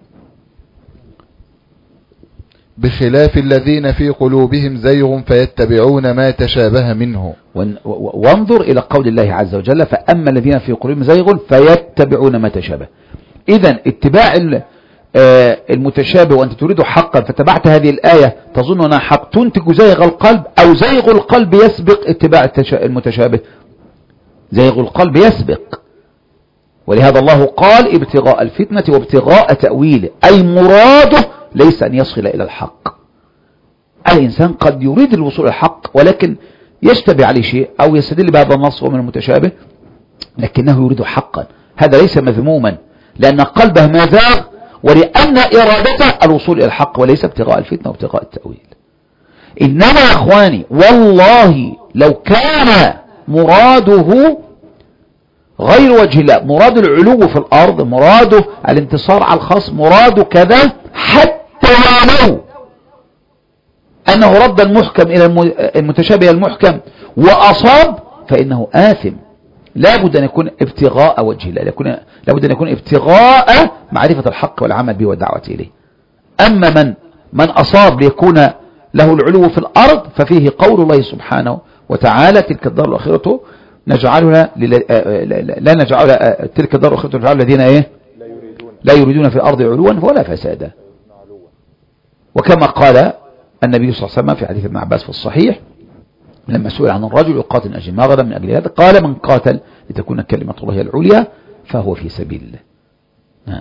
بخلاف الذين في قلوبهم زيغ فيتبعون ما تشابه منه. وانظر إلى قول الله عز وجل فأما الذين في قلوبهم زيغ فيتبعون ما تشابه. إذن اتباع المتشابه وأنت تريد حقا فتبعت هذه الآية تظن أنها حق تنتج زيغ القلب، أو زيغ القلب يسبق اتباع المتشابه؟ زيغ القلب يسبق. ولهذا الله قال ابتغاء الفتنة وابتغاء تأويله، أي مراده ليس أن يصل إلى الحق. الإنسان قد يريد الوصول إلى الحق ولكن يشتبه عليه شيء أو يستدل بهذا النص ومن المتشابه لكنه يريد حقا، هذا ليس مذموما، لأن قلبه ما زاغ، ولأن إرادته الوصول إلى الحق وليس ابتغاء الفتنة وابتغاء التأويل. إنما يا أخواني والله لو كان مراده غير وجه الله، مراد العلو في الأرض، مراده الانتصار على الخصم، مراده كذا، حتى ولو أنه رد المحكم إلى المتشابه المحكم وأصاب فإنه آثم. لابد أن يكون ابتغاء وجه الله، لابد أن يكون ابتغاء معرفة الحق والعمل به والدعوة إليه. أما من من أصاب ليكون له العلو في الأرض ففيه قول الله سبحانه وتعالى تلك الدار الآخرة نجعلها لا نجعلها تلك الدار الآخرة نجعلها الذين ايه لا يريدون في الأرض علوا ولا فسادا. وكما قال النبي صلى الله عليه وسلم في حديث ابن عباس في الصحيح لما سئل عن الرجل يقاتل من أجل ما غدا من أجل هذا قال من قاتل لتكون كلمة الله العليا فهو في سبيل الله. نعم.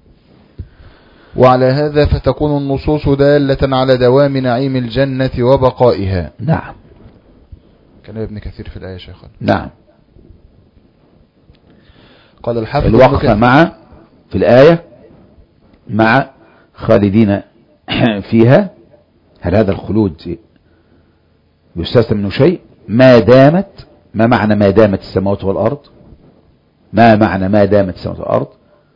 وعلى هذا فتكون النصوص دالة على دوام نعيم الجنة وبقائها. نعم. كان ابن كثير في الآية شيخا. نعم. قال الحافظ الوقفة مع في الآية مع خالدين فيها، هل هذا الخلود يستثنى منه شيء؟ ما دامت، ما معنى ما دامت السماوات والأرض؟ ما معنى ما دامت السماوات والأرض؟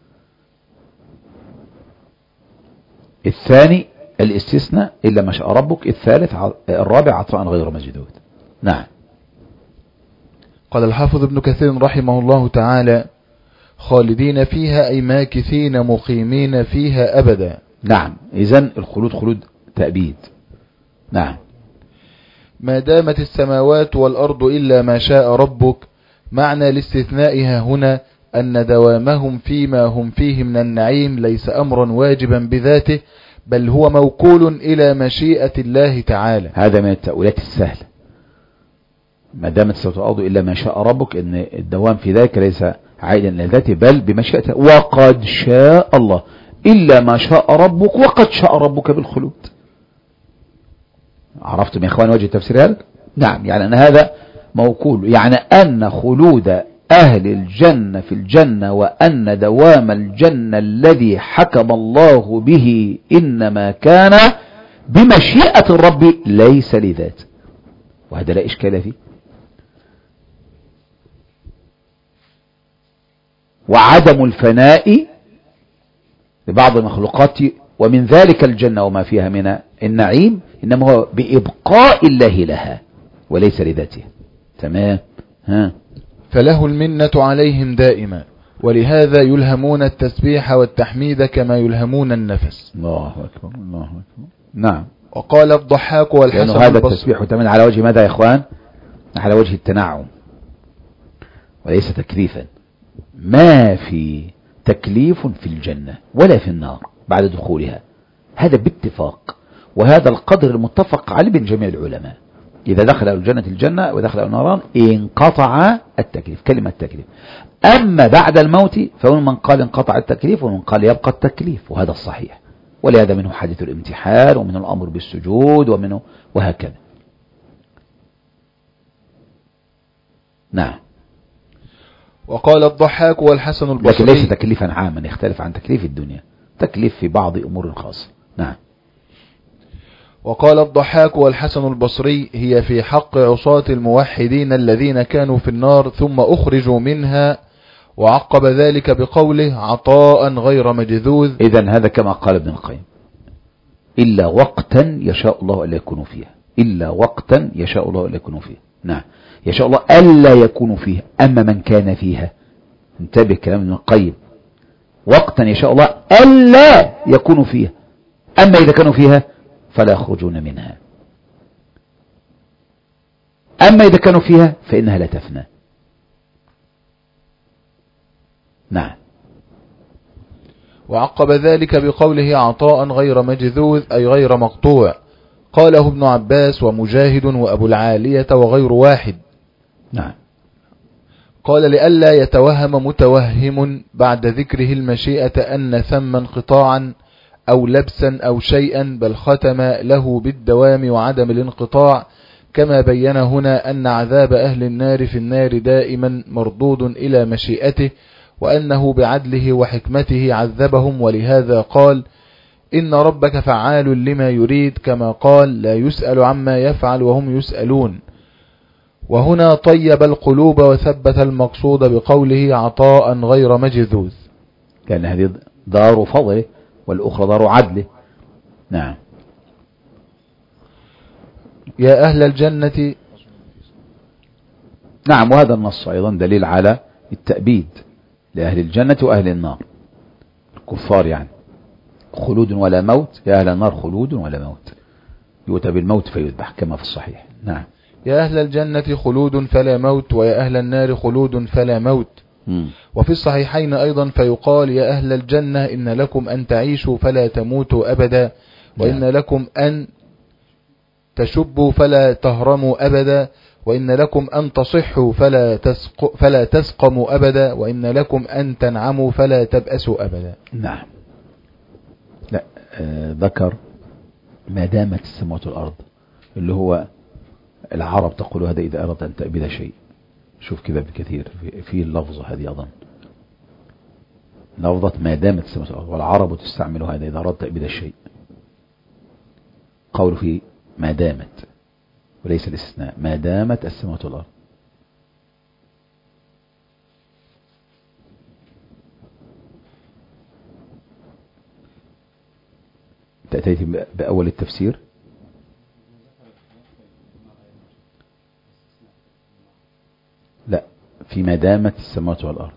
الثاني الاستثناء إلا ما شاء ربك. الثالث الرابع عطاء غير مجدود. نعم. قال الحافظ ابن كثير رحمه الله تعالى خالدين فيها أي ماكثين مقيمين فيها أبدا. نعم. إذن الخلود خلود تأبيد. نعم. ما دامت السماوات والأرض إلا ما شاء ربك، معنى لاستثنائها هنا أن دوامهم فيما هم فيه من النعيم ليس أمرا واجبا بذاته، بل هو موكول إلى مشيئة الله تعالى. هذا من التأويلات السهلة. ما دامت السماوات والأرض إلا ما شاء ربك، إن الدوام في ذلك ليس عائدا إلى ذاته بل بمشيئته. وقد شاء الله إلا ما شاء ربك وقد شاء ربك بالخلود. عرفتم يا إخوان وجه التفسير هذا؟ نعم، يعني أن هذا موكول، يعني أن خلود أهل الجنة في الجنة وأن دوام الجنة الذي حكم الله به إنما كان بمشيئة الرب ليس لذات، وهذا لا إشكال فيه. وعدم الفناء لبعض المخلوقات ومن ذلك الجنة وما فيها من النعيم إنما هو بإبقاء الله لها وليس لذاته. تمام. ها. فله المنة عليهم دائما، ولهذا يلهمون التسبيح والتحميد كما يلهمون النفس. الله أكبر الله أكبر. نعم. وقال الضحاك والحسن البصري هذا التسبيح والتحميد على وجه ماذا يا إخوان؟ على وجه التنعم وليس تكليفا. ما في تكليف في الجنة ولا في النار بعد دخولها، هذا باتفاق، وهذا القدر المتفق عليه بين جميع العلماء. إذا دخل الجنة الجنة ودخل النار انقطع التكليف، كلمة التكليف. أما بعد الموت فمن من قال انقطع التكليف ومن قال يبقى التكليف، وهذا الصحيح. ولهذا منه حديث الامتحان ومنه الأمر بالسجود ومنه وهكذا. نعم. وقال الضحاك والحسن البصري، لكن ليس تكليفا عاما، يختلف عن تكليف الدنيا، تكليف في بعض أمور خاصة. نعم. وقال الضحاك والحسن البصري هي في حق عصاة الموحدين الذين كانوا في النار ثم أخرجوا منها، وعقب ذلك بقوله عطاء غير مجذوذ. إذن هذا كما قال ابن القيم إلا وقتا يشاء الله ألا يكونوا فيها، إلا وقتا يشاء الله ألا يكونوا فيها. نعم، يشاء الله ألا يكونوا فيها. أما من كان فيها، انتبه كلام ابن القيم، وقتا يشاء الله ألا يكونوا فيها، أما إذا كانوا فيها فلا يخرجون منها، أما إذا كانوا فيها فإنها لا تفنى. نعم. وعقب ذلك بقوله عطاء غير مجذوذ أي غير مقطوع. قاله ابن عباس ومجاهد وأبو العالية وغير واحد. نعم. قال لئلا يتوهم متوهم بعد ذكره المشيئة أن ثم انقطاعا أو لبسا أو شيئا، بل ختم له بالدوام وعدم الانقطاع، كما بين هنا أن عذاب أهل النار في النار دائما مردود إلى مشيئته، وأنه بعدله وحكمته عذبهم. ولهذا قال إن ربك فعال لما يريد، كما قال لا يسأل عما يفعل وهم يسألون. وهنا طيب القلوب وثبت المقصود بقوله عطاء غير مجذوذ، كان هذه دار فضله والأخرى دار عدله. نعم. يا أهل الجنة. نعم. وهذا النص أيضا دليل على التأبيد لأهل الجنة وأهل النار الكفار، يعني خلود ولا موت. يا أهل النار خلود ولا موت، يؤتى بالموت فيذبح كما في الصحيح. نعم. يا أهل الجنة خلود فلا موت، ويا أهل النار خلود فلا موت. م. وفي الصحيحين أيضا فيقال يا أهل الجنة إن لكم أن تعيشوا فلا تموتوا أبدا، وإن لكم أن تشبوا فلا تهرموا أبدا، وإن لكم أن تصحوا فلا, تسق فلا تسقموا أبدا، وإن لكم أن تنعموا فلا تبأسوا أبدا. نعم. لا آه ذكر ما دامت السماوات والأرض، اللي هو العرب تقول هذا إذا أردت أن تأبد شيء. شوف كذا بكثير في, في اللفظة هذه أظن لفظة ما دامت السماوات والأرض، والعرب تستعمل هذا إذا أردت تأبد الشيء. قول في ما دامت وليس الاستثناء، ما دامت السماوات والأرض. تأتيت بأول التفسير. لا، في ما دامت السماوات والأرض.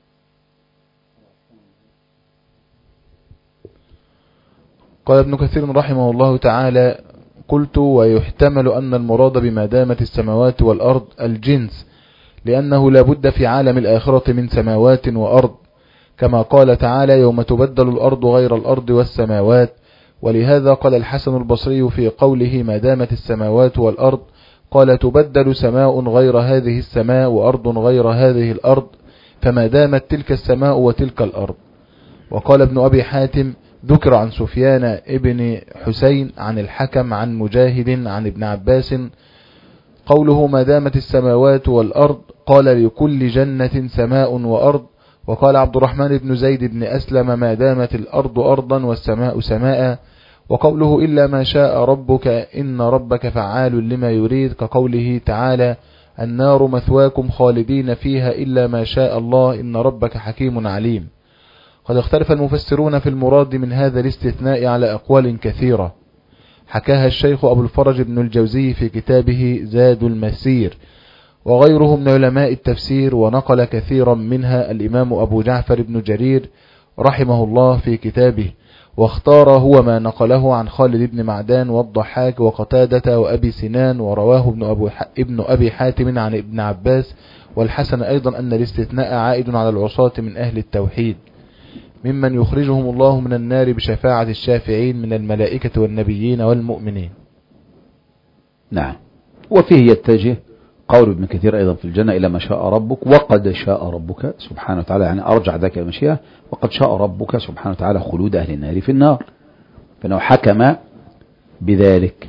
قال ابن كثير رحمه الله تعالى قلت ويحتمل أن المراد بما دامت السماوات والأرض الجنس، لأنه لا بد في عالم الآخرة من سماوات وأرض، كما قال تعالى يوم تبدل الأرض غير الأرض والسماوات. ولهذا قال الحسن البصري في قوله ما دامت السماوات والأرض قال تبدل سماء غير هذه السماء وأرض غير هذه الأرض، فما دامت تلك السماء وتلك الأرض. وقال ابن أبي حاتم ذكر عن سفيان ابن حسين عن الحكم عن مجاهد عن ابن عباس قوله ما دامت السماوات والأرض قال لكل جنة سماء وأرض. وقال عبد الرحمن بن زيد بن أسلم ما دامت الأرض أرضا والسماء سماء. وقوله إلا ما شاء ربك إن ربك فعال لما يريد كقوله تعالى النار مثواكم خالدين فيها إلا ما شاء الله إن ربك حكيم عليم. قد اختلف المفسرون في المراد من هذا الاستثناء على أقوال كثيرة حكاها الشيخ أبو الفرج بن الجوزي في كتابه زاد المسير وغيره من علماء التفسير، ونقل كثيرا منها الإمام أبو جعفر بن جرير رحمه الله في كتابه، واختار هو ما نقله عن خالد بن معدان والضحاك وقتادة وأبي سنان، ورواه ابن, أبو ابن أبي حاتم عن ابن عباس والحسن أيضا أن الاستثناء عائد على العصاة من أهل التوحيد ممن يخرجهم الله من النار بشفاعة الشافعين من الملائكة والنبيين والمؤمنين. نعم. وفيه يتجه قول ابن كثير أيضا في الجنة إلى ما شاء ربك وقد شاء ربك سبحانه وتعالى، يعني أرجع ذاك المشيئة وقد شاء ربك سبحانه وتعالى خلود أهل النار في النار، فإنه حكم بذلك.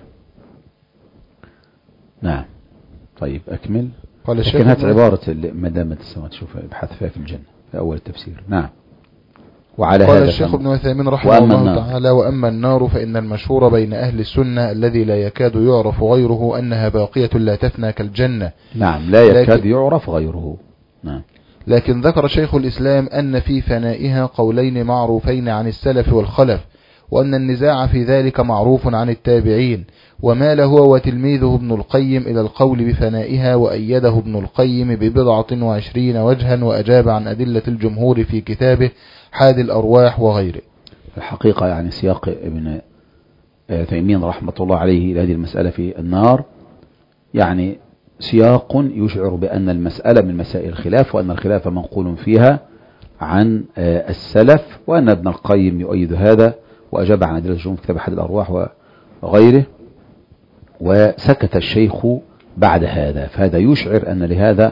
نعم. طيب أكمل. لكن هات عبارة ما دامت السماوات شوف ابحث فيها في الجنة في أول التفسير. نعم. وعلى قال هذا الشيخ ابن عثيمين رحمه الله النار. تعالى وأما النار فإن المشهور بين أهل السنة الذي لا يكاد يعرف غيره أنها باقية لا تفنى كالجنة. نعم لا يكاد يعرف غيره. نعم. لكن ذكر شيخ الإسلام أن في فنائها قولين معروفين عن السلف والخلف، وأن النزاع في ذلك معروف عن التابعين، ومال هو وتلميذه ابن القيم إلى القول بفنائها، وأيده ابن القيم ببضعة وعشرين وجها، وأجاب عن أدلة الجمهور في كتابه حاد الأرواح وغيره. الحقيقة يعني سياق ابن تيمين رحمة الله عليه لهذه المسألة في النار يعني سياق يشعر بأن المسألة من مسائل الخلاف، وأن الخلاف منقول فيها عن السلف، وأن ابن القيم يؤيد هذا وأجاب عن أدلة الجمهور في كتاب حاد الأرواح وغيره، وسكت الشيخ بعد هذا. فهذا يشعر أن لهذا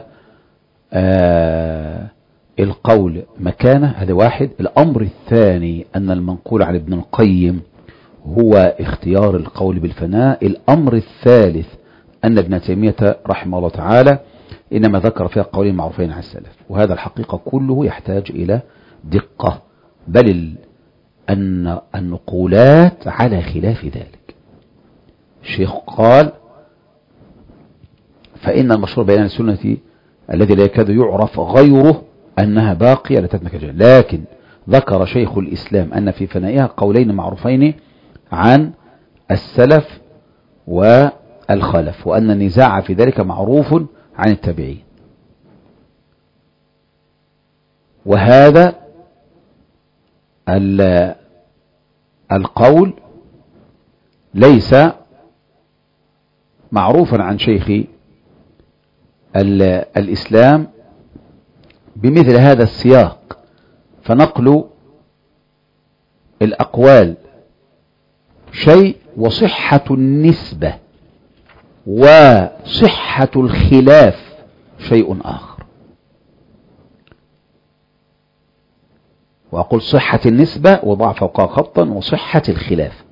آه القول مكانه. هذا واحد. الأمر الثاني أن المنقول عن ابن القيم هو اختيار القول بالفناء. الأمر الثالث أن ابن تيمية رحمه الله تعالى إنما ذكر فيها قولين معروفين عن السلف، وهذا الحقيقة كله يحتاج إلى دقة، بل أن النقولات على خلاف ذلك. الشيخ قال فإن المشهور بين السنة الذي لا يكاد يعرف غيره أنها باقية لا تفنى كالجنة، لكن ذكر شيخ الإسلام أن في فنائها قولين معروفين عن السلف والخلف، وأن النزاع في ذلك معروف عن التابعين. وهذا القول ليس معروفا عن شيخ الإسلام بمثل هذا السياق، فنقل الأقوال شيء وصحة النسبة وصحة الخلاف شيء آخر. وأقول صحة النسبة وضع فوقها خطا وصحة الخلاف.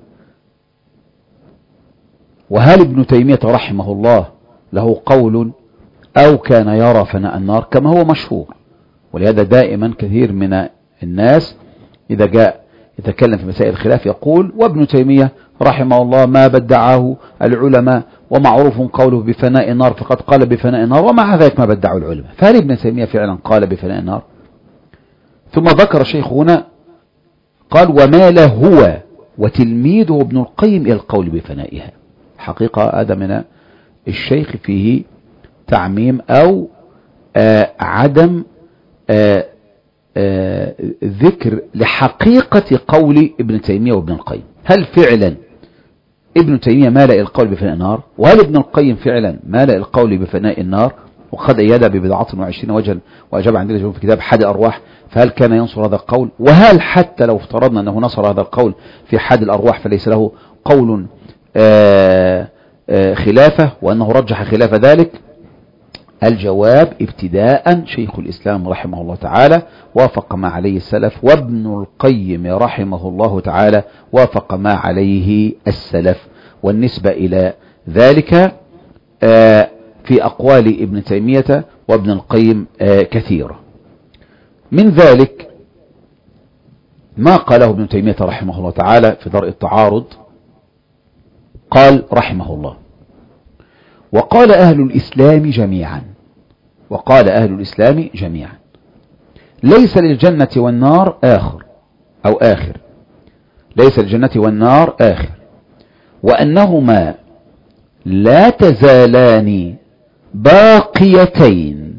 وهل ابن تيمية رحمه الله له قول أو كان يرى فناء النار كما هو مشهور؟ ولهذا دائما كثير من الناس إذا جاء يتكلم في مسائل الخلاف يقول وابن تيمية رحمه الله ما بدعه العلماء ومعروف قوله بفناء النار فقد قال بفناء النار ومع ذلك ما بدعه العلماء. فهل ابن تيمية فعلا قال بفناء النار؟ ثم ذكر الشيخ هنا قال ومال هو وتلميذه ابن القيم إلى القول بفنائها. حقيقة هذا من الشيخ فيه تعميم أو آه عدم آه آه ذكر لحقيقة قول ابن تيمية وابن القيم. هل فعلا ابن تيمية مال إلى القول بفناء النار؟ وهل ابن القيم فعلا مال إلى القول بفناء النار؟ وقد أيد ببضعة وعشرين وجها وأجاب عن ذلك في كتاب حاد الأرواح. فهل كان ينصر هذا القول؟ وهل حتى لو افترضنا أنه نصر هذا القول في حاد الأرواح فليس له قول آآ آآ خلافه وأنه رجح خلاف ذلك؟ الجواب ابتداء شيخ الإسلام رحمه الله تعالى وافق ما عليه السلف، وابن القيم رحمه الله تعالى وافق ما عليه السلف. والنسبة إلى ذلك في أقوال ابن تيمية وابن القيم كثيرة. من ذلك ما قاله ابن تيمية رحمه الله تعالى في درء التعارض، قال رحمه الله: وقال أهل الإسلام جميعا وقال أهل الإسلام جميعا ليس للجنة والنار آخر أو آخر ليس للجنة والنار آخر، وأنهما لا تزالان باقيتين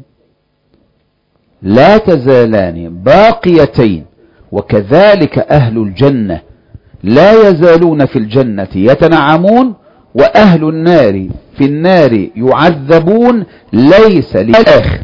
لا تزالان باقيتين وكذلك أهل الجنة لا يزالون في الجنة يتنعمون، وأهل النار في النار يعذبون، ليس للآخر.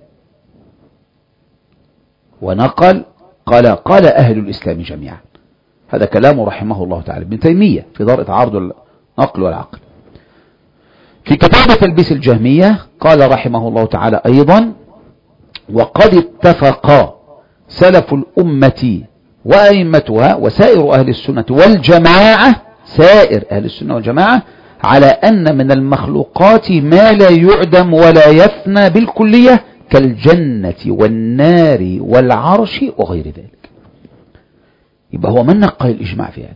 ونقل قال قال أهل الإسلام جميعا. هذا كلامه رحمه الله تعالى ابن تيمية في دار تعارض النقل والعقل. في كتاب تلبيس الجهمية قال رحمه الله تعالى أيضا: وقد اتفق سلف الأمة وأئمتها وسائر أهل السنة والجماعة سائر أهل السنة والجماعة على أن من المخلوقات ما لا يعدم ولا يفنى بالكلية كالجنة والنار والعرش وغير ذلك. يبقى هو من نقل الإجماع في هذا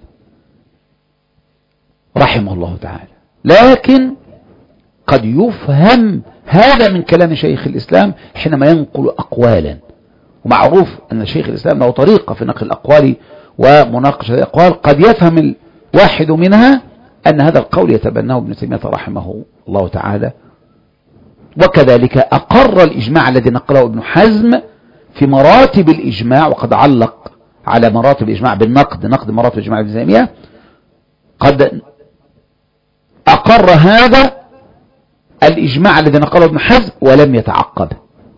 رحمه الله تعالى، لكن قد يفهم هذا من كلام شيخ الإسلام حينما ينقل أقوالا، ومعروف أن شيخ الإسلام له طريقة في نقل الأقوال ومناقشة الأقوال، قد يفهم الواحد منها أن هذا القول يتبناه ابن تيمية رحمه الله تعالى. وكذلك أقر الإجماع الذي نقله ابن حزم في مراتب الإجماع، وقد علق على مراتب الإجماع بالنقد، نقد مراتب الإجماع ابن تيمية، قد أقر هذا الإجماع الذي نقله ابن حزم ولم يتعقب.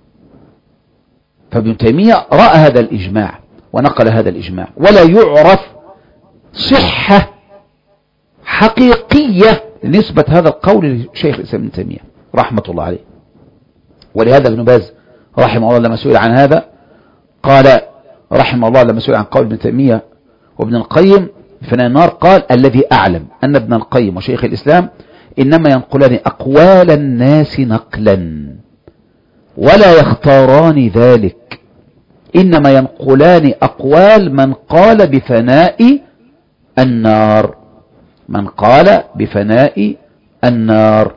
فابن تيمية رأى هذا الإجماع ونقل هذا الإجماع، ولا يعرف صحة حقيقية لنسبة هذا القول لشيخ الإسلام ابن تيمية رحمة الله عليه. ولهذا ابن باز رحمه الله لما سئل عن هذا قال رحمه الله لما سئل عن قول ابن تيمية وابن القيم فناء النار، قال: الذي أعلم أن ابن القيم وشيخ الإسلام إنما ينقلان أقوال الناس نقلا ولا يختاران ذلك، إنما ينقلان أقوال من قال بفناء النار من قال بفناء النار.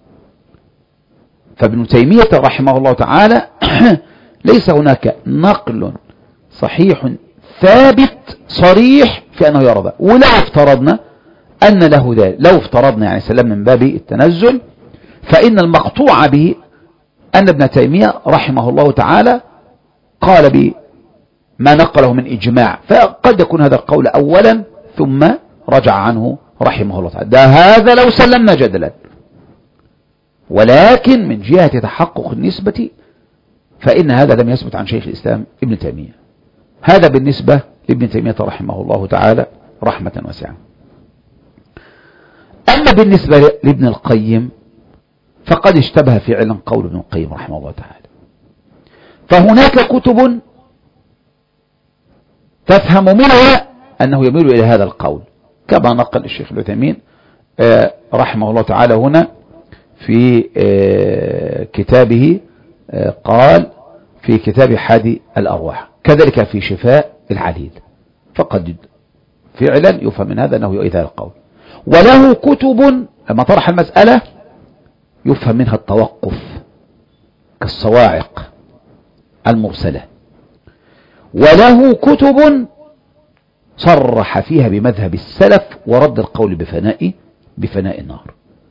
فابن تيمية رحمه الله تعالى ليس هناك نقل صحيح ثابت صريح في أنه يرى. ولو افترضنا أن له ذلك، لو افترضنا يعني سلام من باب التنزل، فإن المقطوع به أن ابن تيمية رحمه الله تعالى قال بما نقله من إجماع، فقد يكون هذا القول أولا ثم رجع عنه رحمه الله تعالى. ده هذا لو سلمنا جدلا، ولكن من جهة تحقق النسبة فإن هذا لم يثبت عن شيخ الإسلام ابن تيمية. هذا بالنسبة لابن تيمية رحمه الله تعالى رحمة واسعة. أما بالنسبة لابن القيم فقد اشتبه فعلا قول ابن القيم رحمه الله تعالى. فهناك كتب تفهم منها أنه يميل إلى هذا القول، كما نقل الشيخ ابن تيمية رحمه الله تعالى هنا في كتابه، قال في كتاب حادي الأرواح، كذلك في شفاء العليل، فقد فعلا يفهم من هذا أنه يؤيد هذا القول. وله كتب لما طرح المسألة يفهم منها التوقف كالصواعق المرسلة، وله كتب صرح فيها بمذهب السلف ورد القول بفناء بفناء النار،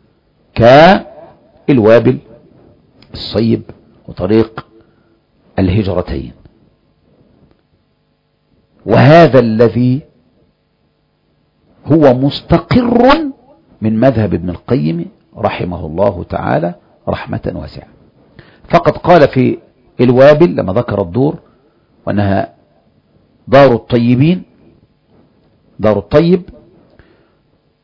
كالوابل الصيب وطريق الهجرتين. وهذا الذي هو مستقر من مذهب ابن القيم رحمه الله تعالى رحمة واسعة. فقد قال في الوابل لما ذكر الدور وأنها دار الطيبين، دار الطيب،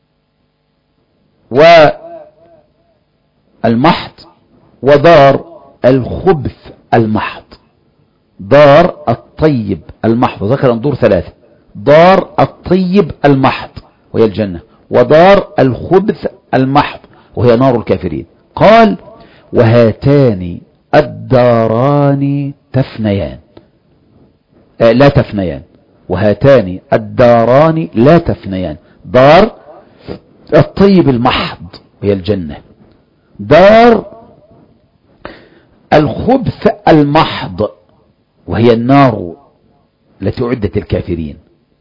والمحط، ودار الخبث المحض، دار الطيب المحض، ذكر أن دور ثلاثة: دار الطيب المحض وهي الجنة، ودار الخبث المحض وهي نار الكافرين. قال: وهاتان الداران تفنيان، آه لا تفنيان، وهاتان الداران لا تفنيان، دار الطيب المحض وهي الجنة، دار الخبث المحض وهي النار التي أعدت الكافرين،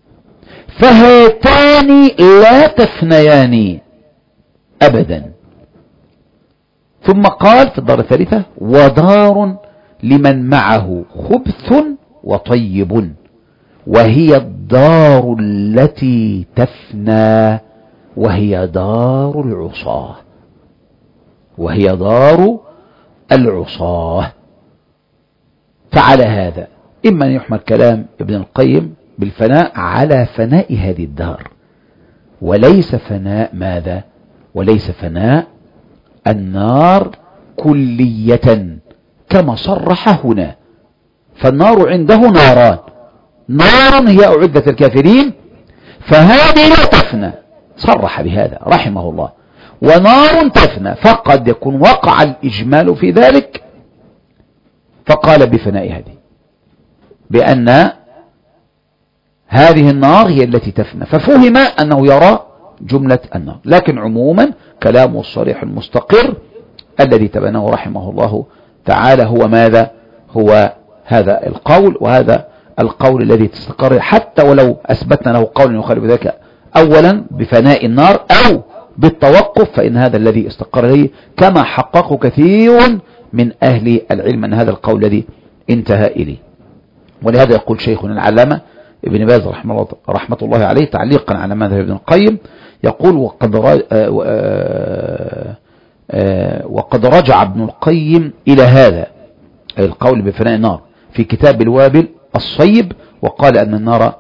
فهاتان لا تفنيان أبدا. ثم قال في الدار الثالثة: ودار لمن معه خبث وطيب وهي الدار التي تفنى وهي دار العصاة، وهي دار العصاة. فعلى هذا إما أن يحمل كلام ابن القيم بالفناء على فناء هذه الدار، وليس فناء ماذا؟ وليس فناء النار كلية كما صرح هنا. فالنار عنده ناران: نار هي أعدت الكافرين فهذه لا تفنى، صرح بهذا رحمه الله، ونار تفنى، فقد يكون وقع الإجمال في ذلك فقال بفناء هذه، بأن هذه النار هي التي تفنى، ففهم أنه يرى جملة النار. لكن عموما كلامه الصريح المستقر الذي تبناه رحمه الله تعالى هو ماذا؟ هو هذا القول، وهذا القول الذي تستقر، حتى ولو أثبتنا له قول يخالف ذلك أولا بفناء النار أو بالتوقف، فإن هذا الذي استقر له كما حققه كثير من أهل العلم أن هذا القول الذي انتهى إليه. ولهذا يقول شيخنا العلامة ابن باز رحمه, رحمة الله عليه تعليقا على مذهب ابن القيم، يقول: وقد وقد رجع ابن القيم إلى هذا أي القول بفناء النار في كتاب الوابل الصيب، وقال أن النار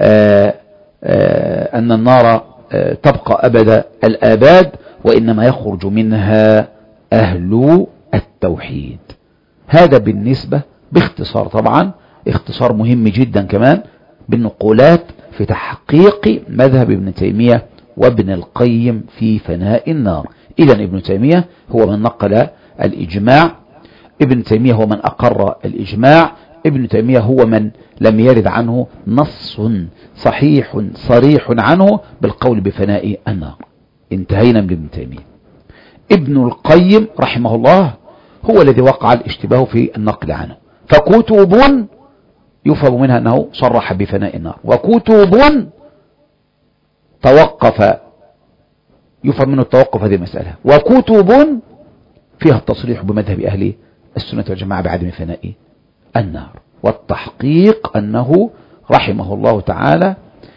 أن النار تبقى أبد الآباد، وإنما يخرج منها أهل التوحيد. هذا بالنسبة باختصار، طبعا اختصار مهم جدا كمان بالنقولات في تحقيق مذهب ابن تيمية وابن القيم في فناء النار. إذن ابن تيمية هو من نقل الإجماع، ابن تيمية هو من أقر الإجماع، ابن تيمية هو من لم يرد عنه نص صحيح صريح عنه بالقول بفناء النار. انتهينا من ابن تيمية. ابن القيم رحمه الله هو الذي وقع الاشتباه في النقل عنه، فكتب يفهم منها أنه صرح بفناء النار، وكتب توقف يفهم منه التوقف هذه المسألة، وكتب فيها التصريح بمذهب أهل السنة والجماعة بعدم فناء النار. والتحقيق أنه رحمه الله تعالى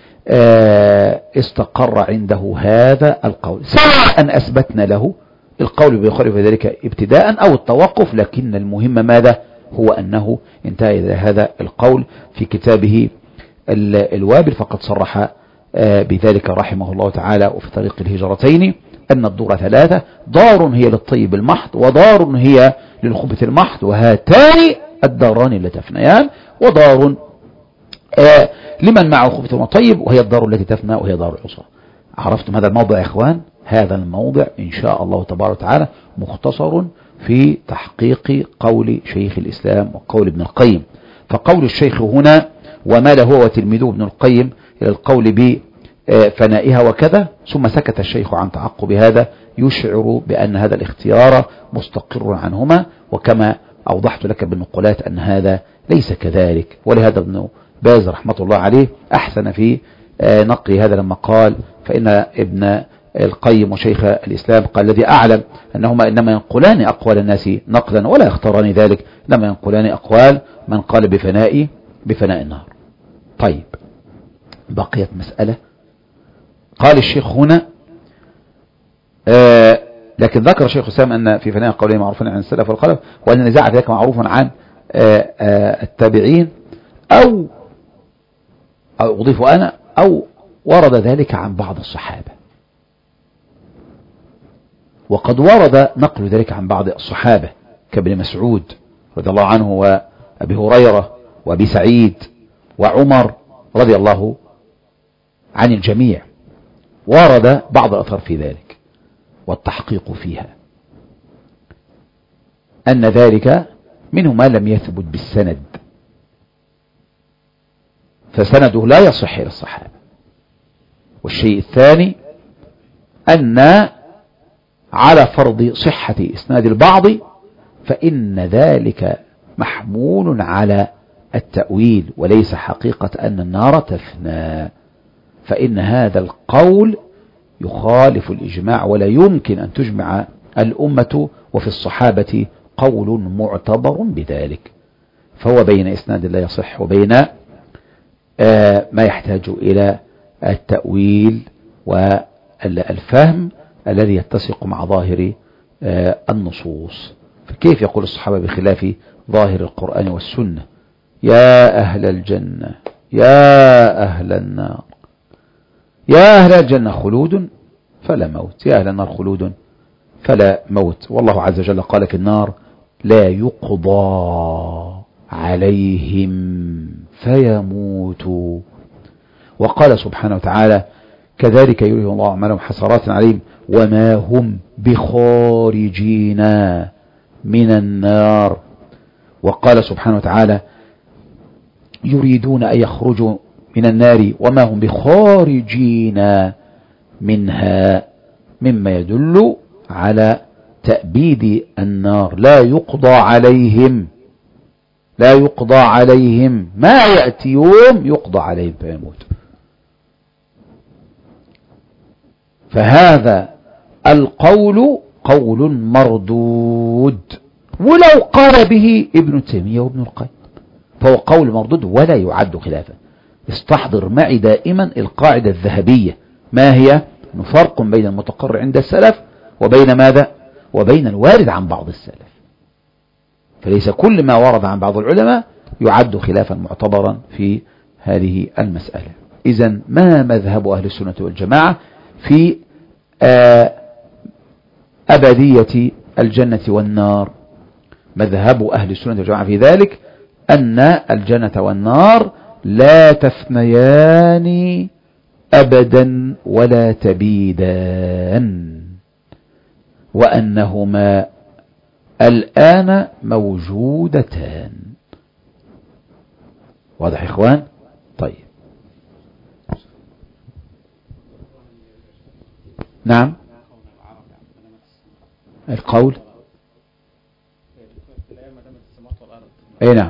استقر عنده هذا القول، سواء أن أثبتنا له القول بيخالف ذلك ابتداء أو التوقف، لكن المهم ماذا؟ هو أنه انتهى إلى هذا القول في كتابه الوابل، فقد صرح بذلك رحمه الله تعالى. وفي طريق الهجرتين أن الدور ثلاثة: دار هي للطيب المحض، ودار هي للخبث المحض، وهاتان الداران لا تفنيان، ودار آه لمن معه خبث وطيب وهي الدار التي تفنى وهي دار العصاة. عرفتم هذا الموضع يا إخوان؟ هذا الموضع إن شاء الله تبارك وتعالى مختصر في تحقيق قول شيخ الإسلام وقول ابن القيم. فقول الشيخ هنا: ومال هو وتلميذه ابن القيم إلى القول بفنائها وكذا، ثم سكت الشيخ عن تعقب هذا، يشعر بأن هذا الاختيار مستقر عنهما، وكما أوضحت لك بالنقولات أن هذا ليس كذلك. ولهذا ابن باز رحمة الله عليه أحسن في نقل هذا لما قال: فإن ابن القيم وشيخ الإسلام قال: الذي أعلم أنهما إنما ينقلان أقوال الناس نقلا ولا يختاران ذلك، لما ينقلان أقوال من قال بفناء بفناء النار. طيب، بقيت مسألة. قال الشيخ هنا آه لكن ذكر الشيخ الإسلام أن في فناء قوله معروف عن السلف والخلف، وأن النزاع ذلك معروف عن آه آه التابعين، أو أو أضيف أنا أو ورد ذلك عن بعض الصحابة. وقد ورد نقل ذلك عن بعض الصحابة كابن مسعود رضي الله عنه وأبي هريرة وأبي سعيد وعمر رضي الله عن الجميع. ورد بعض الأثر في ذلك، والتحقيق فيها أن ذلك منه ما لم يثبت بالسند، فسنده لا يصح إلى الصحابة. والشيء الثاني أن على فرض صحة إسناد البعض فإن ذلك محمول على التأويل وليس حقيقة أن النار تفنى، فإن هذا القول يخالف الإجماع، ولا يمكن أن تجمع الأمة وفي الصحابة قول معتبر بذلك. فهو بين إسناد لا يصح وبين آه ما يحتاج إلى التأويل والفهم الذي يتسق مع ظاهر آه النصوص. فكيف يقول الصحابة بخلاف ظاهر القرآن والسنة؟ يا أهل الجنة يا أهل النار، يا أهل الجنة خلود فلا موت، يا أهل النار خلود فلا موت. والله عز وجل قال في النار لا يقضى عليهم فيموتوا. وقال سبحانه وتعالى كذلك يريه الله أعمالهم حسرات عليهم وما هم بخارجين من النار. وقال سبحانه وتعالى يريدون أن يخرجوا من النار وما هم بخارجين منها، مما يدل على تأبيد النار. لا يقضى عليهم، لا يقضى عليهم، ما يأتي يوم يقضى عليهم فيموت. فهذا القول قول مردود، ولو قال به ابن تيمية وابن القيم فهو قول مردود ولا يعد خلافا. استحضر معي دائما القاعدة الذهبية، ما هي؟ فرق بين المتقرر عند السلف وبين ماذا؟ وبين الوارد عن بعض السلف. فليس كل ما ورد عن بعض العلماء يعد خلافا معتبرا في هذه المسألة. إذن ما مذهب أهل السنة والجماعة في أبدية الجنة والنار؟ مذهب أهل السنة والجماعة في ذلك أن الجنة والنار لا تفنيان أبدا ولا تبيدان، وأنهما الآن موجودتان. واضح يا إخوان؟ طيب نعم القول اي نعم.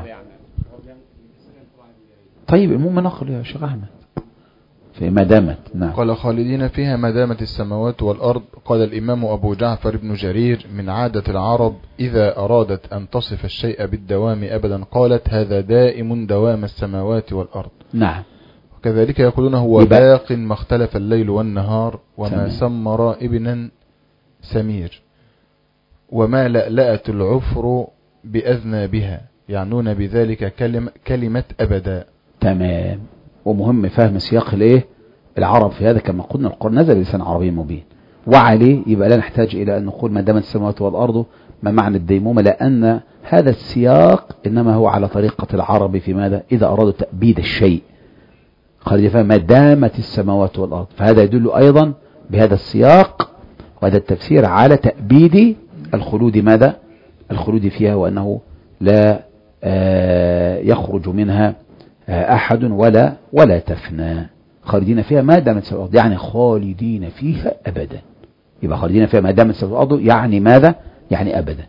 طيب المهم نقل يا شيخ أحمد في ما دامت. نعم. قال خالدين فيها ما دامت السماوات والأرض. قال الإمام أبو جعفر بن جرير من عادة العرب إذا أرادت أن تصف الشيء بالدوام أبدا قالت هذا دائم دوام السماوات والأرض. نعم. وكذلك يقولون هو باق ما اختلف الليل والنهار وما تمام. سمر ابنا سمير وما لألأت العفر بأذنابها، يعنون بذلك كلمة, كلمة أبدا. تمام. ومهم فهم سياق الايه العرب في هذا، كما قلنا القرآن نزل بلسان عربي مبين، وعليه يبقى لا نحتاج إلى أن نقول ما دامت السماوات والأرض ما معنى الديمومة، لأن هذا السياق إنما هو على طريقة العرب في ماذا؟ إذا أرادوا تأبيد الشيء خرج فهم ما دامت السماوات والأرض، فهذا يدل أيضا بهذا السياق وهذا التفسير على تأبيد الخلود ماذا؟ الخلود فيها، وأنه لا يخرج منها أحد ولا ولا تفنى. خالدين فيها ما دامت السماوات والأرض يعني خالدين فيها أبدا. يبقى خالدين فيها ما دامت السماوات والأرض يعني ماذا؟ يعني أبدا.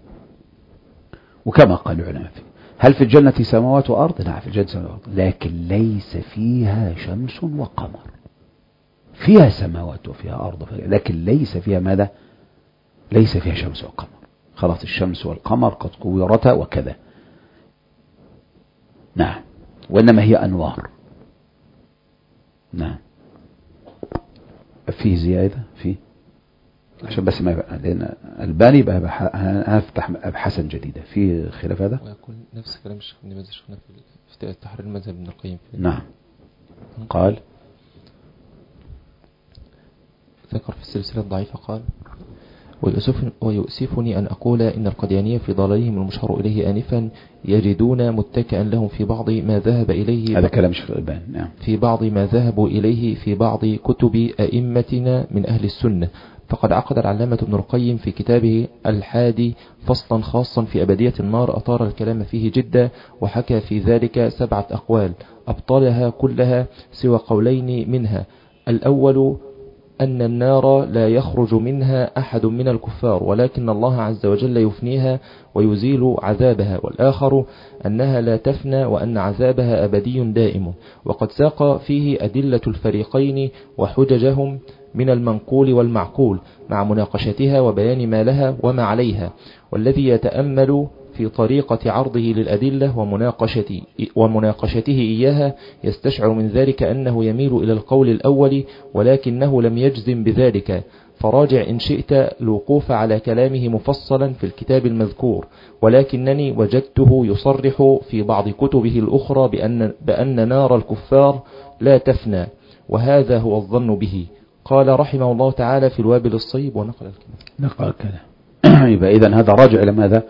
وكما قال العلماء فيه هل في الجنة سماوات وأرض؟ نعم في الجنة سماوات وأرض، لكن ليس فيها شمس وقمر. فيها سماوات وفيها أرض لكن ليس فيها ماذا؟ ليس فيها شمس وقمر. خلاص الشمس والقمر قد كورتا وكذا. نعم. وإنما هي أنوار. نعم. فيه زيادة فيه عشان بس ما يبقى، لأن الباني بقى هفتح أبحاثا جديدة في خلاف هذا. ويكون نفس كلام الشيخ ابن باز شيخنا في تحرير المذهب ابن القيم. نعم. قال ذكر في السلسلة الضعيفة قال ويؤسف ويؤسفني أن أقول إن القديانية في ضلالهم المشار إليه آنفا يجدون متكئا لهم في بعض ما ذهب إليه هذا كلام شيخ الألباني. نعم. في بعض ما ذهبوا إليه في بعض كتب أئمتنا من أهل السنة. فقد عقد العلامة ابن القيم في كتابه الحادي فصلا خاصا في أبدية النار أطار الكلام فيه جدا، وحكى في ذلك سبعة أقوال أبطلها كلها سوى قولين منها: الأول أن النار لا يخرج منها أحد من الكفار، ولكن الله عز وجل يفنيها ويزيل عذابها، والآخر أنها لا تفنى وأن عذابها أبدي دائم. وقد ساق فيه أدلة الفريقين وحججهم من المنقول والمعقول مع مناقشتها وبيان ما لها وما عليها، والذي يتأمل في طريقة عرضه للأدلة ومناقشته, ومناقشته إياها يستشعر من ذلك أنه يميل إلى القول الأول، ولكنه لم يجزم بذلك. فراجع إن شئت الوقوف على كلامه مفصلا في الكتاب المذكور، ولكنني وجدته يصرح في بعض كتبه الأخرى بأن, بأن نار الكفار لا تفنى، وهذا هو الظن به. قال رحمه الله تعالى في الوابل الصيب ونقل الكلام. نقل الكلام. يبقى إذن هذا راجع إلى ماذا؟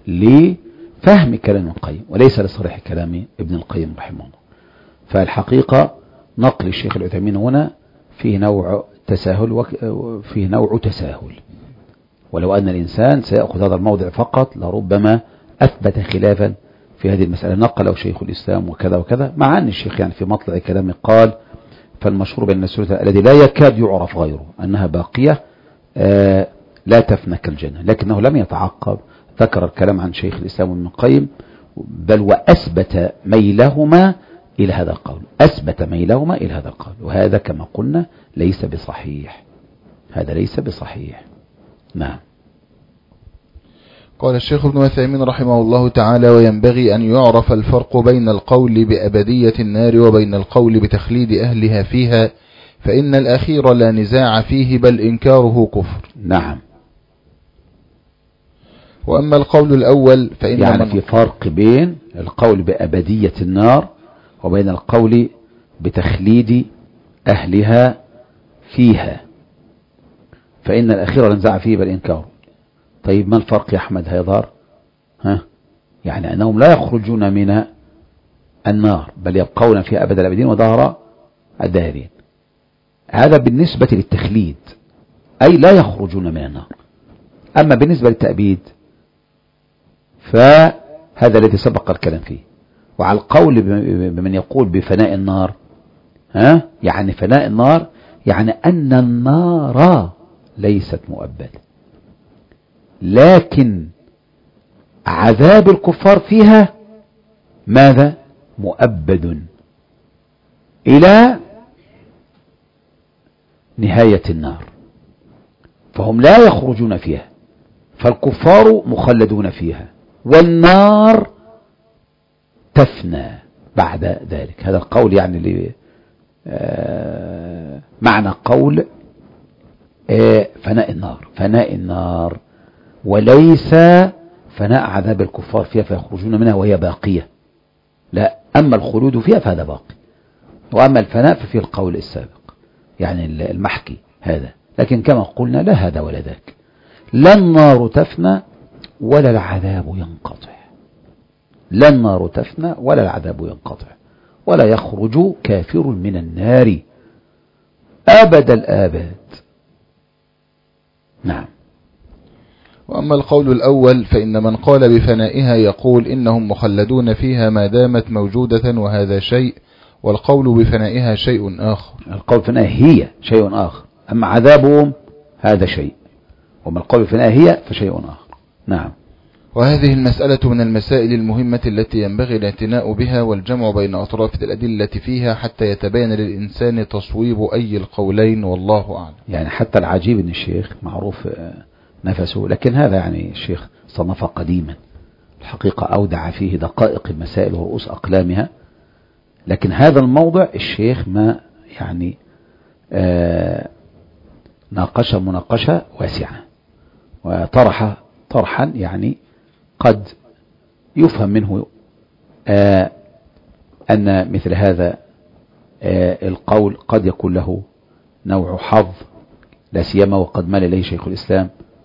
لفهم كلام ابن القيم وليس لصريح كلام ابن القيم رحمه الله. فالحقيقة نقل الشيخ العثيمين هنا فيه نوع تساهل وفيه نوع تساهل، ولو أن الإنسان سيأخذ هذا الموضع فقط لربما أثبت خلافا في هذه المسألة. نقله شيخ الإسلام وكذا وكذا، مع أن الشيخ يعني في مطلع كلامه قال: فالمشهور بين السورة الذي لا يكاد يعرف غيره أنها باقية آه لا تفنى كالجنة، لكنه لم يتعقب، ذكر الكلام عن شيخ الإسلام ابن القيم، بل وأثبت ميلهما إلى هذا القول، أثبت ميلهما إلى هذا القول، وهذا كما قلنا ليس بصحيح، هذا ليس بصحيح. نعم. قال الشيخ ابن عثيمين رحمه الله تعالى: وينبغي أن يعرف الفرق بين القول بأبدية النار وبين القول بتخليد أهلها فيها، فإن الأخير لا نزاع فيه بل إنكاره كفر. نعم. وأما القول الأول فإن يعني في فرق بين القول بأبدية النار وبين القول بتخليد أهلها فيها، فإن الأخير لا نزاع فيه بل إنكاره. طيب ما الفرق يا أحمد هيظهر؟ ها؟ يعني أنهم لا يخرجون من النار بل يبقون فيها أبد الأبدين وظهر الداهرين. هذا بالنسبة للتخليد، أي لا يخرجون من النار. أما بالنسبة للتأبيد فهذا الذي سبق الكلام فيه. وعلى القول بمن يقول بفناء النار، ها؟ يعني فناء النار يعني أن النار ليست مؤبدة، لكن عذاب الكفار فيها ماذا؟ مؤبد إلى نهاية النار، فهم لا يخرجون فيها، فالكفار مخلدون فيها والنار تفنى بعد ذلك. هذا القول يعني اللي آه معنى قول آه فناء النار، فناء النار وليس فناء عذاب الكفار فيها فيخرجون منها وهي باقية، لا، أما الخلود فيها فهذا باقي، وأما الفناء ففيه القول السابق يعني المحكي هذا. لكن كما قلنا لا هذا ولا ذاك، لا النار تفنى ولا العذاب ينقطع، لا النار تفنى ولا العذاب ينقطع، ولا يخرج كافر من النار أبد الآباد. نعم. وأما القول الأول فإن من قال بفنائها يقول إنهم مخلدون فيها ما دامت موجودة وهذا شيء، والقول بفنائها شيء آخر. القول بفنائها هي شيء آخر، أما عذابهم هذا شيء، وما القول بفنائها هي فشيء آخر. نعم. وهذه المسألة من المسائل المهمة التي ينبغي الاعتناء بها والجمع بين أطراف الأدلة فيها حتى يتبين للإنسان تصويب أي القولين، والله أعلم. يعني حتى العجيب أن الشيخ معروف نفسه، لكن هذا يعني الشيخ صنف قديما الحقيقة أودع فيه دقائق المسائل ورؤوس أقلامها، لكن هذا الموضع الشيخ ما يعني آه ناقش مناقشة واسعة وطرح طرحا يعني قد يفهم منه آه أن مثل هذا آه القول قد يكون له نوع حظ، لا سيما وقد مال إليه شيخ الإسلام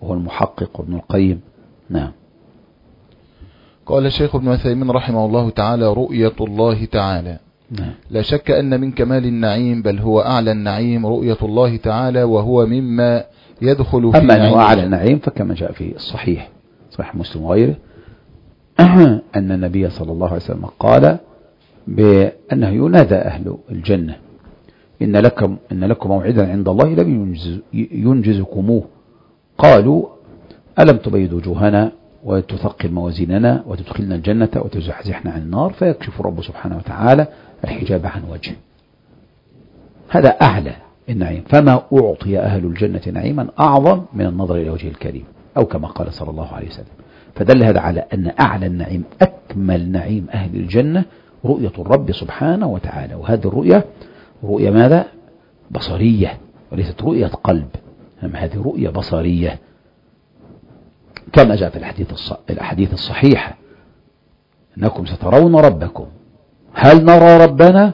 وهو المحقق ابن القيم. نعم. قال الشيخ ابن عثيمين رحمه الله تعالى: رؤية الله تعالى. نعم. لا شك أن من كمال النعيم، بل هو أعلى النعيم، رؤية الله تعالى، وهو مما يدخل في أما نعيم. أنه أعلى النعيم فكما جاء في الصحيح صحيح مسلم وغيره أن النبي صلى الله عليه وسلم قال بأنه ينادى أهل الجنة: إن لكم, إن لكم موعدا عند الله لم ينجز ينجزكموه. قالوا: ألم تبيض وجوهنا وتثقل موازيننا وتدخلنا الجنة وتزحزحنا عن النار؟ فيكشف الرب سبحانه وتعالى الحجاب عن وجهه. هذا أعلى النعيم، فما أعطي أهل الجنة نعيما أعظم من النظر إلى وجه الكريم، أو كما قال صلى الله عليه وسلم. فدل هذا على أن أعلى النعيم، أكمل نعيم أهل الجنة، رؤية الرب سبحانه وتعالى. وهذه الرؤية رؤية ماذا؟ بصرية، وليست رؤية قلب، هذه رؤية بصرية كما جاء في الحديث الحديث الصحيح: إنكم سترون ربكم. هل نرى ربنا؟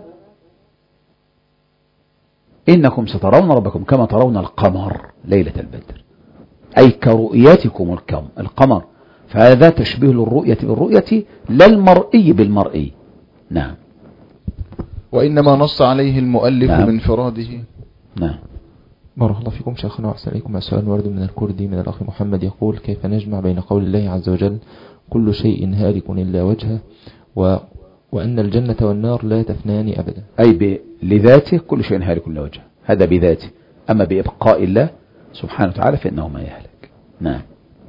إنكم سترون ربكم كما ترون القمر ليلة البدر، أي كرؤيتكم القمر. فهذا تشبيه للرؤية بالرؤية، لا المرئي بالمرئي. نعم. وإنما نص عليه المؤلف نعم. بانفراده. نعم. بارك الله فيكم شيخنا وأحسن إليكم. سؤال ورد من الكردي من الأخ محمد يقول: كيف نجمع بين قول الله عز وجل: كل شيء هالك إلا وجهه، و... وأن الجنة والنار لا تفنان أبدا؟ أي ب... لذاته كل شيء هالك إلا وجهه، هذا بذاته. أما بإبقاء الله سبحانه وتعالى فإنه ما يهلك. نعم.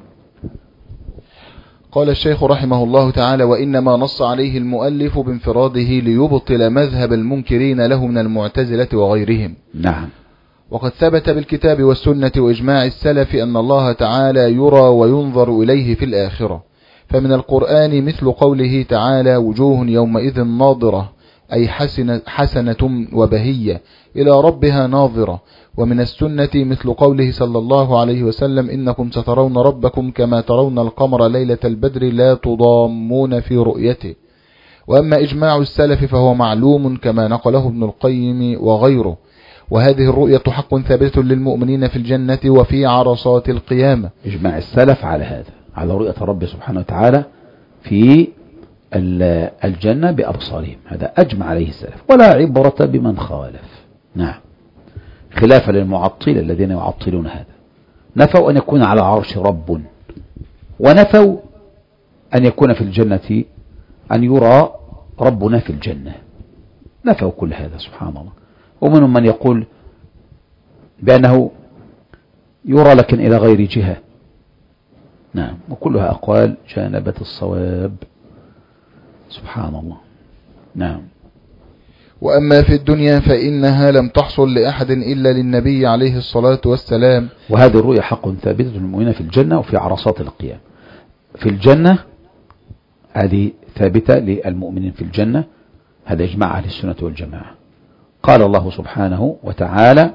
قال الشيخ رحمه الله تعالى: وإنما نص عليه المؤلف بانفراده ليبطل مذهب المنكرين له من المعتزلة وغيرهم. نعم. وقد ثبت بالكتاب والسنة وإجماع السلف أن الله تعالى يرى وينظر إليه في الآخرة. فمن القرآن مثل قوله تعالى: وجوه يومئذ ناظرة، أي حسنة, حسنة وبهية إلى ربها ناظرة. ومن السنة مثل قوله صلى الله عليه وسلم: إنكم سترون ربكم كما ترون القمر ليلة البدر لا تضامون في رؤيته. وأما إجماع السلف فهو معلوم كما نقله ابن القيم وغيره. وهذه الرؤية حق ثابت للمؤمنين في الجنة وفي عرصات القيامة. إجماع السلف على هذا، على رؤية الرب سبحانه وتعالى في الجنة بأبصارهم، هذا أجمع عليه السلف، ولا عبرة بمن خالف. نعم. خلافا للمعطل الذين يعطلون هذا، نفوا أن يكون على عرش رب، ونفوا أن يكون في الجنة، أن يرى ربنا في الجنة، نفوا كل هذا سبحان الله. ومنهم من يقول بأنه يرى لكن إلى غير جهة. نعم. وكلها أقوال جانبة الصواب سبحان الله. نعم. وأما في الدنيا فإنها لم تحصل لأحد إلا للنبي عليه الصلاة والسلام. وهذه الرؤيا حق ثابتة للمؤمنين في الجنة وفي عرصات القيام. في الجنة هذه ثابتة للمؤمنين في الجنة، هذا إجماع أهل السنة والجماعة. قال الله سبحانه وتعالى: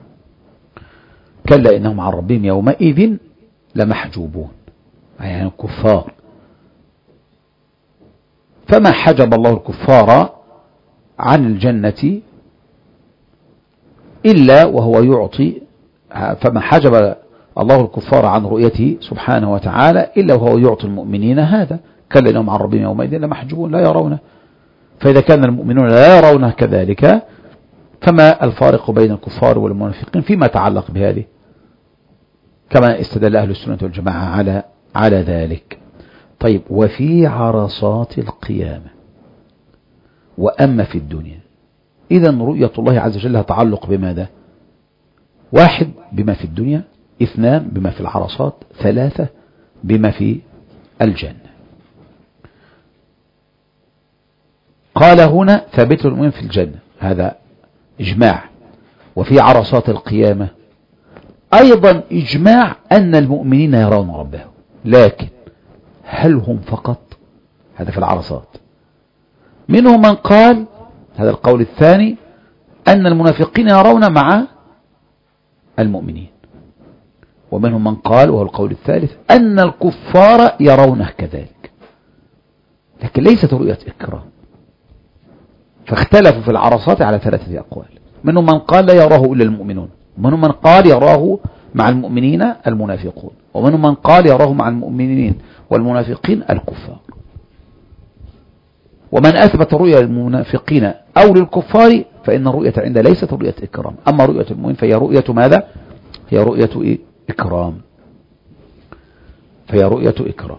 كلا إنهم عن ربهم يومئذ لمحجوبون، يعني الكفار. فما حجب الله الكفار عن الجنة إلا وهو يعطي، فما حجب الله الكفار عن رؤيته سبحانه وتعالى إلا وهو يعطي المؤمنين هذا. كلا إنهم عن ربهم يومئذ لمحجوبون، لا يرونه. فإذا كان المؤمنون لا يرونه كذلك، فما الفارق بين الكفار والمنافقين فيما تعلق بهذه، كما استدل أهل السنة والجماعة على على ذلك. طيب، وفي عرصات القيامة. وأما في الدنيا، إذن رؤية الله عز وجل لها تعلق بماذا؟ واحد، بما في الدنيا. اثنان، بما في العرصات. ثلاثة، بما في الجنة. قال هنا ثابت المؤمن في الجنة، هذا إجماع. وفي عرصات القيامة أيضا إجماع أن المؤمنين يرون ربهم، لكن هل هم فقط؟ هذا في العرصات. منهم من قال، هذا القول الثاني، أن المنافقين يرون مع المؤمنين. ومنهم من قال، وهو القول الثالث، أن الكفار يرونه كذلك، لكن ليست رؤية إكرام. فاختلفوا في العرصات على ثلاثة أقوال. منهم من قال لا يراه إلا المؤمنون، ومنهم من قال يراه مع المؤمنين المنافقون، ومنهم من قال يراه مع المؤمنين والمنافقين الكفار. ومن أثبت رؤيا للمنافقين أو للكفار فإن الرؤية عنده ليست رؤية إكرام، أما رؤية المؤمن فهي رؤية ماذا؟ هي رؤية إيه؟ إكرام، فهي رؤية إكرام.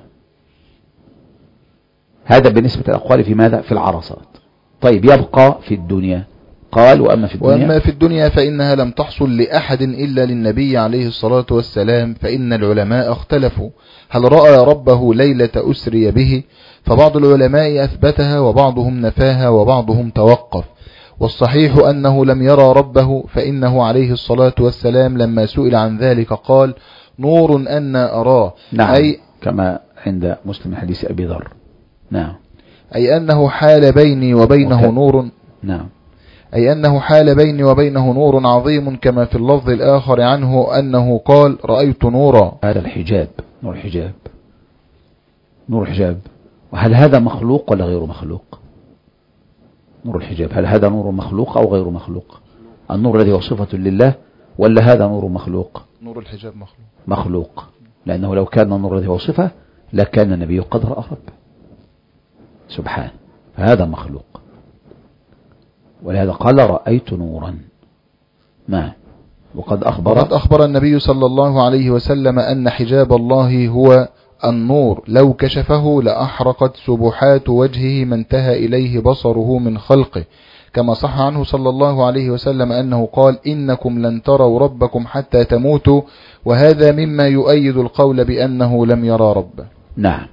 هذا بالنسبة للأقوال في ماذا؟ في العرصات. طيب يبقى في الدنيا، قال وأما في الدنيا وأما في الدنيا فإنها لم تحصل لأحد إلا للنبي عليه الصلاة والسلام، فإن العلماء اختلفوا هل رأى ربه ليلة أسري به، فبعض العلماء أثبتها وبعضهم نفاها وبعضهم توقف، والصحيح أنه لم يرى ربه، فإنه عليه الصلاة والسلام لما سئل عن ذلك قال نور أن أراه. نعم، أي كما عند مسلم حديث أبي ذر. نعم، أي أنه حال بيني وبينه وك... نور نعم أي أنه حال بيني وبينه نور عظيم، كما في اللفظ الآخر عنه أنه قال رأيت نورا. هذا الحجاب، نور الحجاب، نور الحجاب. وهل هذا مخلوق ولا غير مخلوق؟ نور الحجاب هل هذا نور مخلوق أو غير مخلوق؟ النور الذي هو صفة لله ولا هذا نور مخلوق؟ نور الحجاب مخلوق. مخلوق، لأنه لو كان النور الذي هو صفة لكان النبي قد رأى ربه سبحانه، فهذا مخلوق. ولهذا قال رأيت نورا. ما وقد أخبر وقد أخبر النبي صلى الله عليه وسلم أن حجاب الله هو النور، لو كشفه لأحرقت سبحات وجهه ما انتهى إليه بصره من خلقه، كما صح عنه صلى الله عليه وسلم أنه قال إنكم لن تروا ربكم حتى تموتوا، وهذا مما يؤيد القول بأنه لم يرى ربه. نعم.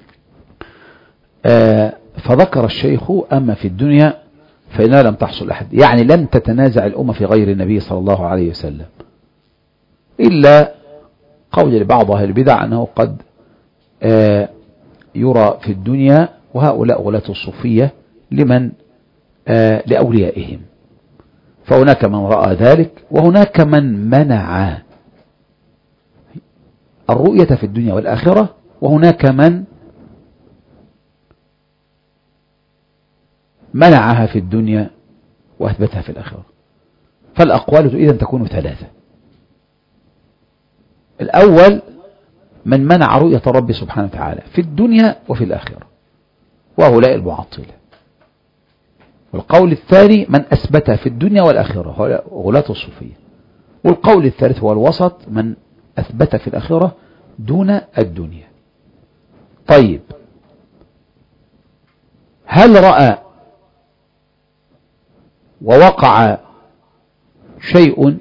آه فذكر الشيخ أما في الدنيا فإنها لم تحصل أحد، يعني لم تتنازع الأمة في غير النبي صلى الله عليه وسلم، إلا قول لبعض أهل البدع أنه قد آه يرى في الدنيا، وهؤلاء غلاة الصوفية لمن آه لأوليائهم، فهناك من رأى ذلك وهناك من منع الرؤية في الدنيا والآخرة، وهناك من منعها في الدنيا وأثبتها في الآخرة. فالأقوال إذن تكون ثلاثة. الأول من منع رؤية الرب سبحانه وتعالى في الدنيا وفي الآخرة، وهؤلاء المعطلة. والقول الثاني من أثبتها في الدنيا والآخرة، هؤلاء غلاة الصوفية. والقول الثالث هو الوسط، من أثبت في الآخرة دون الدنيا. طيب، هل رأى ووقع شيء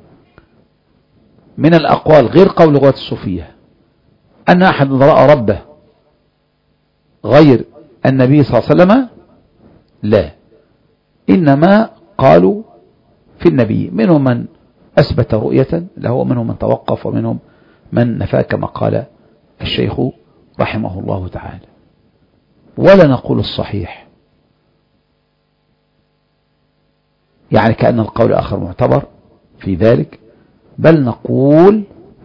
من الأقوال غير قول غلاة الصوفية أن أحد رأى ربه غير النبي صلى الله عليه وسلم؟ لا، إنما قالوا في النبي، منهم من أثبت رؤية له ومنهم من توقف ومنهم من نفى، كما قال الشيخ رحمه الله تعالى. ولا نقول الصحيح، يعني كأن القول الآخر معتبر في ذلك، بل نقول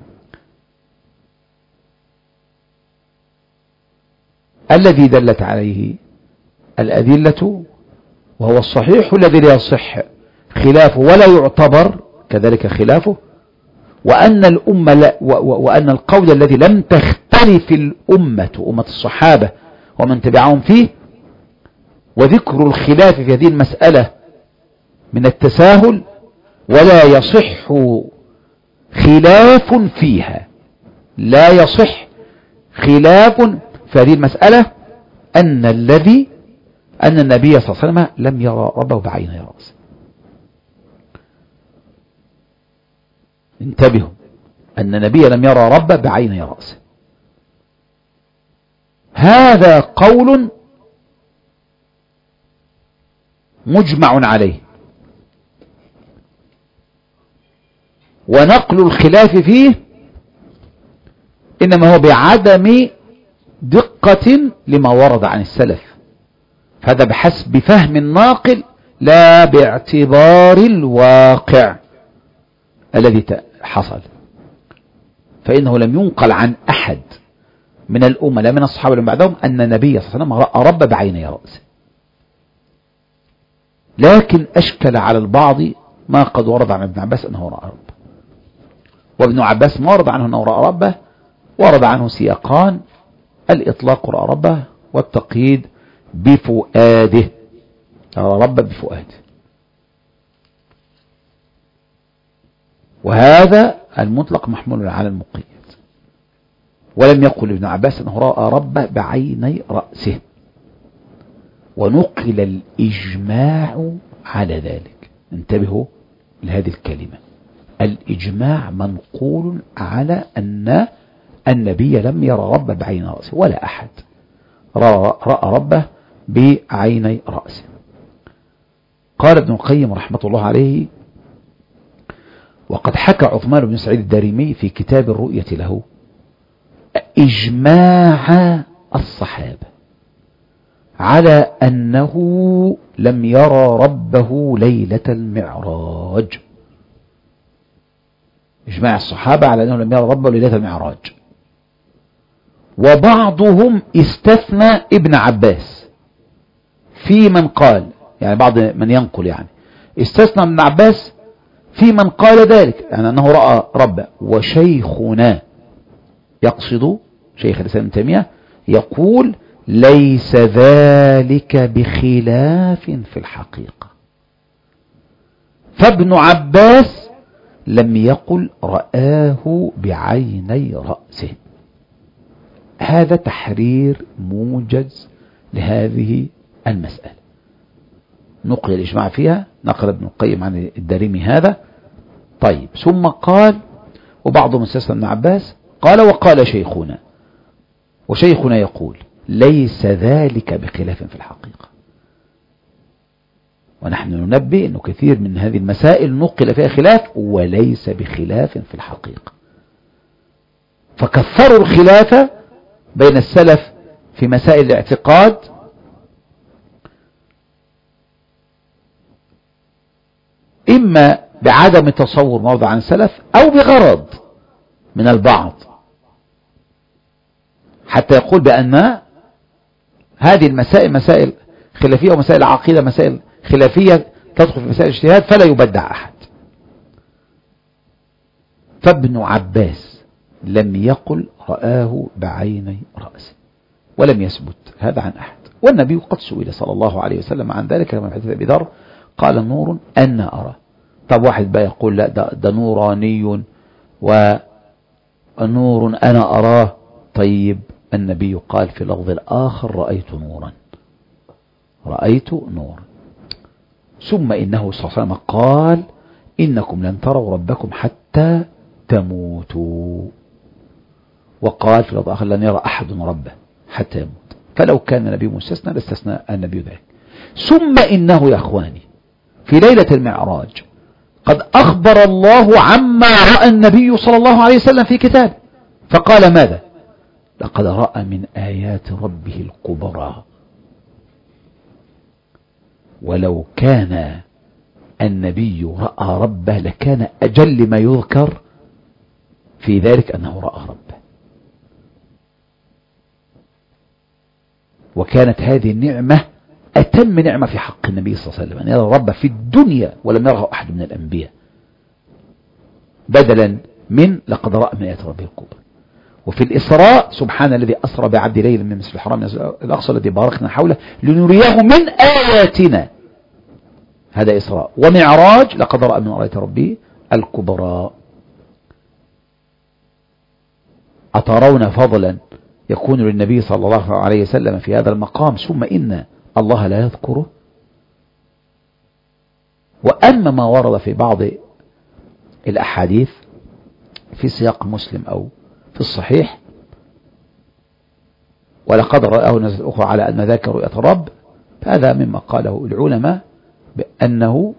الذي دلت عليه الأدلة وهو الصحيح الذي لا يصح خلافه ولا يعتبر كذلك خلافه، وأن الأمة لا وأن القول الذي لم تختلف الأمة أمة الصحابة ومن تبعهم فيه، وذكر الخلاف في هذه المسألة من التساهل، ولا يصح خلاف فيها، لا يصح خلاف في هذه المسألة أن الذي أن النبي صلى الله عليه وسلم لم يرى ربه بعينه رأسه. انتبهوا، أن النبي لم يرى ربه بعينه رأسه، هذا قول مجمع عليه، ونقل الخلاف فيه إنما هو بعدم دقة لما ورد عن السلف، فهذا بحسب فهم الناقل لا باعتبار الواقع الذي حصل، فإنه لم ينقل عن أحد من الأمة لا من الصحابة من بعدهم أن النبي صلى الله عليه وسلم رأى رب بعيني رأسه. لكن أشكل على البعض ما قد ورد عن ابن عباس أنه رأى رب، وابن عباس ما ورد عنه أنه رأى ربه، ورد عنه سياقان: الإطلاق رأى ربه، والتقييد بفؤاده، رأى ربه بفؤاده. وهذا المطلق محمول على المقيد. ولم يقل ابن عباس أنه رأى ربه بعيني رأسه، ونقل الإجماع على ذلك. انتبهوا لهذه الكلمة، الإجماع منقول على أن النبي لم يرى ربه بعين رأسه، ولا أحد رأى ربه بعيني رأسه. قال ابن القيم رحمة الله عليه: وقد حكى عثمان بن سعيد الدارمي في كتاب الرؤية له إجماع الصحابة على أنه لم يرى ربه ليلة المعراج. إجماع الصحابة على أنه لم يرى ربه ليلة المعراج. وبعضهم استثنى ابن عباس في من قال، يعني بعض من ينقل يعني استثنى ابن عباس في من قال ذلك، يعني أنه رأى ربه. وشيخنا، يقصد شيخ الإسلام ابن تيمية، يقول: ليس ذلك بخلاف في الحقيقة. فابن عباس لم يقل رآه بعيني رأسه. هذا تحرير موجز لهذه المسألة، نقل الإجماع فيها، نقل ابن القيم عن الدارمي هذا. طيب، ثم قال: وبعضهم استثنى ابن عباس، قال: وقال شيخنا، وشيخنا يقول: ليس ذلك بخلاف في الحقيقة. ونحن ننبه أنه كثير من هذه المسائل نقل فيها خلاف وليس بخلاف في الحقيقة. فكثروا الخلاف بين السلف في مسائل الاعتقاد إما بعدم تصور موضع عن السلف أو بغرض من البعض، حتى يقول بأن هذه المسائل مسائل خلافية، ومسائل العقيدة مسائل خلافية تدخل في مسائل الاجتهاد فلا يبدع أحد. فابن عباس لم يقل رآه بعيني رأسه، ولم يثبت هذا عن أحد. والنبي قد سئل صلى الله عليه وسلم عن ذلك كما في حديث أبي ذر، قال: نور أنا أرى. طب واحد بقى يقول: لا، ده, ده نوراني ونور أنا أراه. طيب، النبي قال في لفظ الآخر: رأيت نورا، رأيت نورا. ثم إنه صلى الله عليه وسلم قال: إنكم لن تروا ربكم حتى تموتوا. وقال في لفظ آخر: لن يرى أحد ربه حتى يموت. فلو كان النبي مستثنى لاستثنى النبي ذلك. ثم إنه يا أخواني في ليلة المعراج قد أخبر الله عما رأى النبي صلى الله عليه وسلم في كتابه، فقال ماذا؟ لقد رأى من آيات ربه الكبرى. ولو كان النبي رأى ربه لكان أجل ما يذكر في ذلك أنه رأى ربه. وكانت هذه النعمة أتم نعمة في حق النبي صلى الله عليه وسلم، أن يرى ربه في الدنيا ولم يره أحد من الأنبياء، بدلا من لقد رأى من آيات ربه الكبرى. وفي الإسراء: سبحان الذي أسرى بعبد ليلا من المسجد الحرام الأقصى الذي باركنا حوله لنريه من آياتنا. هذا إسراء. ومعراج: لقد رأى من آيات ربه الكبرى. أترون فضلا يكون للنبي صلى الله عليه وسلم في هذا المقام ثم إن الله لا يذكره؟ وأما ما ورد في بعض الأحاديث في سياق مسلم أو في الصحيح: ولقد رآه نزلة أخرى على أن ذاك رؤية الرب، فهذا مما قاله العلماء بأنه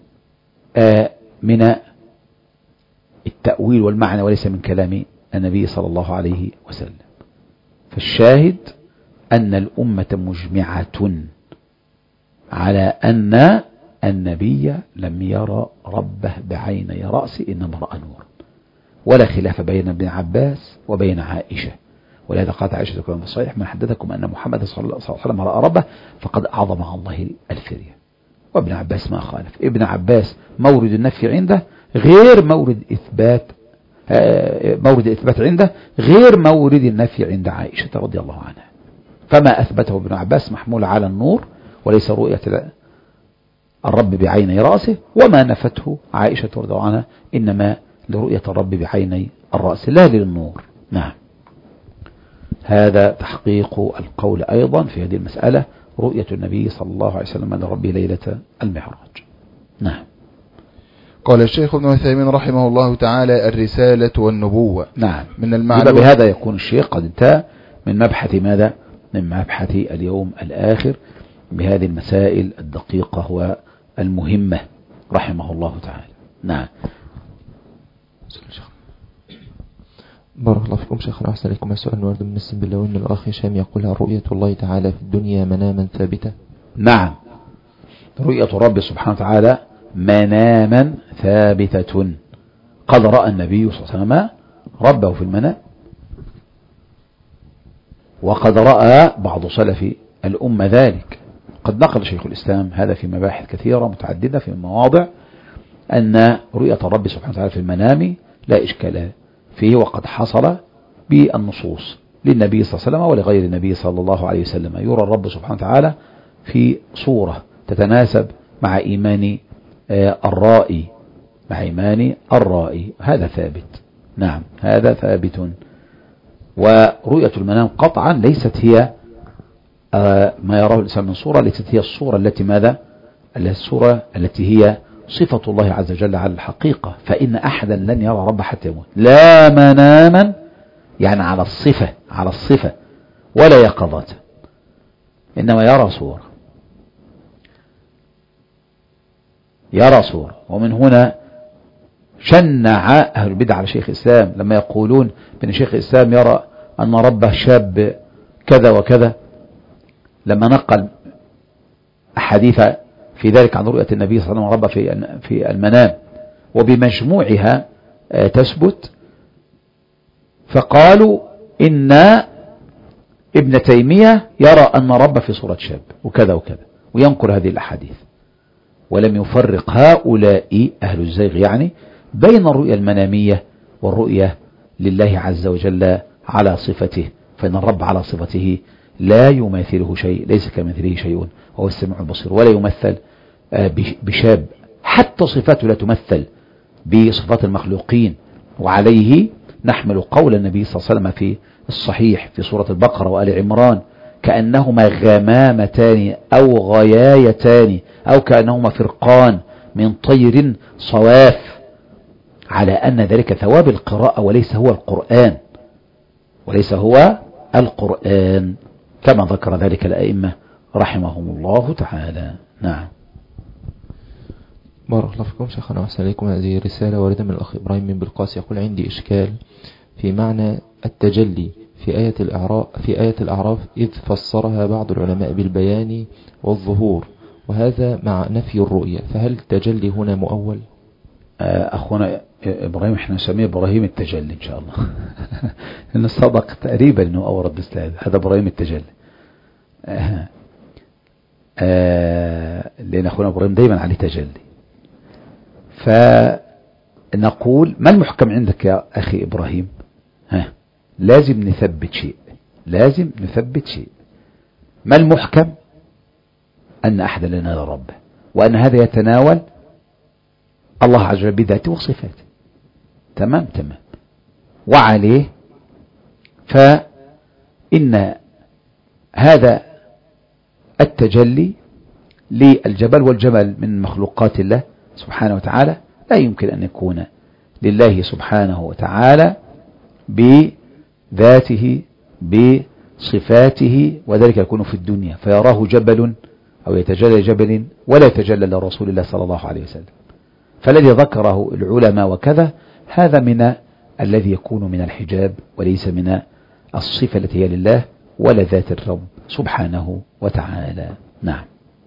من التأويل والمعنى وليس من كلام النبي صلى الله عليه وسلم. فالشاهد أن الأمة مجمعة على أن النبي لم يرى ربه بعيني رأسه، إنما رأى نور. ولا خلاف بين ابن عباس وبين عائشة. ولهذا قالت عائشة كما في الصحيح: من حدثكم أن محمد صلى الله عليه وسلم رأى ربه فقد أعظم على الله الفرية. وابن عباس ما خالف. ابن عباس مورد النفي عنده غير مورد إثبات مورد الإثبات عنده غير مورد النفي عند عائشة رضي الله عنها. فما أثبته ابن عباس محمول على النور وليس رؤية الرب بعيني رأسه، وما نفته عائشة رضي الله عنها إنما لرؤية الرب بعيني الرأس لا للنور. نعم، هذا تحقيق القول أيضا في هذه المسألة، رؤية النبي صلى الله عليه وسلم لربه ليلة المعراج. نعم. قال الشيخ ابن عثيمين رحمه الله تعالى: الرسالة والنبوة. نعم، من المعلوم بهذا يكون الشيخ قد انتهى من مبحث ماذا؟ من مبحث اليوم الآخر بهذه المسائل الدقيقة والمهمة رحمه الله تعالى. نعم. بارك الله فيكم شيخنا وأحسن إليكم. سؤال ورد من السنبلاوي من الأخ هشام يقول: رؤية الله تعالى في الدنيا مناما ثابتة؟ نعم، رؤية الرب سبحانه وتعالى مناما ثابتة. قد رأى النبي صلى الله عليه وسلم ربه في المنام، وقد رأى بعض سلف الأمة ذلك. قد نقل شيخ الإسلام هذا في مباحث كثيرة متعددة في مواضع، أن رؤية الرب سبحانه وتعالى في المنام لا إشكال فيه، وقد حصل بالنصوص للنبي صلى الله عليه وسلم ولغير النبي صلى الله عليه وسلم. يرى الرب سبحانه وتعالى في صورة تتناسب مع إيمان الرائي مع إيمان الرائي، هذا ثابت. نعم، هذا ثابت. ورؤية المنام قطعا ليست هي ما يراه الإنسان من صورة، ليست هي الصورة التي ماذا الصورة التي هي صفة الله عز وجل على الحقيقة، فإن أحدا لن يرى رب حتى يموت، لا مناما يعني على الصفة على الصفة ولا يقظة، إنما يرى صورة يرى صورة. ومن هنا شنع أهل البدع على شيخ الإسلام لما يقولون بأن شيخ الإسلام يرى أن ربه شاب كذا وكذا، لما نقل أحاديث في ذلك عن رؤية النبي صلى الله عليه وسلم ربه في في المنام وبمجموعها تثبت، فقالوا إن ابن تيمية يرى أن ربه في صورة شاب وكذا وكذا، وينقل هذه الأحاديث. ولم يفرق هؤلاء أهل الزيغ يعني بين الرؤية المنامية والرؤية لله عز وجل على صفته، فإن الرب على صفته لا يماثله شيء، ليس كمثله شيء وهو السميع البصير، ولا يمثل بشاب، حتى صفاته لا تمثل بصفات المخلوقين. وعليه نحمل قول النبي صلى الله عليه وسلم في الصحيح في سورة البقرة وآل عمران: كأنهما غمامتان أو غيايتان أو كأنهما فرقان من طير صواف، على أن ذلك ثواب القراءة وليس هو القرآن وليس هو القرآن كما ذكر ذلك الأئمة رحمهم الله تعالى. نعم. بارك الله فيكم شيخنا وأحسن إليكم. هذه رسالة واردة من الأخ إبراهيم من بلقاس يقول: عندي إشكال في معنى التجلي في آية الأعراف في آية الأعراف إذ فسرها بعض العلماء بالبيان والظهور، وهذا مع نفي الرؤية، فهل التجلي هنا مؤول؟ أخونا إبراهيم احنا نسميه إبراهيم التجلي إن شاء الله إن الصدق تقريبا إنه أورد مثل هذا إبراهيم التجلي. آه آه لأن أخونا إبراهيم دايما عليه تجلي. فنقول ما المحكم عندك يا أخي إبراهيم؟ ها لازم نثبت شيء لازم نثبت شيء ما المحكم؟ أن أحد لنا ربه، وأن هذا يتناول الله عز وجل بذاته وصفاته. تمام تمام. وعليه فإن هذا التجلي للجبل والجمل من مخلوقات الله سبحانه وتعالى لا يمكن أن يكون لله سبحانه وتعالى بذاته بصفاته، وذلك يكون في الدنيا فيراه جبل أو يتجلى جبل ولا يتجلى لرسول الله صلى الله عليه وسلم. فالذي ذكره العلماء وكذا هذا من الذي يكون من الحجاب وليس من الصفة التي هي لله ولا ذات الرب سبحانه وتعالى. نعم.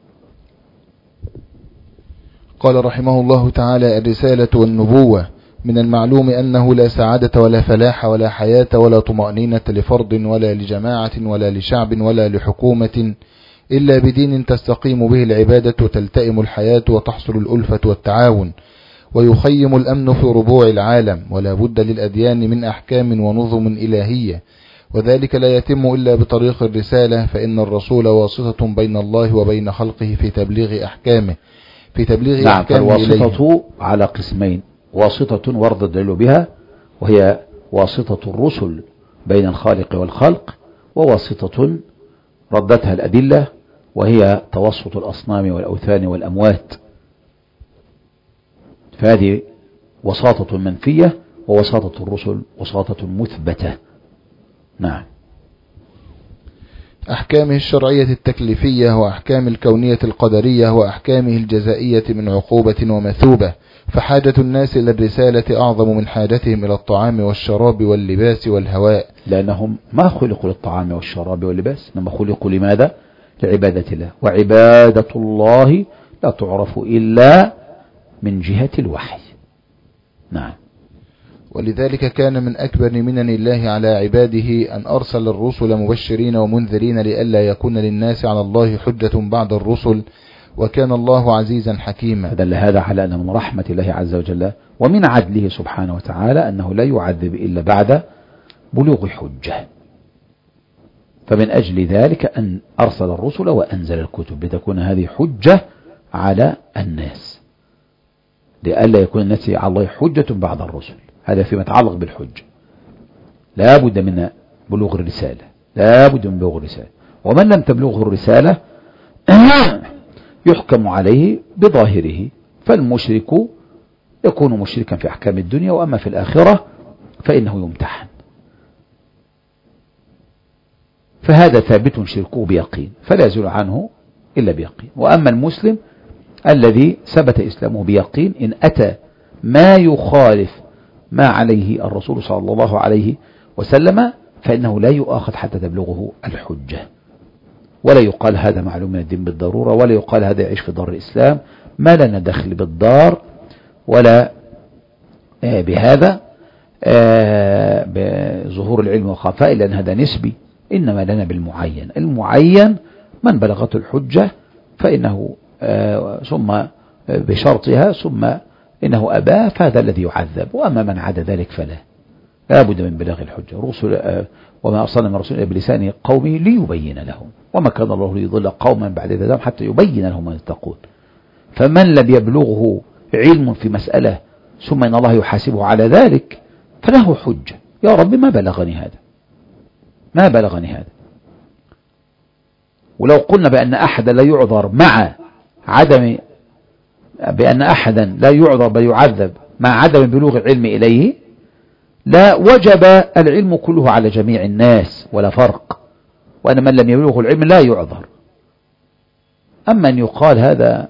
قال رحمه الله تعالى: الرسالة والنبوة. من المعلوم أنه لا سعادة ولا فلاح ولا حياة ولا طمأنينة لفرد ولا لجماعة ولا لشعب ولا لحكومة إلا بدين تستقيم به العبادة وتلتئم الحياة وتحصل الألفة والتعاون، ويخيم الأمن في ربوع العالم، ولا بد للأديان من أحكام ونظم إلهية، وذلك لا يتم إلا بطريق الرسالة، فإن الرسول واسطة بين الله وبين خلقه في تبليغ أحكامه في تبليغ نعم. أحكامه إليه. فالواسطة على قسمين: واسطة ورد الدليل بها، وهي واسطة الرسل بين الخالق والخلق، وواسطة ردتها الأدلة، وهي توسط الأصنام والأوثان والأموات. فهذه وساطة منفية، ووساطة الرسل وساطة مثبتة. نعم. أحكامه الشرعية التكليفية، وأحكام الكونية القدرية، وأحكامه الجزائية من عقوبة ومثوبة. فحاجة الناس إلى الرسالة أعظم من حاجتهم إلى الطعام والشراب واللباس والهواء، لأنهم ما خلقوا للطعام والشراب واللباس، إنما خلقوا لماذا؟ لعبادة الله، وعبادة الله لا تعرف إلا من جهة الوحي. نعم. ولذلك كان من أكبر منن الله على عباده أن أرسل الرسل مبشرين ومنذرين لئلا يكون للناس على الله حجة بعد الرسل، وكان الله عزيزا حكيما. فدل هذا على أن من رحمة الله عز وجل ومن عدله سبحانه وتعالى أنه لا يعذب إلا بعد بلوغ حجة. فمن أجل ذلك أن أرسل الرسل وأنزل الكتب لتكون هذه حجة على الناس، لئلا يكون الناس على الله حجة بعد الرسل. هذا فيما يتعلق بالحجة. لا بد من بلوغ الرسالة، لا بد من بلوغ الرسالة. ومن لم تبلغه الرسالة يحكم عليه بظاهره، فالمشرك يكون مشركا في أحكام الدنيا، وأما في الآخرة فإنه يمتحن. فهذا ثابت شركه بيقين، فلا يزول عنه إلا بيقين. وأما المسلم الذي ثبت إسلامه بيقين، إن أتى ما يخالف ما عليه الرسول صلى الله عليه وسلم فإنه لا يؤاخذ حتى تبلغه الحجة، ولا يقال هذا معلوم من الدين بالضرورة، ولا يقال هذا يعيش في دار الإسلام. ما لنا دخل بالدار ولا بهذا بظهور العلم وخفاء، لأن هذا نسبي. إنما لنا بالمعين. المعين من بلغته الحجة فإنه ثم بشرطها ثم إنه أباه فهذا الذي يعذب، وأما من عدا ذلك فلا. لا بد من بلاغ الحجة. رسل وما أرسلنا من رسول بلسان قومه ليبين لهم، وما كان الله ليضل قوما بعد ذلك حتى يبين لهم ما يتقون. فمن لم يبلغه علم في مسألة ثم إن الله يحاسبه على ذلك فله حجة: يا رب ما بلغني هذا، ما بلغني هذا. ولو قلنا بأن أحدا لا يعذر مع عدم بأن أحدا لا يعذر بل يعذب مع عدم بلوغ العلم إليه، لا وجب العلم كله على جميع الناس ولا فرق، وأن من لم يبلغه العلم لا يعذر. أما أن يقال هذا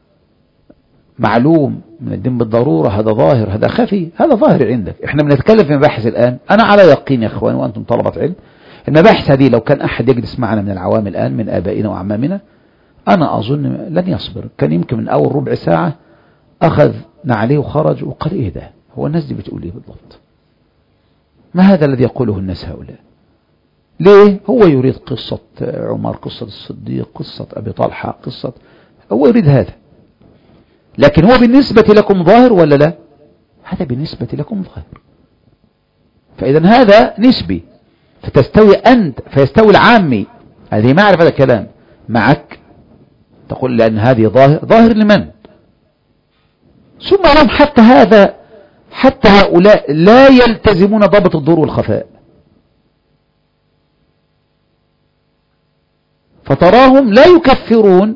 معلوم من الدين بالضرورة، هذا ظاهر، هذا خفي، هذا ظاهر عندك. احنا بنتكلم في مباحث الآن، أنا على يقين يا أخوان وأنتم طلبة علم، المباحث هذه لو كان أحد يجلس معنا من العوام الآن من آبائنا وأعمامنا أنا أظن لن يصبر. كان يمكن من أول ربع ساعة أخذ نعليه وخرج وقال إيه ده، هو الناس دي بتقول إيه بالضبط؟ ما هذا الذي يقوله الناس هؤلاء؟ ليه؟ هو يريد قصة عمر، قصة الصديق، قصة أبي طلحة، قصة، هو يريد هذا. لكن هو بالنسبة لكم ظاهر ولا لا؟ هذا بالنسبة لكم ظاهر. فإذا هذا نسبي، فتستوي أنت فيستوي العامي، هذه ما أعرف هذا الكلام معك، تقول لأن هذه ظاهر. ظاهر لمن؟ ثم لهم حتى هذا، حتى هؤلاء لا يلتزمون ضابط الظهور والخفاء، فتراهم لا يكفرون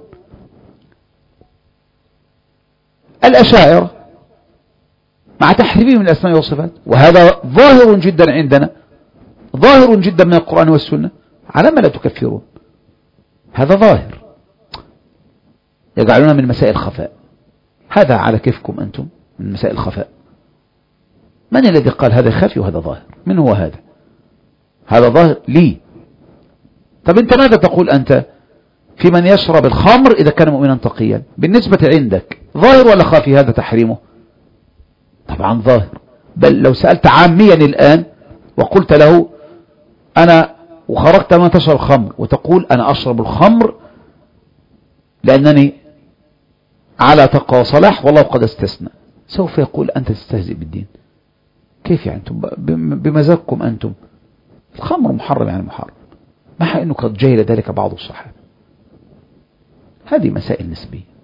الأشاعرة مع تحريمهم من الأسماء والصفات، وهذا ظاهر جدا عندنا، ظاهر جدا من القرآن والسنة. على ما لا تكفرون؟ هذا ظاهر، يجعلون من مسائل الخفاء. هذا على كيفكم أنتم من مسائل الخفاء. من الذي قال هذا خفي وهذا ظاهر؟ من هو هذا؟ هذا ظاهر لي. طب أنت ماذا تقول أنت في من يشرب الخمر إذا كان مؤمنا تقيا؟ بالنسبة عندك ظاهر ولا خافي هذا تحريمه؟ طبعا ظاهر. بل لو سألت عاميا الآن وقلت له أنا وخرجت ما تشرب الخمر، وتقول أنا أشرب الخمر لأنني على تقوى وصلاح والله قد استثنى، سوف يقول أنت تستهزئ بالدين. كيف يعني أنتم بمزاجكم أنتم؟ الخمر محرم يعني محرم، مع أنه قد جهل ذلك بعض الصحابة. هذه مسائل نسبية.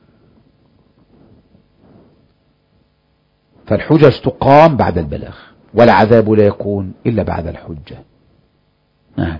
فالحجج تقام بعد البلاغ، والعذاب لا يكون إلا بعد الحجة. نعم.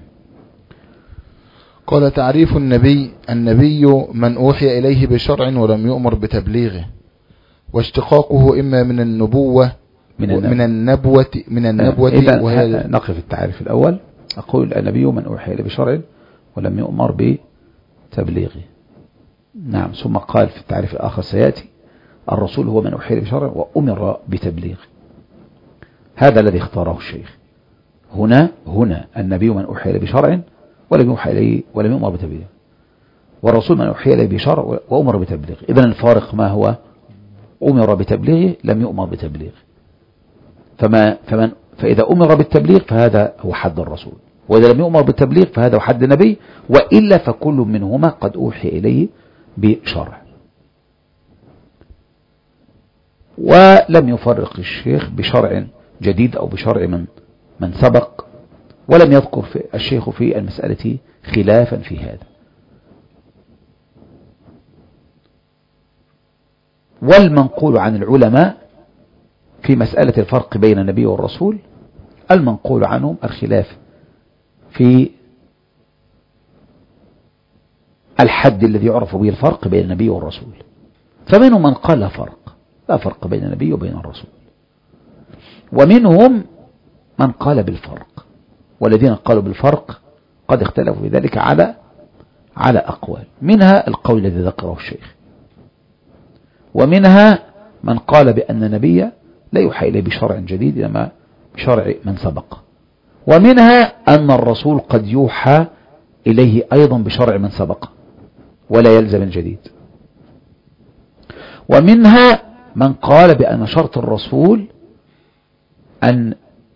قال تعريف النبي: النبي من أوحي إليه بشرع ولم يؤمر بتبليغه، واشتقاقه إما من النبوة من, من النبوة من النبوة إذا وهي نقف التعريف الأول. أقول النبي من أوحي إليه بشرع ولم يؤمر بتبليغه. نعم. ثم قال في التعريف الآخر سيأتي: الرسول هو من أوحي إليه بشرع وأمر بتبليغه. هذا الذي اختاره الشيخ هنا. هنا النبي من أوحي إليه بشرع ولم يوحى إليه ولم يؤمر بتبليغه، والرسول من أوحي إليه بشرع وأمر بتبليغه. إذن الفارق ما هو؟ أمر بتبليغه لم يؤمر بتبليغه. فما فمن فإذا أمر بالتبليغ فهذا هو حد الرسول، وإذا لم يؤمر بالتبليغ فهذا هو حد النبي، وإلا فكل منهما قد أوحي إليه بشرع. ولم يفرق الشيخ بشرع جديد أو بشرع من من سبق، ولم يذكر في الشيخ في المسألة خلافا في هذا. والمنقول عن العلماء في مسألة الفرق بين النبي والرسول، المنقول عنهم الخلاف في الحد الذي يعرف به الفرق بين النبي والرسول. فمنهم من قال لا فرق، لا فرق بين النبي وبين الرسول، ومنهم من قال بالفرق، والذين قالوا بالفرق قد اختلفوا في ذلك على على أقوال، منها القول الذي ذكره الشيخ، ومنها من قال بأن النبي لا يوحى إليه بشرع جديد إنما بشرع من سبق، ومنها أن الرسول قد يوحى إليه أيضا بشرع من سبق ولا يلزم الجديد، ومنها من قال بأن شرط الرسول أن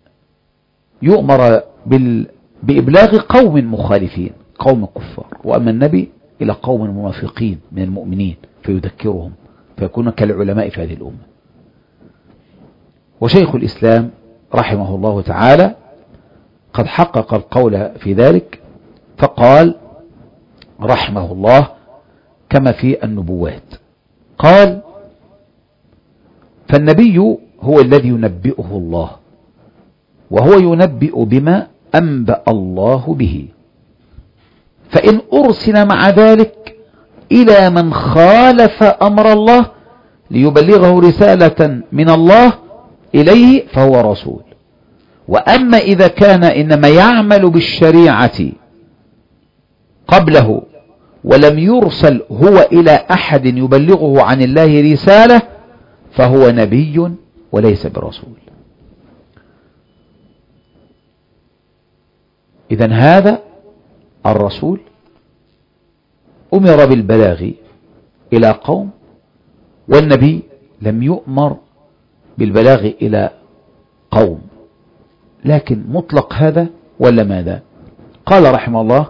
يؤمر بإبلاغ قوم مخالفين، قوم كفار، وأما النبي إلى قوم منافقين من المؤمنين فيذكرهم، فيكون كالعلماء في هذه الأمة. وشيخ الإسلام رحمه الله تعالى قد حقق القول في ذلك، فقال رحمه الله كما في النبوات، قال: فالنبي هو الذي ينبئه الله، وهو ينبئ بما أنبأ الله به، فإن أرسل مع ذلك إلى من خالف أمر الله ليبلغه رسالة من الله إليه فهو رسول. وأما إذا كان إنما يعمل بالشريعة قبله ولم يرسل هو إلى أحد يبلغه عن الله رسالة فهو نبي وليس برسول. إذن هذا الرسول أمر بالبلاغ إلى قوم، والنبي لم يؤمر بالبلاغ إلى قوم، لكن مطلق هذا ولا ماذا؟ قال رحمه الله: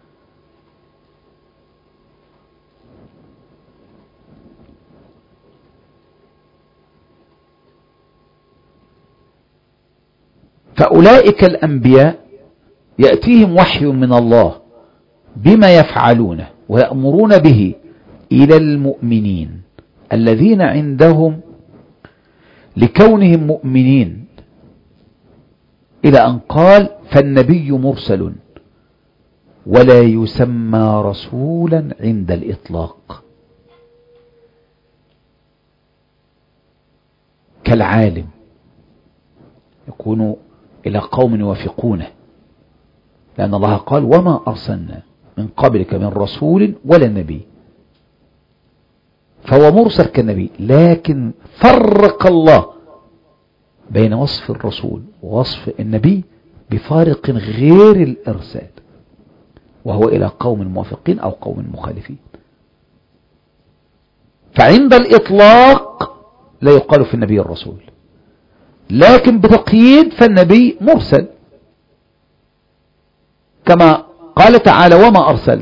فأولئك الأنبياء يأتيهم وحي من الله بما يفعلونه ويأمرون به إلى المؤمنين الذين عندهم لكونهم مؤمنين، إلى أن قال: فالنبي مرسل ولا يسمى رسولا عند الإطلاق، كالعالم يكون إلى قوم يوافقونه، لأن الله قال: وما أرسلنا من قبلك من رسول ولا نبي، فهو مرسل كالنبي، لكن فرق الله بين وصف الرسول ووصف النبي بفارق غير الإرسال، وهو إلى قوم موافقين أو قوم مخالفين. فعند الإطلاق لا يقال في النبي الرسول، لكن بتقييد فالنبي مرسل، كما قال تعالى: وما أرسل.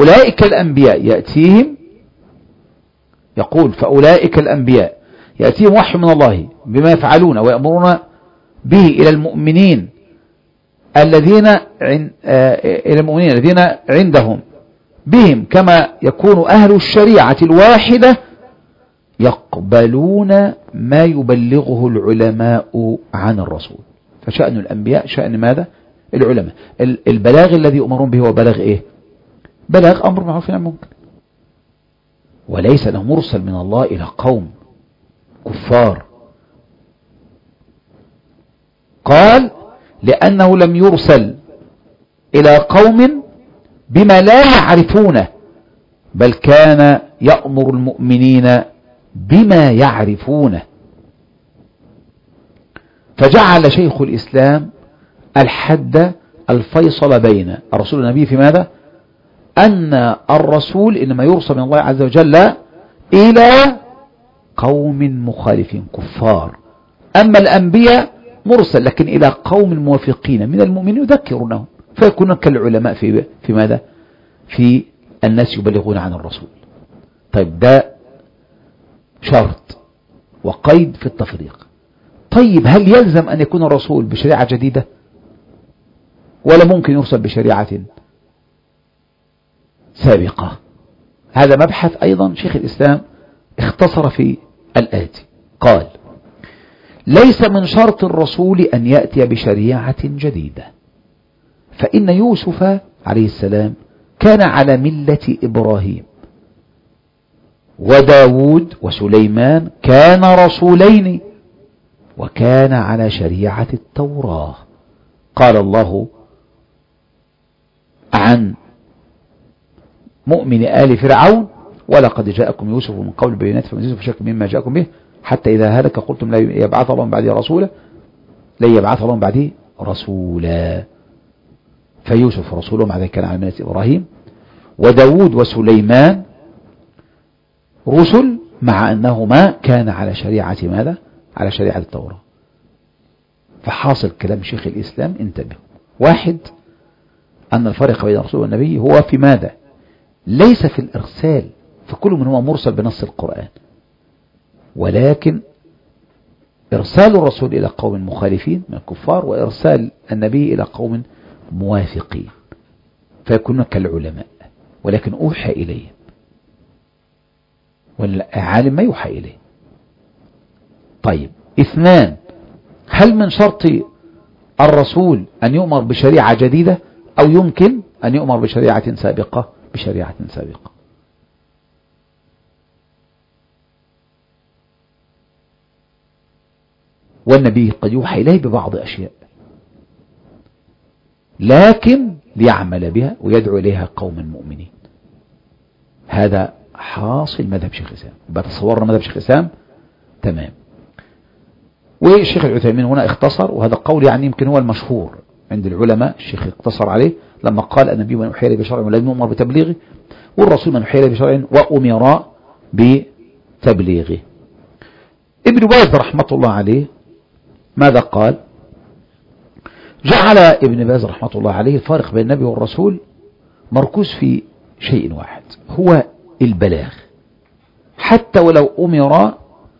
فأولئك الأنبياء يأتيهم، يقول فأولئك الأنبياء يأتيهم وحي من الله بما يفعلون ويأمرون به إلى المؤمنين الذين عن إلى المؤمنين الذين عندهم بهم، كما يكون أهل الشريعة الواحدة يقبلون ما يبلغه العلماء عن الرسول. فشأن الأنبياء شأن ماذا؟ العلماء. البلاغ الذي يؤمرون به هو بلاغ إيه؟ بلاغ أمر معروف عن المنكر، وليس له مرسل من الله إلى قوم كفار. قال لأنه لم يرسل إلى قوم بما لا يعرفونه، بل كان يأمر المؤمنين بما يعرفونه. فجعل شيخ الإسلام الحد الفيصل بين الرسول والنبي في ماذا؟ أن الرسول إنما يرسل من الله عز وجل إلى قوم مخالفين كفار، أما الأنبياء مرسل لكن إلى قوم موافقين من المؤمنين يذكرونهم، فيكونون كالعلماء في في ماذا؟ في الناس يبلغون عن الرسول. طيب ده شرط وقيد في التفريق. طيب هل يلزم أن يكون الرسول بشريعة جديدة ولا ممكن يرسل بشريعة سابقة؟ هذا مبحث أيضا شيخ الإسلام اختصر في الآتي. قال ليس من شرط الرسول أن يأتي بشريعة جديدة، فإن يوسف عليه السلام كان على ملة إبراهيم، وداود وسليمان كان رسولين وكان على شريعة التوراة. قال الله عن مؤمن آل فرعون ولقد جاءكم يوسف من قبل بينات فما زلتم في شك مما جاءكم به حتى إذا هلك قلتم لا يبعث الله من بعده رسولا لن يبعث الله من بعده رسولا. فيوسف رسوله مع ذلك كان على ملة إبراهيم، وداود وسليمان رسل مع أنهما كان على شريعة ماذا؟ على شريعة التوراة. فحاصل كلام شيخ الإسلام انتبه. واحد، أن الفرق بين الرسول والنبي هو في ماذا؟ ليس في الإرسال، فكل من هو مرسل بنص القرآن، ولكن إرسال الرسول إلى قوم مخالفين من الكفار وإرسال النبي إلى قوم موافقين، فيكونون كالعلماء ولكن أوحى إليهم، والعالم ما يوحى إليه. طيب اثنان، هل من شرط الرسول أن يؤمر بشريعة جديدة أو يمكن أن يؤمر بشريعة سابقة؟ بشريعة سابقة. والنبي قد يوحى إليه ببعض أشياء لكن ليعمل بها ويدعو إليها قوما مؤمنين. هذا حاصل مذهب شيخ الإسلام. بتصورنا مذهب شيخ الإسلام تمام. والشيخ العثيمين هنا اختصر، وهذا قول يعني يمكن هو المشهور عند العلماء، الشيخ اقتصر عليه لما قال النبي من أوحي إليه بشرع ولم يؤمر بتبليغه، والرسول من أوحي إليه بشرع وأمر بتبليغه. ابن باز رحمة الله عليه ماذا قال؟ جعل ابن باز رحمة الله عليه الفارق بين النبي والرسول مركوز في شيء واحد، هو البلاغ. حتى ولو أمر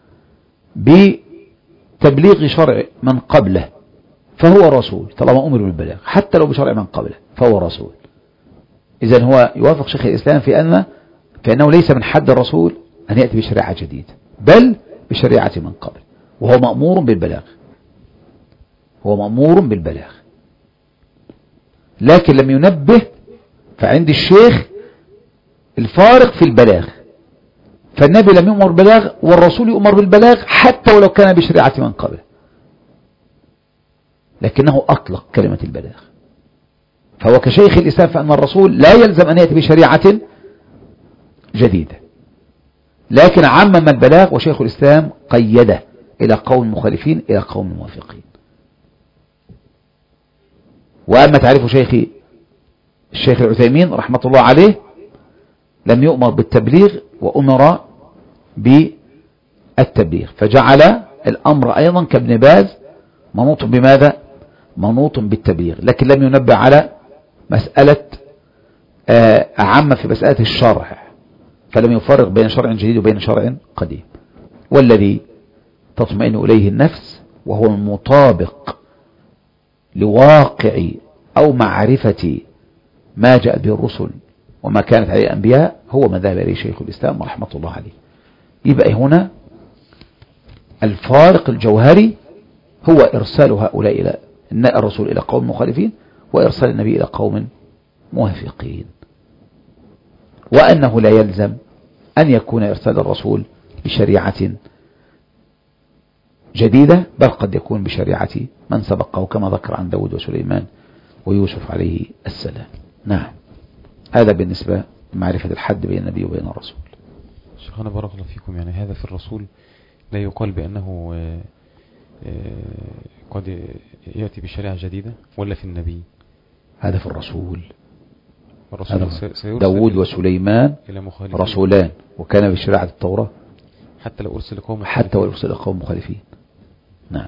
بتبليغ شرع من قبله فهو رسول، طالما أمر بالبلاغ حتى لو بشرع من قبله فهو رسول. إذن هو يوافق شيخ الإسلام في أن فإنه ليس من حد الرسول أن يأتي بشريعة جديدة بل بشريعة من قبل، وهو مأمور بالبلاغ، هو مأمور بالبلاغ. لكن لم ينبه، فعند الشيخ الفارق في البلاغ، فالنبي لم يؤمر بالبلاغ والرسول يؤمر بالبلاغ حتى ولو كان بشريعة من قبل، لكنه أطلق كلمة البلاغ. فهو كشيخ الإسلام فأن الرسول لا يلزم أن يأتي بشريعة جديدة، لكن عمم البلاغ، وشيخ الإسلام قيده إلى قوم مخالفين إلى قوم موافقين. وأما تعرف شيخي الشيخ العثيمين رحمة الله عليه لم يؤمر بالتبليغ وأمر بالتبليغ، فجعل الأمر أيضا كابن باز منوط بماذا؟ منوط بالتبليغ، لكن لم ينبه على مسألة أعم في مسألة الشرع، فلم يفرق بين شرع جديد وبين شرع قديم. والذي تطمئن إليه النفس وهو المطابق لواقع أو معرفة ما جاء به الرسل وما كانت عليه الأنبياء هو ما ذهب إليه شيخ الإسلام رحمة الله عليه. يبقى هنا الفارق الجوهري هو إرسال هؤلاء إلى الرسول إلى قوم مخالفين، وإرسال النبي إلى قوم موافقين، وأنه لا يلزم أن يكون إرسال الرسول بشريعة جديدة، بل قد يكون بشريعة من سبقه كما ذكر عن داود وسليمان ويوسف عليه السلام. نعم، هذا بالنسبة لمعرفة الحد بين النبي وبين الرسول. شيخنا بارك الله فيكم، يعني هذا في الرسول لا يقال بأنه قد يأتي بشريعة جديدة، ولا في النبي؟ هذا في الرسول. الرسول داود وسليمان رسولان، وكان بشريعة التوراة حتى لو أرسل قوم حتى لو أرسل قوم مخالفين. نعم.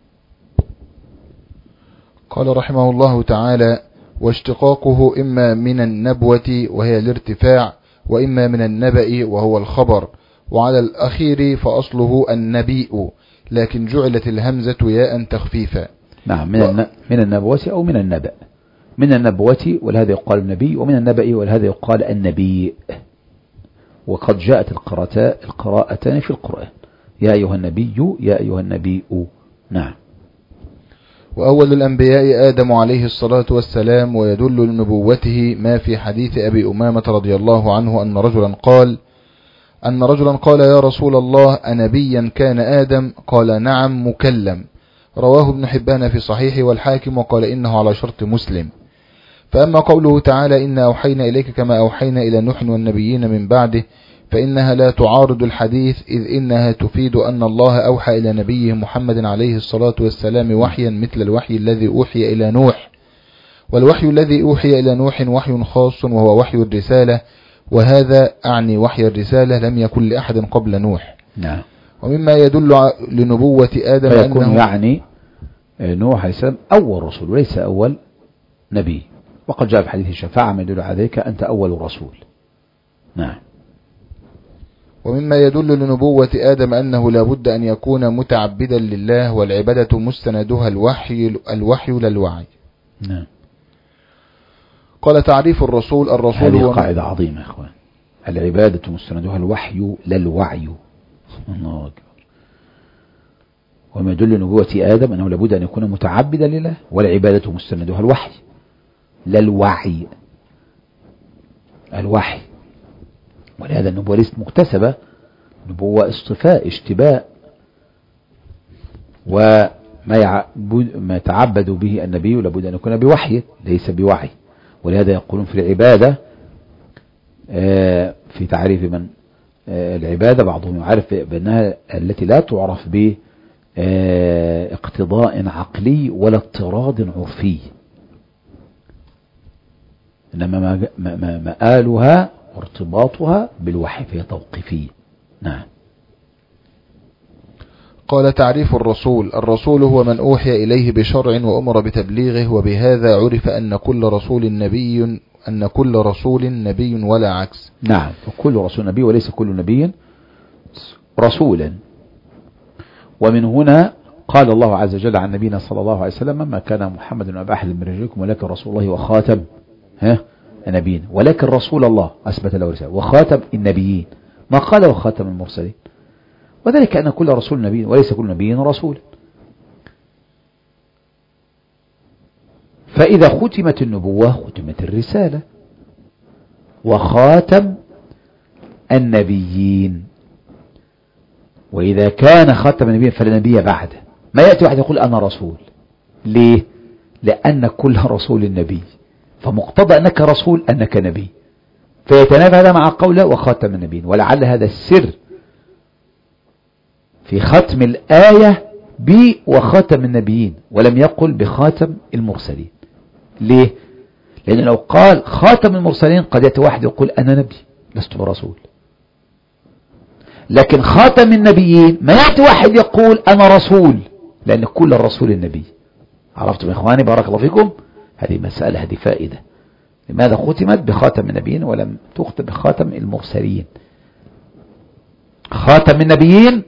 قال رحمه الله تعالى: واشتقاقه إما من النبوة وهي الارتفاع، وإما من النبأ وهو الخبر، وعلى الأخير فأصله النبيء، لكن جعلت الهمزة ياء تخفيفا. نعم، من, و... من النبوة أو من النبأ. من النبوة ولهذا يقال النبي، ومن النبأ ولهذا يقال النبي. وقد جاءت القراءتان في القرآن، يا أيها النبي يا أيها النبي. نعم. وأول الأنبياء آدم عليه الصلاة والسلام، ويدل لنبوته ما في حديث أبي أمامة رضي الله عنه أن رجلا قال أن رجلا قال يا رسول الله أنبيا كان آدم؟ قال نعم مكلم. رواه ابن حبان في صحيحه والحاكم، وقال إنه على شرط مسلم. فأما قوله تعالى إنا أوحينا إليك كما أوحينا إلى نوح والنبيين من بعده، فإنها لا تعارض الحديث، إذ إنها تفيد أن الله أوحى إلى نبيه محمد عليه الصلاة والسلام وحيا مثل الوحي الذي أوحي إلى نوح، والوحي الذي أوحي إلى نوح وحي خاص وهو وحي الرسالة، وهذا أعني وحي الرسالة لم يكن لأحد قبل نوح. نعم. ومما يدل لنبوة آدم فيكون أنه يعني نوح عليه السلام أول رسول وليس أول نبي، وقد جاء في حديث الشفاعة ما يدل على ذلك أنت أول رسول. نعم. ومما يدل لنبوة آدم أنه لا بد أن يكون متعبدا لله، والعبادة مستندها الوحي الوحي للوعي. نعم. قال تعريف الرسول: الرسول هذه قاعدة عظيمة يا أخوان، العبادة مستندها الوحي للوعي. الله أكبر. وما يدل لنبوة آدم أنه لابد أن يكون متعبدا لله، والعبادة مستندها الوحي للوعي. الوحي. ولهذا النبوة ليست مكتسبة، نبوة اصطفاء اشتباء، وما ما يتعبد به النبي لابد أن يكون بوحي ليس بوعي. ولهذا يقولون في العبادة في تعريف من العبادة بعضهم يعرف بأنها التي لا تعرف باقتضاء عقلي ولا اضطراد عرفي، إنما مآلها وارتباطها بالوحي فهي توقيفية. نعم. قال تعريف الرسول: الرسول هو من أوحي إليه بشرع وأمر بتبليغه، وبهذا عرف أن كل رسول نبي أن كل رسول نبي ولا عكس. نعم، فكل رسول نبي وليس كل نبي رسولا. ومن هنا قال الله عز وجل عن نبينا صلى الله عليه وسلم: ما كان محمد أبا أحد من رجلكم ولكن رسول الله وخاتم ها النبيين، ولكن رسول الله أثبت له رسالة وخاتم النبيين، ما قال وخاتم المرسلين، وذلك أن كل رسول نبي وليس كل نبي رسول. فإذا ختمت النبوة ختمت الرسالة وخاتم النبيين، وإذا كان خاتم النبيين فلا نبي بعده. ما يأتي واحد يقول أنا رسول، ليه؟ لأن كل رسول نبي، فمقتضى أنك رسول أنك نبي، فيتنافى هذا مع قوله وخاتم النبيين. ولعل هذا السر في ختم الآية ب وخاتم النبيين ولم يقل بخاتم المرسلين. ليه؟ لأن لو قال خاتم المرسلين قد يأتي واحد يقول أنا نبي لست برسول، لكن خاتم النبيين ما يأتي واحد يقول أنا رسول، لأن كل الرسول النبي. عرفتم يا إخواني بارك الله فيكم؟ هذه مسألة، هذه فائدة. لماذا ختمت بخاتم النبيين ولم تختم بخاتم المرسلين؟ خاتم النبيين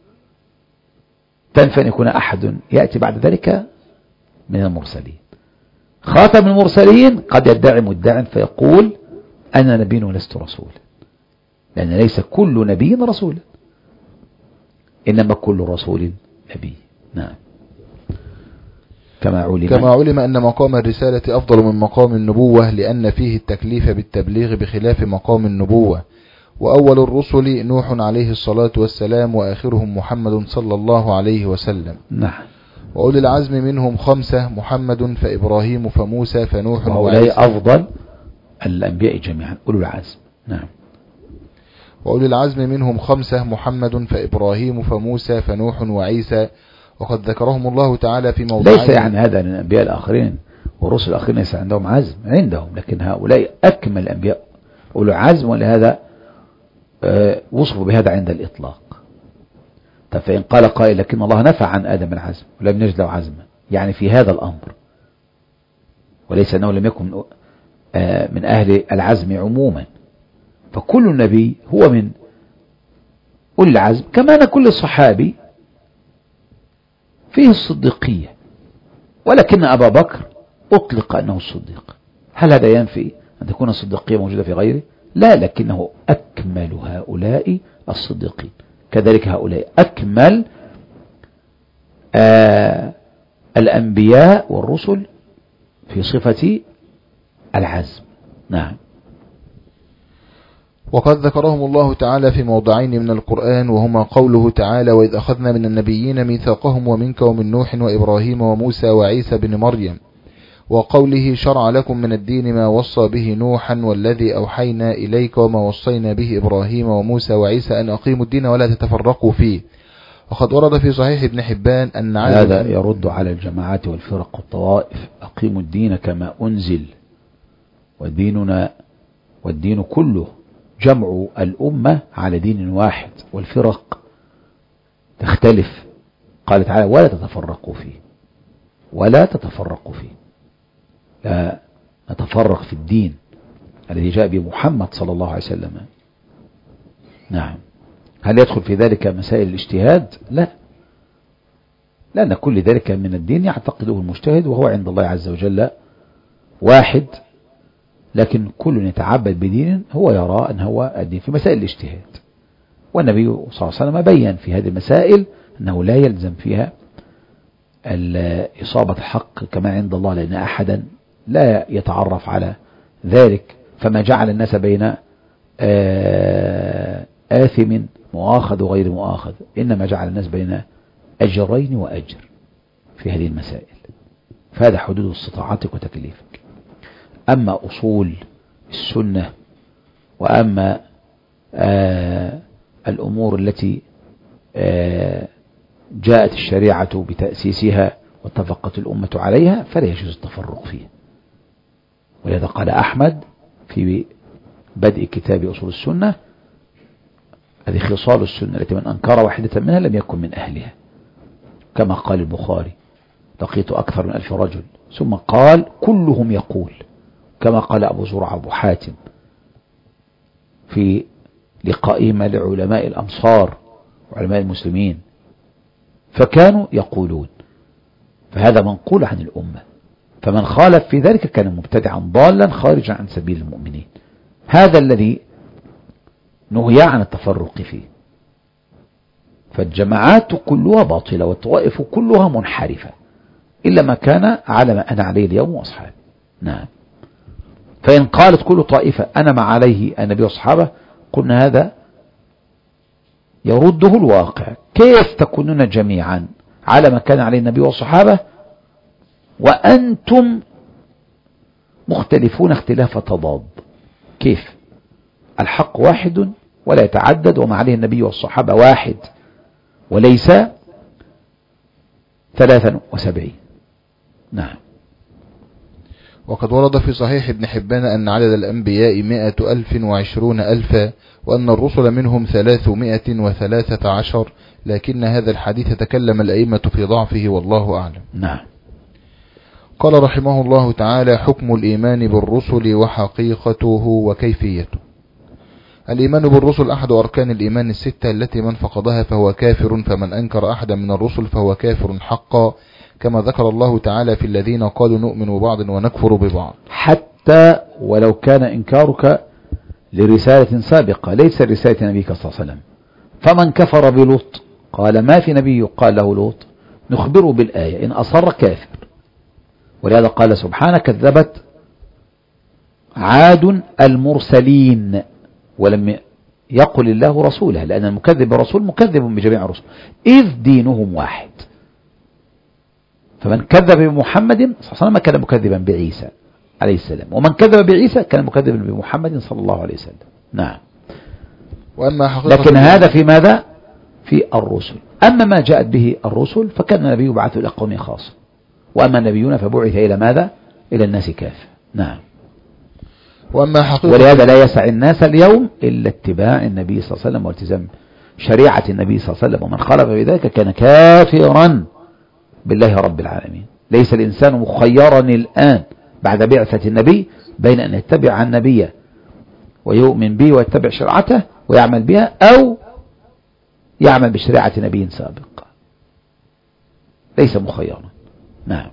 تنفى أن يكون أحد يأتي بعد ذلك من المرسلين. خاتم المرسلين قد يدعي مدعي فيقول أنا نبي ولست رسولا، لأن ليس كل نبي رسولا، إنما كل رسول نبي. نعم. كما علم كما علم أن مقام الرسالة أفضل من مقام النبوة، لأن فيه التكليف بالتبليغ بخلاف مقام النبوة. وأول الرسل نوح عليه الصلاة والسلام، وآخرهم محمد صلى الله عليه وسلم. نعم. وأولي العزم منهم خمسة: محمد فإبراهيم فموسى فنوح وأولئك أفضل الأنبياء جميعا أولو العزم. نعم. وأولي العزم منهم خمسة: محمد فإبراهيم فموسى فنوح وعيسى، وقد ذكرهم الله تعالى في موضعين. ليس يعني هذا الأنبياء الآخرين والرسل الآخرين ليس عندهم عزم، عندهم، لكن هؤلاء أكمل الأنبياء أولو العزم، ولهذا وصفوا بهذا عند الإطلاق. طيب فإن قال قائل لكن الله نفى عن آدم العزم ولم يجد له عزما، يعني في هذا الأمر، وليس أنه لم يكن من أهل العزم عموما، فكل نبي هو من أولي العزم، كما أن كل صحابي فيه الصديقية، ولكن أبا بكر أطلق أنه الصديق. هل هذا ينفي أن تكون الصديقية موجودة في غيره؟ لا، لكنه أكمل هؤلاء الصديقين، كذلك هؤلاء أكمل آه الأنبياء والرسل في صفة العزم. نعم. وقد ذكرهم الله تعالى في موضعين من القرآن، وهما قوله تعالى: وإذ أخذنا من النبيين ميثاقهم ومنك ومن نوح وإبراهيم وموسى وعيسى بن مريم، وقوله: شرع لكم من الدين ما وصى به نوحا والذي أوحينا إليك وما وصينا به إبراهيم وموسى وعيسى أن أقيموا الدين ولا تتفرقوا فيه. وقد ورد في صحيح ابن حبان أن هذا يرد على الجماعات والفرق والطوائف: أقيموا الدين كما أنزل، وديننا والدين كله جمع الأمة على دين واحد، والفرق تختلف. قال تعالى: ولا تتفرقوا فيه، ولا تتفرقوا فيه، لا نتفرق في الدين الذي جاء به محمد صلى الله عليه وسلم. نعم. هل يدخل في ذلك مسائل الاجتهاد؟ لا، لأن كل ذلك من الدين يعتقده المجتهد، وهو عند الله عز وجل واحد، لكن كل يتعبد بدين هو يرى أن هو الدين في مسائل الاجتهاد. والنبي صلى الله عليه وسلم بيّن في هذه المسائل أنه لا يلزم فيها إصابة الحق كما عند الله، لأن أحدا لا يتعرف على ذلك، فما جعل الناس بين آثم مؤاخذ وغير مؤاخذ، إنما جعل الناس بين أجرين وأجر في هذه المسائل، فهذا حدود استطاعتك وتكليفك. أما أصول السنة وأما آه الأمور التي آه جاءت الشريعة بتأسيسها واتفقت الأمة عليها فلا يجوز التفرق فيها. ولذا قال أحمد في بدء كتاب أصول السنة: هذه خصال السنة التي من أنكر واحدة منها لم يكن من أهلها. كما قال البخاري: لقيت أكثر من ألف رجل، ثم قال: كلهم يقول. كما قال أبو زرع أبو حاتم في لقائهما لعلماء الأمصار وعلماء المسلمين، فكانوا يقولون، فهذا منقول عن الأمة، فمن خالف في ذلك كان مبتدعا ضالا خارجا عن سبيل المؤمنين. هذا الذي نهي عن التفرق فيه. فالجماعات كلها باطلة والطوائف كلها منحرفة إلا ما كان على ما أنا عليه اليوم وأصحابي. نعم. فإن قالت كل طائفة أنا ما عليه النبي وأصحابه، قلنا هذا يرده الواقع. كيف تكونون جميعا على ما كان عليه النبي والصحابة وأنتم مختلفون اختلاف تضاد؟ كيف؟ الحق واحد ولا يتعدد، وما عليه النبي والصحابة واحد وليس ثلاثا وسبعين. نعم. وقد ورد في صحيح ابن حبان أن عدد الأنبياء مئة ألف وعشرون ألفا، وأن الرسل منهم ثلاثمائة وثلاثة عشر، لكن هذا الحديث تكلم الأئمة في ضعفه والله أعلم. نعم. قال رحمه الله تعالى: حكم الإيمان بالرسل وحقيقته وكيفيته. الإيمان بالرسل أحد أركان الإيمان الستة التي من فقدها فهو كافر، فمن أنكر أحدا من الرسل فهو كافر حقا، كما ذكر الله تعالى في الذين قالوا نؤمن ببعض ونكفر ببعض. حتى ولو كان إنكارك لرسالة سابقة ليس رسالة نبيك صلى الله عليه وسلم. فمن كفر بلوط قال ما في نبي يقال له لوط نخبره بالآية إن أصر كافر. ولهذا قال سبحانه: كذبت عاد المرسلين، ولم يقل الله رسوله، لأن المكذب بالرسول مكذب بجميع الرسل إذ دينهم واحد. فمن كذب بمحمد صلى الله عليه وسلم كان مكذبا بعيسى عليه السلام، ومن كذب بعيسى كان مكذبا بمحمد صلى الله عليه وسلم. نعم. وأما لكن هذا في ماذا؟ في الرسل. أما ما جاءت به الرسل فكان النبي يبعث إلى قوم خاص، وأما النبيون فبعث إلى ماذا؟ إلى الناس كافة. نعم. وأما حقيقة ولهذا لا يسع الناس اليوم إلا اتباع النبي صلى الله عليه وسلم والتزام شريعة النبي صلى الله عليه وسلم، ومن خالف بذلك كان كافرا بالله رب العالمين. ليس الإنسان مخيرا الآن بعد بعثة النبي بين أن يتبع النبي ويؤمن به ويتبع شرعته ويعمل بها، أو يعمل بشريعة نبي سابق. ليس مخيرا. نعم.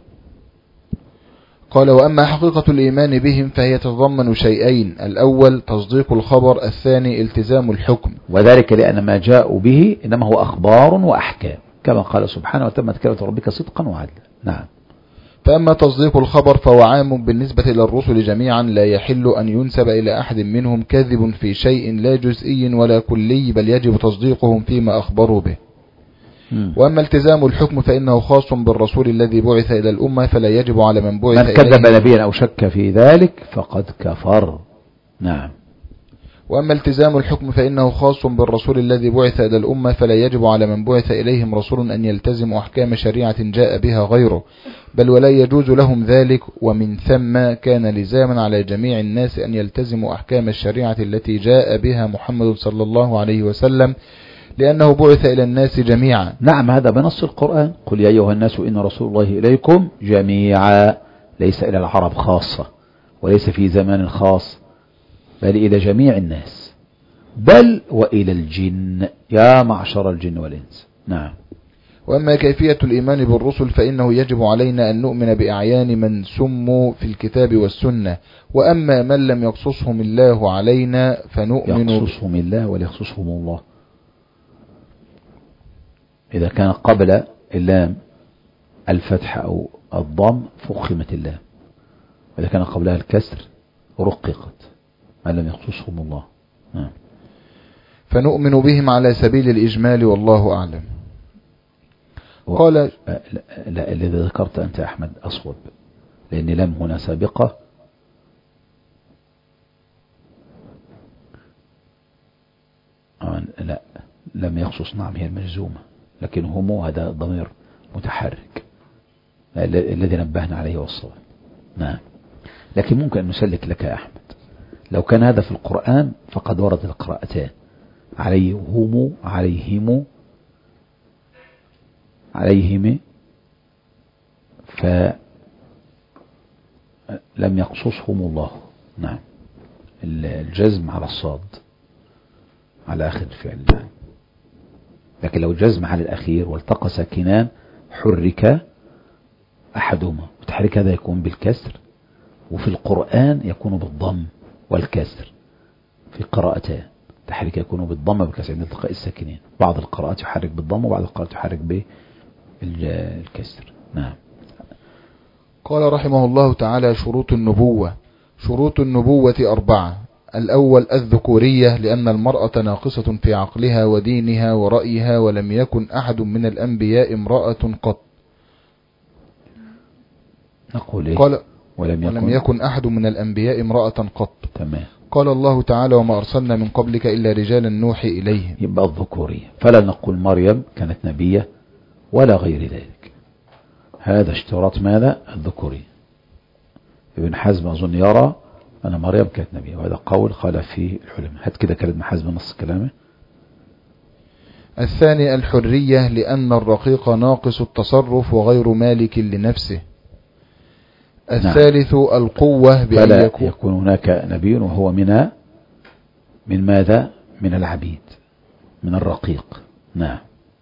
قال: وأما حقيقة الإيمان بهم فهي تتضمن شيئين: الأول تصديق الخبر، الثاني التزام الحكم. وذلك لأن ما جاءوا به إنما هو أخبار وأحكام، كما قال سبحانه: وتمت كلمة ربك صدقا وعدلا. نعم. فأما تصديق الخبر فهو عام بالنسبة إلى الرسل جميعا، لا يحل أن ينسب إلى أحد منهم كذب في شيء لا جزئي ولا كلي، بل يجب تصديقهم فيما أخبروا به. م. وأما التزام الحكم فإنه خاص بالرسول الذي بعث إلى الأمة، فلا يجب على من بعث من كذب نبيا أو شك في ذلك فقد كفر. نعم. وأما التزام الحكم فإنه خاص بالرسول الذي بعث إلى الأمة، فلا يجب على من بعث إليهم رسول أن يلتزم أحكام شريعة جاء بها غيره، بل ولا يجوز لهم ذلك. ومن ثم كان لزاما على جميع الناس أن يلتزموا أحكام الشريعة التي جاء بها محمد صلى الله عليه وسلم، لأنه بعث إلى الناس جميعا. نعم، هذا بنص القرآن: قل يا أيها الناس إن رسول الله إليكم جميعا، ليس إلى العرب خاصة وليس في زمان خاص، بل إلى جميع الناس، بل وإلى الجن يا معشر الجن والإنس. نعم. وأما كيفية الإيمان بالرسل فإنه يجب علينا أن نؤمن بأعيان من سموا في الكتاب والسنة، وأما من لم يقصصهم الله علينا فنؤمن يقصصهم الله ولا يقصصهم الله. إذا كان قبل اللام الفتح أو الضم فخمت اللام، وإذا كان قبلها الكسر رققت، من لم يقصصهم الله. نعم. فنؤمن بهم على سبيل الإجمال، والله أعلم. قال: لا, لا الذي ذكرت أنت أحمد أصوب، لأن لم هنا سابقة، لا لم يخصص. نعم هي المجزومة، لكن هم هذا ضمير متحرك الذي نبهنا عليه والصواب. نعم. لكن ممكن أن نسلك لك يا أحمد، لو كان هذا في القرآن فقد ورد القراءتان عليهم عليهم عليهم، فلم يقصصهم الله. نعم. الجزم على الصاد على آخر الفعل. نعم. لكن لو جزم على الأخير والتقى ساكنان حرك أحدهما، وتحريك هذا يكون بالكسر، وفي القرآن يكون بالضم والكسر في قراءتان. تحريك يكون بالضم والكسر من التقاء الساكنين، بعض القراءات يحرك بالضم وبعض القراءات يحرك بالكسر. نعم. قال رحمه الله تعالى: شروط النبوة. شروط النبوة أربعة: الأول الذكورية، لأن المرأة ناقصة في عقلها ودينها ورأيها، ولم يكن أحد من الأنبياء امرأة قط. نقول إيه؟ قال: ولم يكن, ولم يكن أحد من الأنبياء امرأة قط. تمام. قال الله تعالى: وما أرسلنا من قبلك إلا رجالا نوحي إليهم. يبقى الذكورية، فلا نقول مريم كانت نبية ولا غير ذلك. هذا اشتراط ماذا؟ الذكورية. ابن حزم أظن يرى أن مريم كانت نبية، وهذا قول خالف فيه العلماء. هات كده كلمة حزم نص كلامه. الثاني الحرية، لأن الرقيق ناقص التصرف وغير مالك لنفسه. الثالث نعم. القوة بأن فلا يكون, يكون هناك نبي وهو من من ماذا؟ من العبيد، من الرقيق. نعم.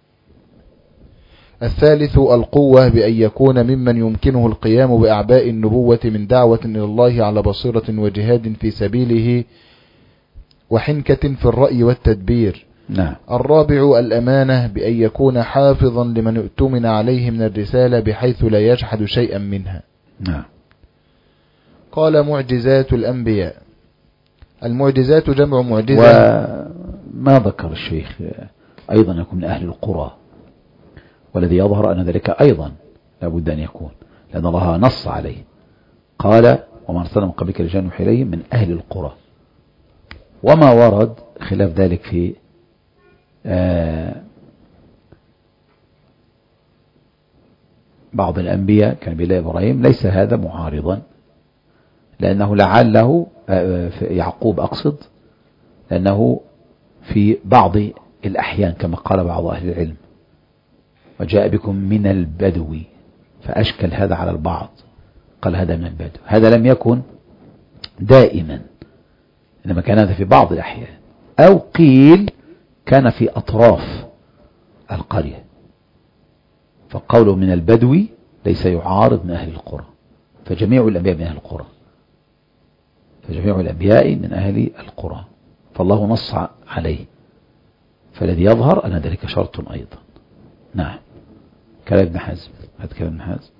الثالث القوة بأن يكون ممن يمكنه القيام بأعباء النبوة من دعوة إلى الله على بصيرة وجهاد في سبيله وحنكة في الرأي والتدبير. نعم. الرابع الأمانة بأن يكون حافظا لمن اؤتمن عليه من الرسالة بحيث لا يجحد شيئا منها. نعم. قال معجزات الأنبياء. المعجزات جمع معجزة. وما ذكر الشيخ أيضا يكون من أهل القرى، والذي يظهر أن ذلك أيضا لابد أن يكون، لأن الله نص عليه قال وما أرسلنا من قبلك رجال نوحي إليهم من أهل القرى، وما ورد خلاف ذلك في آه بعض الأنبياء كان بلا إبراهيم ليس هذا معارضا، لأنه لعله آه في يعقوب أقصد، لأنه في بعض الأحيان كما قال بعض أهل العلم وجاء بكم من البدو، فأشكل هذا على البعض، قال هذا من البدو، هذا لم يكن دائما، إنما كان هذا في بعض الأحيان، أو قيل كان في أطراف القرية، فقوله من البدو ليس يعارض من أهل القرى، فجميع الأنبياء من أهل القرى، فجميع الأنبياء من أهل القرى، فالله نص عليه، فالذي يظهر أن ذلك شرط أيضا. نعم. كلام ابن حزم. هذا كلام ابن حزم.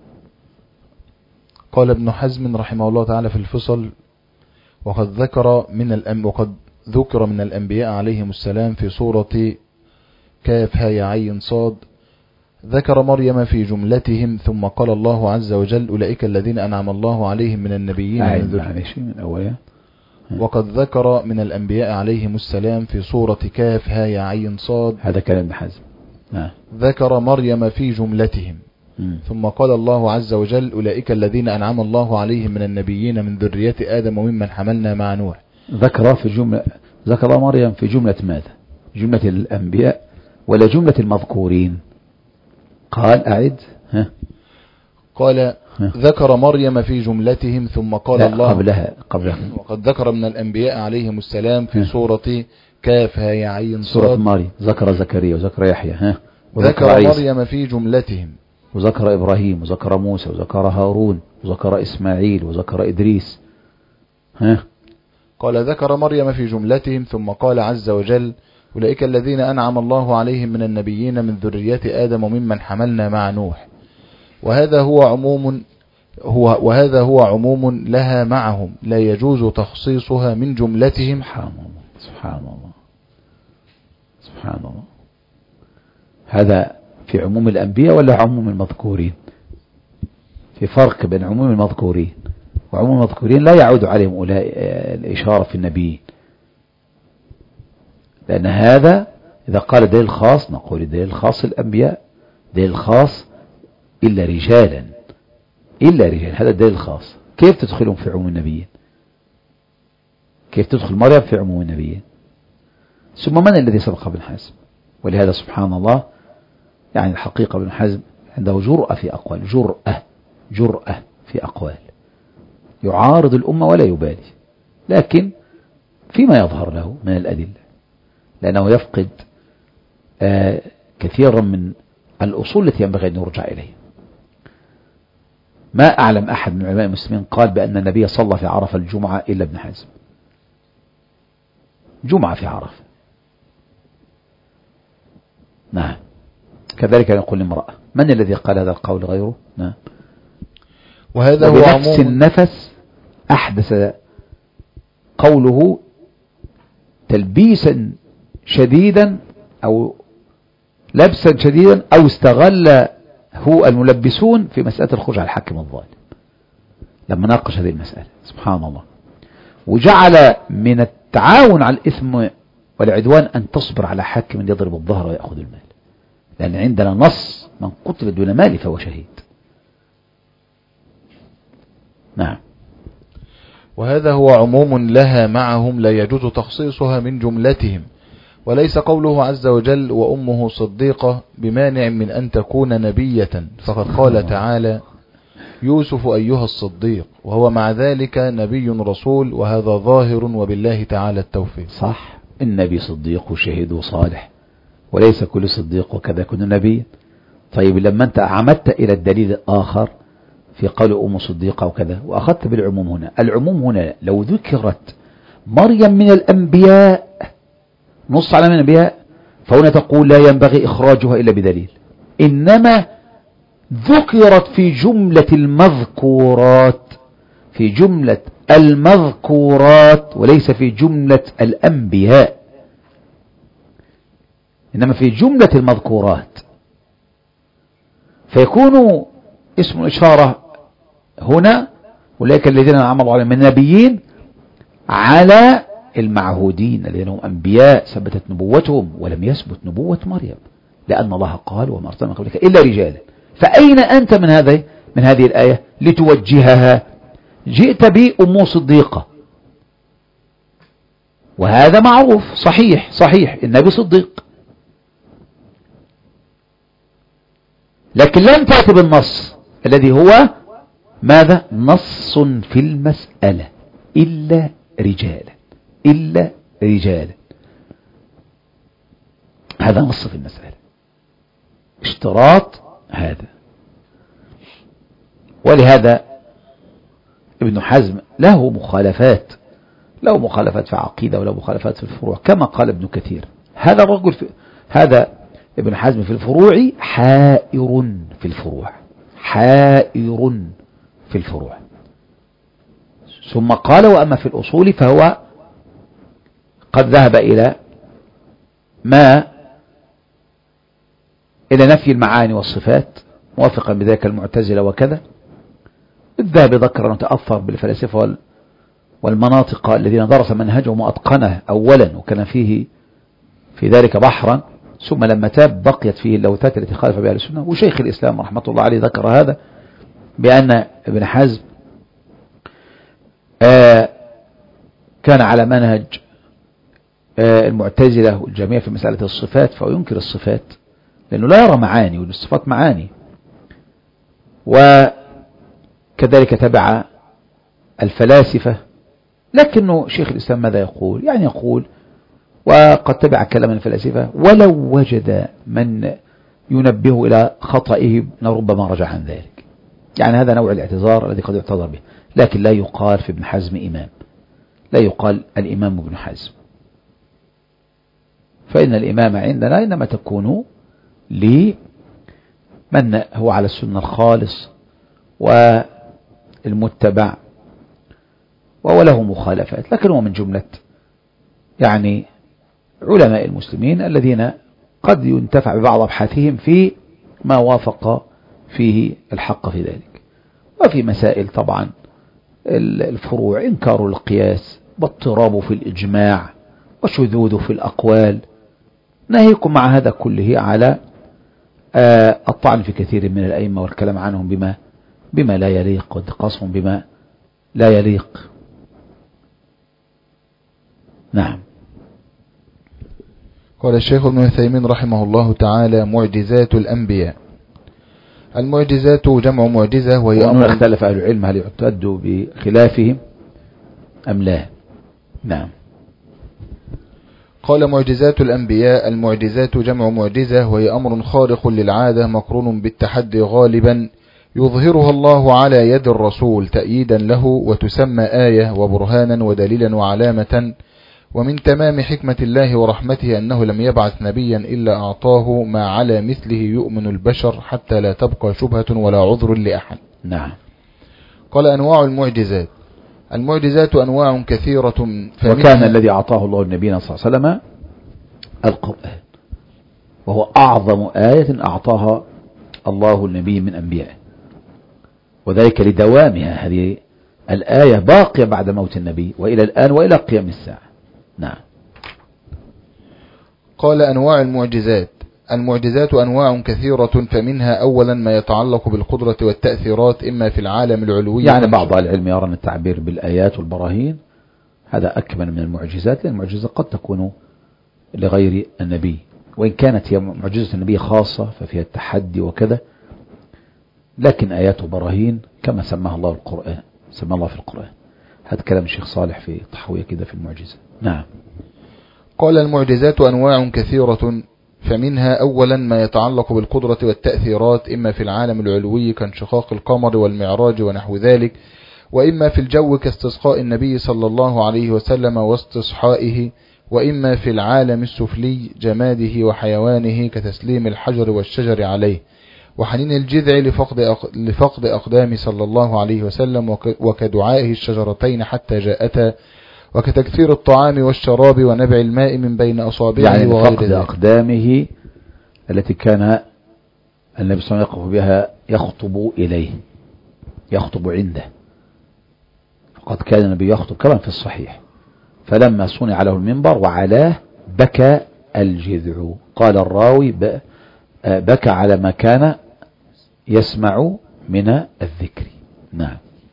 قال ابن حزم رحمه الله تعالى في الفصل: وقد ذكر من الأم وقد ذكر من الأنبياء عليهم السلام في سورة كاف هاء عين صاد، ذكر مريم في جملتهم، ثم قال الله عز وجل: أولئك الذين أنعم الله عليهم من النبيين من ذريته. وقد ذكر من الأنبياء عليهم السلام في سورة كاف هاء عين صاد، هذا كلام ابن حزم. نعم. ذكر مريم في جملتهم، م. ثم قال الله عز وجل: أولئك الذين أنعم الله عليهم من النبيين من ذرية آدم وممن حملنا مع نوح. ذكر في جملة ذكر مريم في جملة ماذا؟ جملة الأنبياء ولا جملة المذكورين؟ قال أعد. ها. قال ها. ذكر مريم في جملتهم، ثم قال الله قبلها قبلها وقد ذكر من الأنبياء عليهم السلام في ها. سورة كاف هاء عين صاد، سورة مريم ذكر زكريا وذكر يحيى. ها. ذكر مريم في جملتهم، وذكر إبراهيم وذكر موسى وذكر هارون وذكر إسماعيل وذكر إدريس. ها. قال ذكر مريم في جملتهم، ثم قال عز وجل: أولئك الذين أنعم الله عليهم من النبيين من ذرية آدم وممن حملنا مع نوح. وهذا هو عموم هو وهذا هو عموم لها معهم، لا يجوز تخصيصها من جملتهم. سبحان الله سبحان الله سبحان الله. هذا في عموم الأنبياء ولا عموم المذكورين؟ في فرق بين عموم المذكورين وعموم المذكورين لا يعود عليهم أولئك الإشارة في النبيين، لأن هذا إذا قال دليل خاص نقول دليل خاص الأنبياء، دليل خاص إلا رجالا إلا رجال، هذا دليل خاص. كيف تدخلهم في عموم النبيين؟ كيف تدخل مريم في عموم النبيين؟ ثم من الذي سبق ابن حزم؟ ولهذا سبحان الله يعني الحقيقة ابن حزم عنده جرأة في أقوال، جرأة جرأة في أقوال، يعارض الأمة ولا يبالي، لكن فيما يظهر له من الأدلة، لأنه يفقد آه كثيرا من الأصول التي ينبغي أن يرجع إليها. ما أعلم أحد من علماء المسلمين قال بأن النبي صلى في عرفة الجمعة إلا ابن حزم. جمعة في عرفة. نعم. كذلك يقول امرأة. من الذي قال هذا القول غيره؟ نعم. وهذا هو بنفس النفس أحدث قوله تلبيسا شديدا أو لبسا شديدا أو استغل هو الملبسون في مسألة الخروج على الحاكم الظالم لما ناقش هذه المسألة. سبحان الله. وجعل من التعاون على الإثم والعدوان أن تصبر على حاكم يضرب الظهر ويأخذ المال، لأن عندنا نص من قتل دون مال فهو شهيد. نعم. وهذا هو عموم لها معهم، لا يجوز تخصيصها من جملتهم، وليس قوله عز وجل وأمه صديقة بمانع من أن تكون نبية، فقد قال تعالى يوسف أيها الصديق، وهو مع ذلك نبي رسول، وهذا ظاهر وبالله تعالى التوفيق. صح، النبي صديق وشهيد وصالح، وليس كل صديق وكذا يكون نبي. طيب لما أنت عمدت إلى الدليل الآخر في قول أم صديقة وكذا وأخذت بالعموم هنا، العموم هنا لو ذكرت مريم من الأنبياء نص على من الأنبياء فهنا تقول لا ينبغي إخراجها إلا بدليل، إنما ذكرت في جملة المذكورات، في جملة المذكورات وليس في جملة الأنبياء، إنما في جملة المذكورات، فيكون اسم الإشارة هنا أولئك الذين عملوا عليهم من النبيين على المعهودين الذين هم أنبياء ثبتت نبوتهم، ولم يثبت نبوة مريم لأن الله قال وما أرسلنا قبلك إلا رجالا. فأين أنت من هذه من هذه الآية لتوجهها؟ جئت بأم صديقة، وهذا معروف صحيح صحيح النبي صديق، لكن لم تأتي بالنص الذي هو ماذا؟ نص في المسألة إلا رجالا، إلا رجالا، هذا نص في المسألة، اشتراط هذا. ولهذا ابن حزم له مخالفات، له مخالفات في عقيدة وله مخالفات في الفروع، كما قال ابن كثير هذا الرجل في هذا ابن حزم في الفروع حائر في الفروع، حائر في الفروع. ثم قال وأما في الأصول فهو قد ذهب إلى ما إلى نفي المعاني والصفات موافقا بذلك المعتزلة وكذا. الذهبي ذكر أنه تأثر بالفلاسفة والمناطق الذين درس منهجهم وأتقنه أولا وكان فيه في ذلك بحرا، ثم لما تاب بقيت فيه اللوثات التي خالف بها السنة. وشيخ الإسلام رحمة الله عليه ذكر هذا بأن ابن حزم آه كان على منهج آه المعتزلة والجميع في مسألة الصفات، فهو ينكر الصفات لأنه لا يرى معاني، والصفات معاني. وكذلك تبع الفلاسفة، لكنه شيخ الإسلام ماذا يقول؟ يعني يقول وقد تبع كلام الفلاسفة ولو وجد من ينبه إلى خطئه ربما رجع عن ذلك. يعني هذا نوع الاعتذار الذي قد يعتذر به، لكن لا يقال في ابن حزم إمام، لا يقال الإمام ابن حزم، فإن الإمام عندنا إنما تكون لمن هو على السنة الخالص والمتبع وله مخالفات، لكن هو من جملة يعني علماء المسلمين الذين قد ينتفع ببعض أبحاثهم في ما وافق فيه الحق في ذلك. وفي مسائل طبعا الفروع إنكار القياس واضطراب في الإجماع وشذوذ في الأقوال، ناهيكم مع هذا كله على آه الطعن في كثير من الأئمة والكلام عنهم بما بما لا يليق وانتقاصهم بما لا يليق. نعم. قال الشيخ ابن عثيمين رحمه الله تعالى: معجزات الأنبياء. المعجزات جمع معجزة، وهي أمر اختلف أهل العلم هل يعتد بخلافهم أم لا. نعم. قال: معجزات الأنبياء. المعجزات جمع معجزة، وهي أمر خارق للعادة مقرون بالتحدي غالبا يظهرها الله على يد الرسول تأييدا له، وتسمى آية وبرهانا ودليلا وعلامة. ومن تمام حكمة الله ورحمته أنه لم يبعث نبيا إلا أعطاه ما على مثله يؤمن البشر حتى لا تبقى شبهة ولا عذر لأحد. نعم. قال: أنواع المعجزات. المعجزات أنواع كثيرة، وكان الذي أعطاه الله النبي صلى الله عليه وسلم القرآن، وهو أعظم آية أعطاها الله النبي من أنبيائه، وذلك لدوامها. هذه الآية باقية بعد موت النبي وإلى الآن وإلى قيام الساعة. نعم. قال: أنواع المعجزات. المعجزات أنواع كثيرة، فمنها أولا ما يتعلق بالقدرة والتأثيرات إما في العالم العلوي، يعني بعض العلم يرى أن التعبير بالآيات والبراهين هذا أكمل من المعجزات، لأن المعجزة قد تكون لغير النبي، وإن كانت هي معجزة النبي خاصة ففيها التحدي وكذا، لكن آياته براهين كما سماها الله القرآن، سمى الله في القرآن. هذا كلام الشيخ صالح في تحوية كده في المعجزة. نعم. قال المعجزات أنواع كثيرة، فمنها أولا ما يتعلق بالقدرة والتأثيرات، إما في العالم العلوي كانشقاق القمر والمعراج ونحو ذلك، وإما في الجو كاستسقاء النبي صلى الله عليه وسلم واستصحائه، وإما في العالم السفلي جماده وحيوانه كتسليم الحجر والشجر عليه، وحنين الجذع لفقد لفقد أقدام صلى الله عليه وسلم، وكدعائه الشجرتين حتى جاءتا، وكتكثير الطعام والشراب ونبع الماء من بين أصابعه، يعني وغير فقد ذلك. أقدامه التي كان النبي صلى الله عليه وسلم يقف بها يخطب إليه، يخطب عنده. فقد كان النبي يخطب كما في الصحيح، فلما صنع له المنبر وعلاه بكى الجذع. قال الراوي بكى على ما كان يسمع من الذكر. نعم.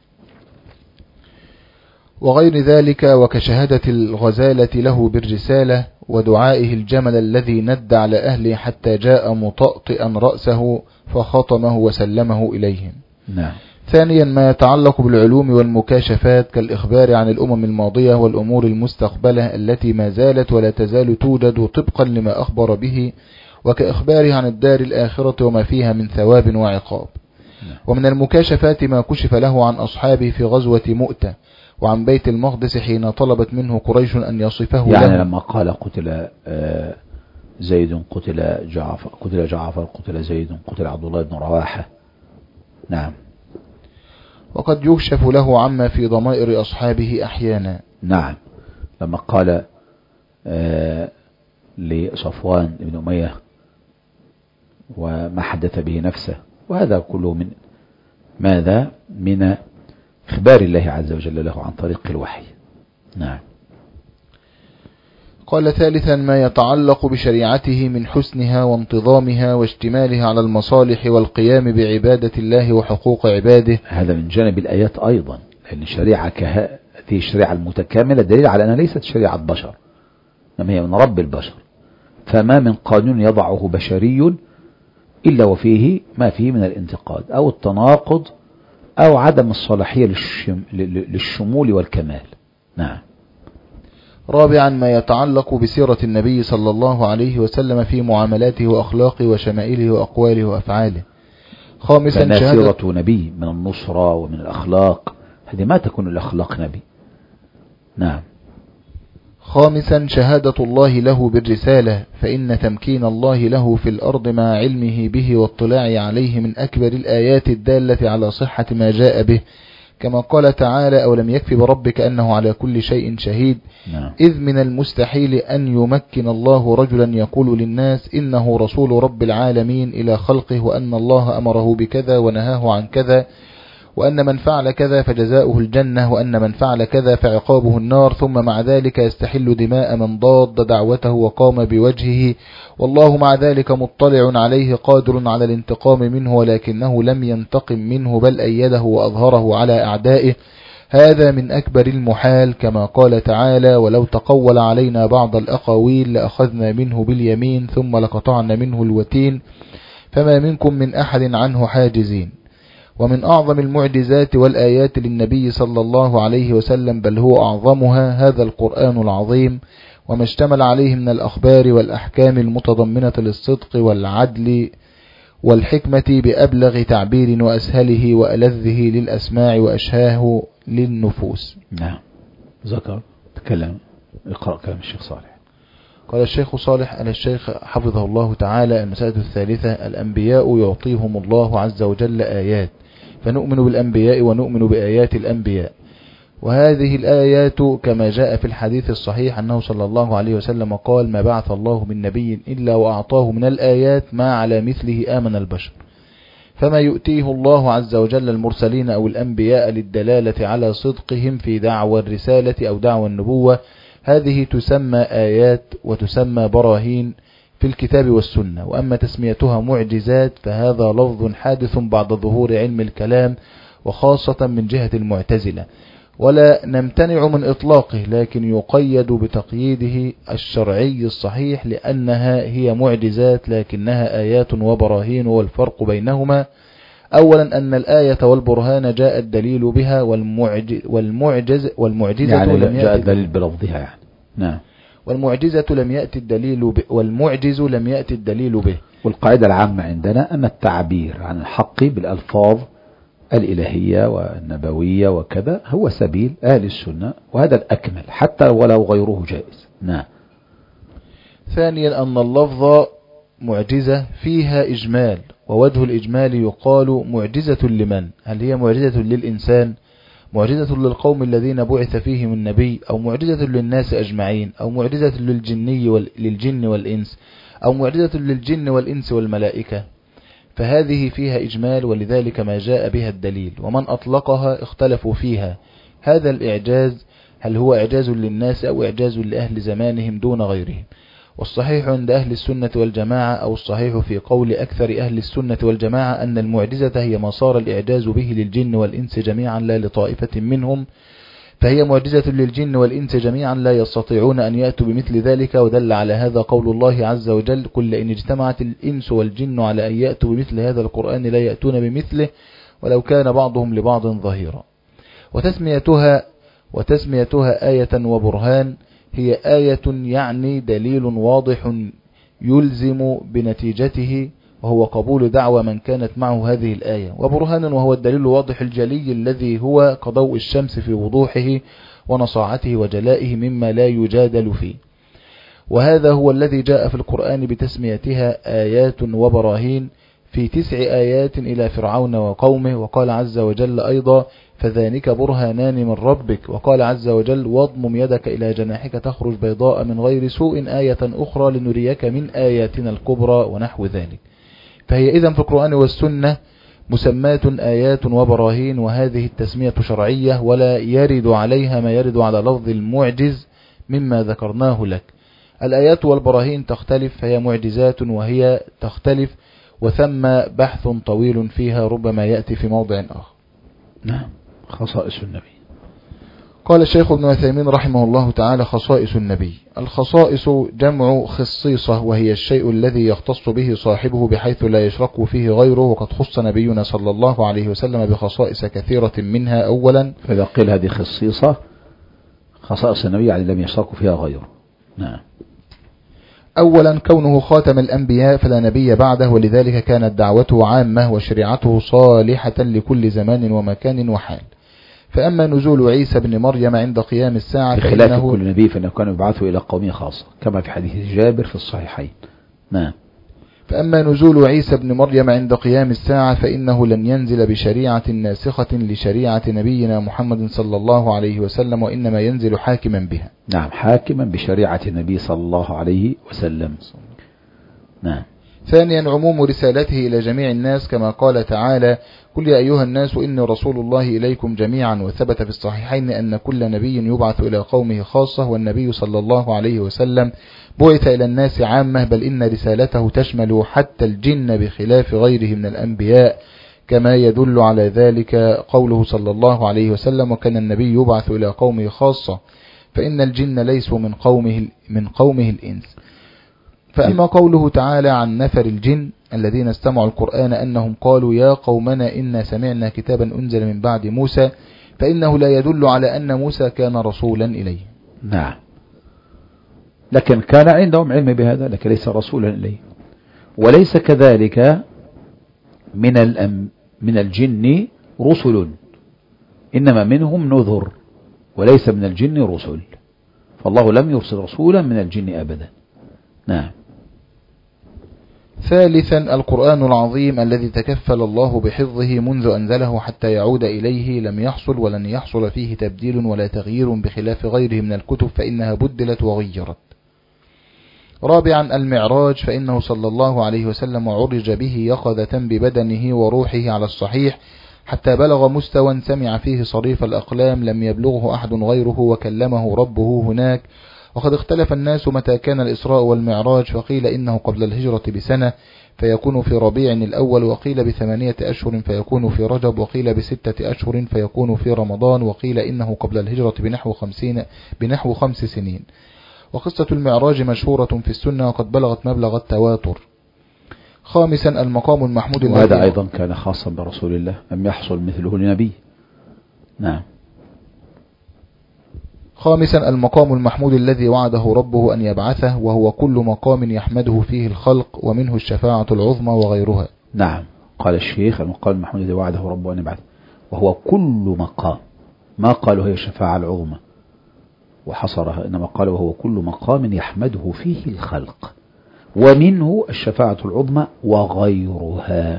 وغير ذلك، وكشهادة الغزالة له بالرسالة، ودعائه الجمل الذي ند على أهله حتى جاء مطأطئا رأسه فخطمه وسلمه إليهم. نعم. ثانيا ما يتعلق بالعلوم والمكاشفات كالإخبار عن الأمم الماضية والأمور المستقبلة التي ما زالت ولا تزال توجد طبقا لما أخبر به، وكإخباره عن الدار الآخرة وما فيها من ثواب وعقاب. ومن المكاشفات ما كشف له عن أصحابه في غزوة مؤتة، وعن بيت المقدس حين طلبت منه قريش أن يصفه يعني له. لما قال قتل زيد قتل جعفر قتل جعفر قتل زيد قتل عبد الله بن رواحة. نعم. وقد يكشف له عما في ضمائر أصحابه أحيانا. نعم. لما قال آه لصفوان بن أمية وما حدث به نفسه، وهذا كله من ماذا؟ من إخبار الله عز وجل له عن طريق الوحي. نعم. قال ثالثا ما يتعلق بشريعته من حسنها وانتظامها واشتمالها على المصالح والقيام بعبادة الله وحقوق عباده. هذا من جانب الآيات أيضا، لأن الشريعة كهذه الشريعة المتكاملة دليل على أنها ليست شريعة بشر، إنما هي من رب البشر. فما من قانون يضعه بشري إلا وفيه ما فيه من الانتقاد أو التناقض أو عدم الصلاحية للشم... للشمول والكمال. نعم. رابعا ما يتعلق بسيرة النبي صلى الله عليه وسلم في معاملاته وأخلاقه وشمائله وأقواله وأفعاله. خامسا سيرة نبي من النصرة ومن الأخلاق، هذه ما تكون الأخلاق نبي. نعم. خامسا شهادة الله له بالرسالة، فإن تمكين الله له في الأرض مع علمه به واطلاعه عليه من أكبر الآيات الدالة على صحة ما جاء به، كما قال تعالى: أولم يكفي بربك أنه على كل شيء شهيد. نعم. إذ من المستحيل أن يمكن الله رجلا يقول للناس إنه رسول رب العالمين إلى خلقه، وأن الله أمره بكذا ونهاه عن كذا، وأن من فعل كذا فجزاؤه الجنة، وأن من فعل كذا فعقابه النار، ثم مع ذلك يستحل دماء من ضاد دعوته وقام بوجهه، والله مع ذلك مطلع عليه قادر على الانتقام منه، ولكنه لم ينتقم منه بل أيده وأظهره على أعدائه. هذا من أكبر المحال، كما قال تعالى: ولو تقول علينا بعض الأقاويل لأخذنا منه باليمين ثم لقطعنا منه الوتين فما منكم من أحد عنه حاجزين. ومن أعظم المعجزات والآيات للنبي صلى الله عليه وسلم، بل هو أعظمها، هذا القرآن العظيم وما اشتمل عليه من الأخبار والأحكام المتضمنة للصدق والعدل والحكمة بأبلغ تعبير وأسهله وألذه للأسماع وأشهاه للنفوس. نعم. ذكر تكلم اقرأ كلام الشيخ صالح. قال الشيخ صالح على الشيخ حفظه الله تعالى: المسألة الثالثة: الأنبياء يعطيهم الله عز وجل آيات، فنؤمن بالأنبياء ونؤمن بآيات الأنبياء. وهذه الآيات كما جاء في الحديث الصحيح أنه صلى الله عليه وسلم قال: ما بعث الله من نبي إلا وأعطاه من الآيات ما على مثله آمن البشر. فما يؤتيه الله عز وجل المرسلين أو الأنبياء للدلالة على صدقهم في دعوى الرسالة أو دعوى النبوة، هذه تسمى آيات وتسمى براهين في الكتاب والسنة. وأما تسميتها معجزات فهذا لفظ حادث بعد ظهور علم الكلام، وخاصة من جهة المعتزلة، ولا نمتنع من إطلاقه، لكن يقيد بتقييده الشرعي الصحيح، لأنها هي معجزات لكنها آيات وبراهين، والفرق بينهما أولا أن الآية والبرهان جاء الدليل بها والمعجز والمعجز والمعجزة يعني لم جاء يأتي الدليل بلفظها يعني. نعم. والمعجزة لم يأتي الدليل به والمعجز لم يأتي الدليل به. والقاعدة العامة عندنا أن التعبير عن الحق بالألفاظ الإلهية والنبوية وكذا هو سبيل أهل السنة، وهذا الأكمل حتى ولو غيره جائز. نعم. ثانيا أن اللفظ معجزة فيها إجمال، ووجه الإجمال يقال معجزة لمن؟ هل هي معجزة للإنسان، معجزة للقوم الذين بعث فيهم النبي، أو معجزة للناس أجمعين، أو معجزة للجني وال... للجن والإنس، أو معجزة للجن والإنس والملائكة؟ فهذه فيها إجمال، ولذلك ما جاء بها الدليل، ومن أطلقها اختلفوا فيها. هذا الإعجاز هل هو إعجاز للناس أو إعجاز لأهل زمانهم دون غيرهم؟ والصحيح عند أهل السنة والجماعة، أو الصحيح في قول أكثر أهل السنة والجماعة، أن المعجزة هي ما صار الإعجاز به للجن والإنس جميعا لا لطائفة منهم، فهي معجزة للجن والإنس جميعا لا يستطيعون أن يأتوا بمثل ذلك. ودل على هذا قول الله عز وجل: قل إن اجتمعت الإنس والجن على أن يأتوا بمثل هذا القرآن لا يأتون بمثله ولو كان بعضهم لبعض ظهيرا. وتسميتها وتسميتها آية وبرهان هي آية يعني دليل واضح يلزم بنتيجته، وهو قبول دعوى من كانت معه هذه الآية، وبرهان وهو الدليل الواضح الجلي الذي هو كضوء الشمس في وضوحه ونصاعته وجلائه مما لا يجادل فيه. وهذا هو الذي جاء في القرآن بتسميتها آيات وبراهين في تسع آيات إلى فرعون وقومه. وقال عز وجل أيضا: فذلك برهانان من ربك. وقال عز وجل: واضمم يدك إلى جناحك تخرج بيضاء من غير سوء آية أخرى لنريك من آياتنا الكبرى، ونحو ذلك. فهي إذن في القرآن والسنة مسمات آيات وبراهين، وهذه التسمية شرعية ولا يرد عليها ما يرد على لفظ المعجز مما ذكرناه لك. الآيات والبراهين تختلف، فهي معجزات وهي تختلف، وثم بحث طويل فيها ربما يأتي في موضع آخر. نعم. خصائص النبي. قال الشيخ ابن عثيمين رحمه الله تعالى: خصائص النبي. الخصائص جمع خصيصة، وهي الشيء الذي يختص به صاحبه بحيث لا يشرك فيه غيره، وقد خص نبينا صلى الله عليه وسلم بخصائص كثيرة منها. أولا، فإذا قيل هذه خصيصة خصائص النبي يعني لم يشرك فيها غيره. نعم. أولا كونه خاتم الأنبياء فلا نبي بعده، ولذلك كانت دعوته عامة وشريعته صالحة لكل زمان ومكان وحال. فأما نزول عيسى بن مريم عند قيام الساعة بخلاف فإنه كل نبي فإنه كان يبعثه إلى قومه خاصة كما في حديث جابر في الصحيحين. نعم. فأما نزول عيسى بن مريم عند قيام الساعة فإنه لن ينزل بشريعة ناسخة لشريعة نبينا محمد صلى الله عليه وسلم، وإنما ينزل حاكما بها. نعم، حاكما بشريعة النبي صلى الله عليه وسلم. نعم. ثانيا عموم رسالته إلى جميع الناس، كما قال تعالى: قل يا أيها الناس إني رسول الله إليكم جميعا. وثبت في الصحيحين أن كل نبي يبعث إلى قومه خاصة، والنبي صلى الله عليه وسلم بعث إلى الناس عامة، بل إن رسالته تشمل حتى الجن بخلاف غيره من الأنبياء، كما يدل على ذلك قوله صلى الله عليه وسلم: وكان النبي يبعث إلى قومه خاصة، فإن الجن ليسوا من قومه من قومه الإنس. فأما قوله تعالى عن نفر الجن الذين استمعوا القرآن أنهم قالوا يا قومنا إنا سمعنا كتابا أنزل من بعد موسى، فإنه لا يدل على أن موسى كان رسولا إليه. نعم، لكن كان عندهم علم بهذا، لكن ليس رسولا إليه. وليس كذلك من الأم من الجن رسل، إنما منهم نذر، وليس من الجن رسل، فالله لم يرسل رسولا من الجن أبدا. نعم. ثالثا القرآن العظيم الذي تكفل الله بحفظه منذ أنزله حتى يعود إليه لم يحصل ولن يحصل فيه تبديل ولا تغيير بخلاف غيره من الكتب، فإنها بدلت وغيرت. رابعا المعراج، فإنه صلى الله عليه وسلم عرج به يقظة ببدنه وروحه على الصحيح حتى بلغ مستوى سمع فيه صريف الأقلام لم يبلغه أحد غيره، وكلمه ربه هناك. وقد اختلف الناس متى كان الإسراء والمعراج، فقيل إنه قبل الهجرة بسنة فيكون في ربيع الأول، وقيل بثمانية أشهر فيكون في رجب، وقيل بستة أشهر فيكون في رمضان، وقيل إنه قبل الهجرة بنحو خمسين بنحو خمس سنين. وقصة المعراج مشهورة في السنة وقد بلغت مبلغ التواتر. خامسا المقام المحمود وهذا أيضا كان خاصا برسول الله، لم يحصل مثله لنبي. نعم. خامسا المقام المحمود الذي وعده ربه أن يبعثه، وهو كل مقام يحمده فيه الخلق، ومنه الشفاعة العظمى وغيرها. نعم. قال الشيخ المقام المحمود الذي وعده ربه أن يبعثه، وهو كل مقام، ما قالوا هي الشفاعة العظمى وحصرها، إنما قال وهو كل مقام يحمده فيه الخلق، ومنه الشفاعة العظمى وغيرها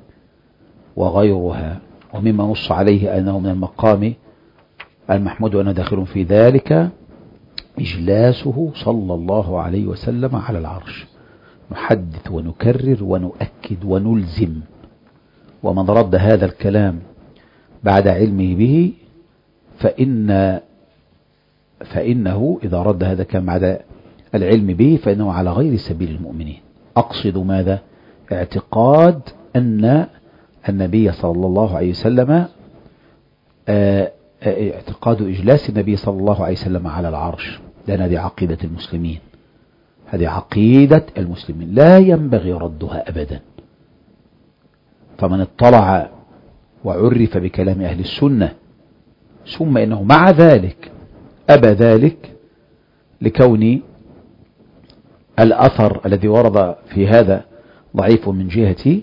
وغيرها ومما نص عليه أنه من المقام المحمود وأنا داخل في ذلك إجلاسه صلى الله عليه وسلم على العرش. نحدث ونكرر ونؤكد ونلزم، ومن رد هذا الكلام بعد علمه به فإن فإنه إذا رد هذا الكلام بعد العلم به فإنه على غير سبيل المؤمنين. أقصد ماذا؟ اعتقاد أن النبي صلى الله عليه وسلم اعتقاد إجلاس النبي صلى الله عليه وسلم على العرش، لأن هذه عقيدة المسلمين، هذه عقيدة المسلمين لا ينبغي ردها أبدا. فمن اطلع وعرف بكلام أهل السنة ثم إنه مع ذلك أبى ذلك لكون الأثر الذي ورد في هذا ضعيف من جهة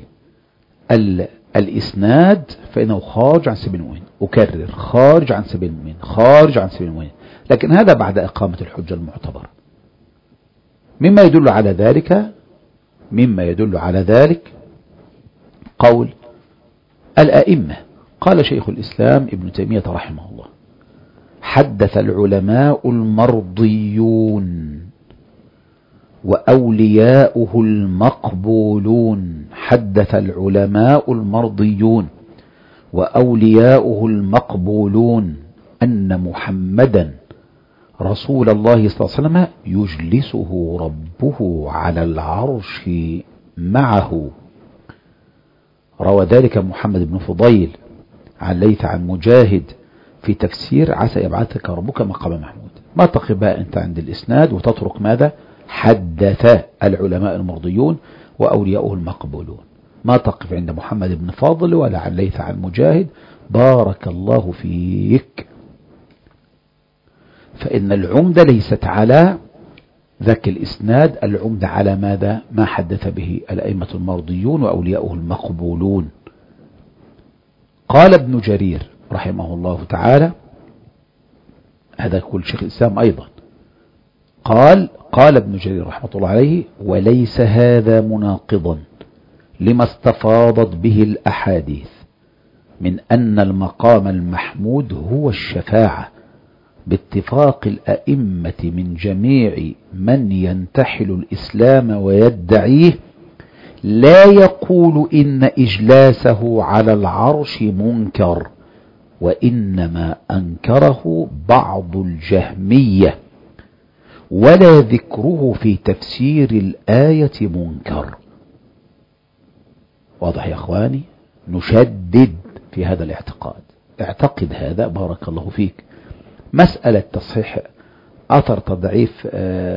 الإسناد فإنه خارج عن سبيل المؤمنين. أكرر، خارج عن سبيل المؤمنين، خارج عن سبيل المؤمنين، لكن هذا بعد إقامة الحجة المعتبرة. مما يدل على ذلك مما يدل على ذلك قول الأئمة. قال شيخ الإسلام ابن تيمية رحمه الله: حدث العلماء المرضيون وأولياؤه المقبولون حدث العلماء المرضيون وأولياؤه المقبولون أن محمدا رسول الله صلى الله عليه وسلم يجلسه ربه على العرش معه. روى ذلك محمد بن فضيل عن ليث عن مجاهد في تفسير عسى يبعثك ربك مقام محمود. ما تقف بقى أنت عند الإسناد وتترك ماذا؟ حدث العلماء المرضيون وأولياؤه المقبولون. ما تقف عند محمد بن فضل ولا عن ليث عن مجاهد. بارك الله فيك. فإن العمدة ليست على ذاك الإسناد، العمدة على ماذا؟ ما حدث به الأئمة المرضيون وأولياؤه المقبولون. قال ابن جرير رحمه الله تعالى، هذا كل شيخ الإسلام أيضا قال قال ابن جرير رحمه الله عليه: وليس هذا مناقضا لما استفاضت به الأحاديث من أن المقام المحمود هو الشفاعة باتفاق الأئمة من جميع من ينتحل الإسلام ويدعيه، لا يقول إن إجلاسه على العرش منكر، وإنما أنكره بعض الجهمية، ولا ذكره في تفسير الآية منكر. واضح يا أخواني؟ نشدد في هذا الاعتقاد. اعتقد هذا بارك الله فيك. مسألة تصحيح أثر تضعيف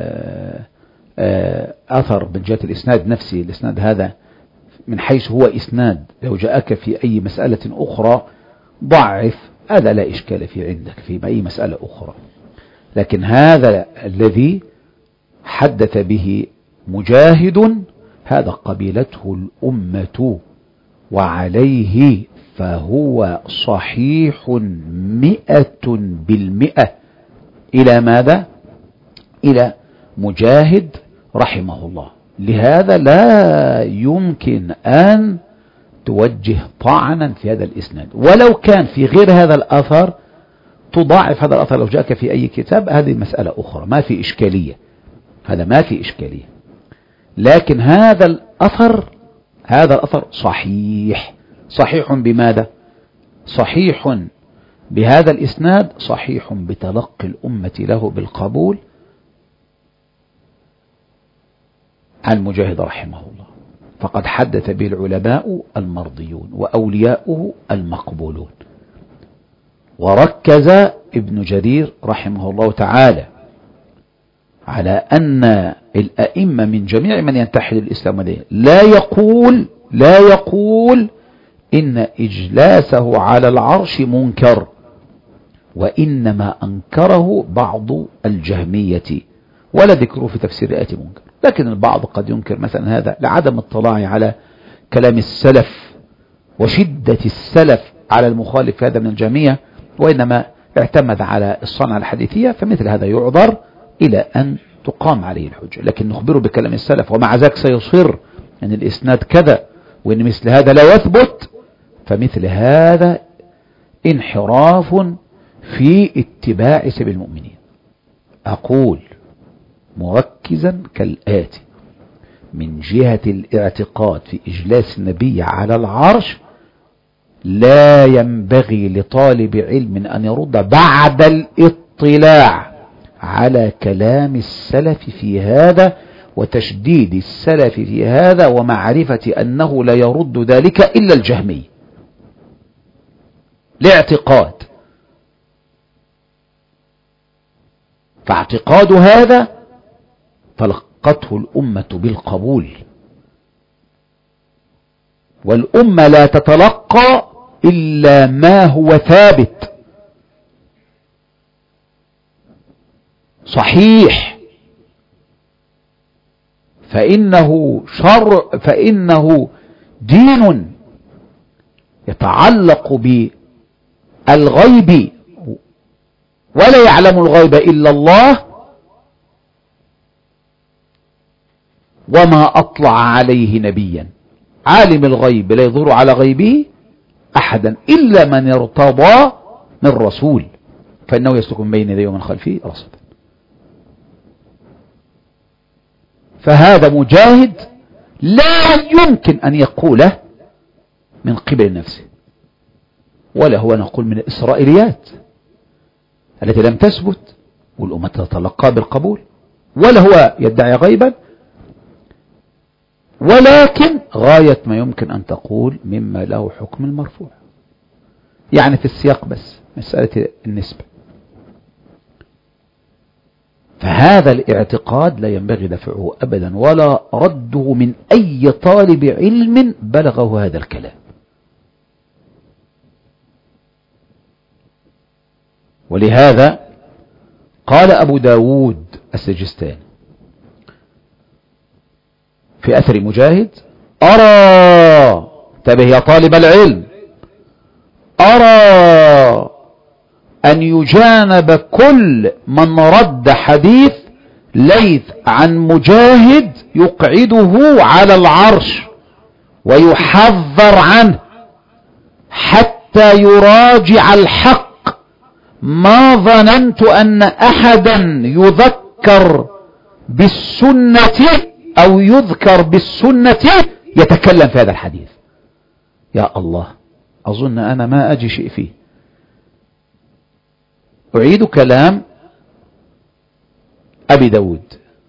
أثر من جهة الإسناد نفسه، الإسناد هذا من حيث هو إسناد لو جاءك في أي مسألة أخرى ضعف، هذا لا إشكال في عندك في أي مسألة أخرى. لكن هذا الذي حدث به مجاهد هذا قبيلته الأمة وعليه فهو صحيح مئة بالمئة. إلى ماذا؟ إلى مجاهد رحمه الله. لهذا لا يمكن أن توجه طعنا في هذا الإسناد، ولو كان في غير هذا الأثر تضاعف هذا الأثر لو جاءك في أي كتاب، هذه مسألة أخرى ما في إشكالية، هذا ما في إشكالية. لكن هذا الأثر هذا الأثر صحيح. صحيح بماذا؟ صحيح بهذا الإسناد، صحيح بتلقي الأمة له بالقبول عن مجاهد رحمه الله، فقد حدث به العلماء المرضيون وأولياؤه المقبولون. وركز ابن جرير رحمه الله تعالى على أن الأئمة من جميع من ينتحل الإسلام لا يقول لا يقول إن إجلاسه على العرش منكر، وإنما أنكره بعض الجهمية ولا ذكره في تفسير آية منكر. لكن البعض قد ينكر مثلا هذا لعدم اطلاعه على كلام السلف وشدة السلف على المخالف هذا من الجهمية، وإنما اعتمد على الصنعة الحديثية، فمثل هذا يعذر إلى أن تقام عليه الحجة. لكن نخبره بكلام السلف ومع ذلك سيصر أن الإسناد كذا وأن مثل هذا لا يثبت، فمثل هذا انحراف في اتباع سبيل المؤمنين. أقول مركزا كالآتي: من جهة الاعتقاد في إجلاس النبي على العرش لا ينبغي لطالب علم أن يرد بعد الاطلاع على كلام السلف في هذا وتشديد السلف في هذا ومعرفة أنه لا يرد ذلك إلا الجهمي لاعتقاد. فاعتقاد هذا تلقته الأمة بالقبول، والأمة لا تتلقى إلا ما هو ثابت صحيح، فإنه شرع فإنه دين يتعلق بالغيب ولا يعلم الغيب إلا الله، وما أطلع عليه نبيا. عالم الغيب لا يظهر على غيبه أحدا إلا من يرتضى من رسول، فإنه يسلك من بين يديه ومن خلفه رصدا. فهذا مجاهد لا يمكن أن يقوله من قبل نفسه، ولا هو نقول من الإسرائيليات التي لم تثبت والأمة تتلقى بالقبول، ولا هو يدعي غيبا، ولكن غاية ما يمكن أن تقول مما له حكم المرفوع، يعني في السياق بس مسألة النسبة. فهذا الاعتقاد لا ينبغي دفعه أبدا ولا رده من أي طالب علم بلغه هذا الكلام. ولهذا قال أبو داود السجستاني في أثر مجاهد: أرى، انتبه يا طالب العلم، أرى أن يجانب كل من رد حديث ليث عن مجاهد يقعده على العرش ويحذر عنه حتى يراجع الحق. ما ظننت أن أحدا يذكر بالسنة أو يذكر بالسنة يتكلم في هذا الحديث. يا الله، أظن أنا ما أجي شيء فيه. أعيد كلام أبي داود،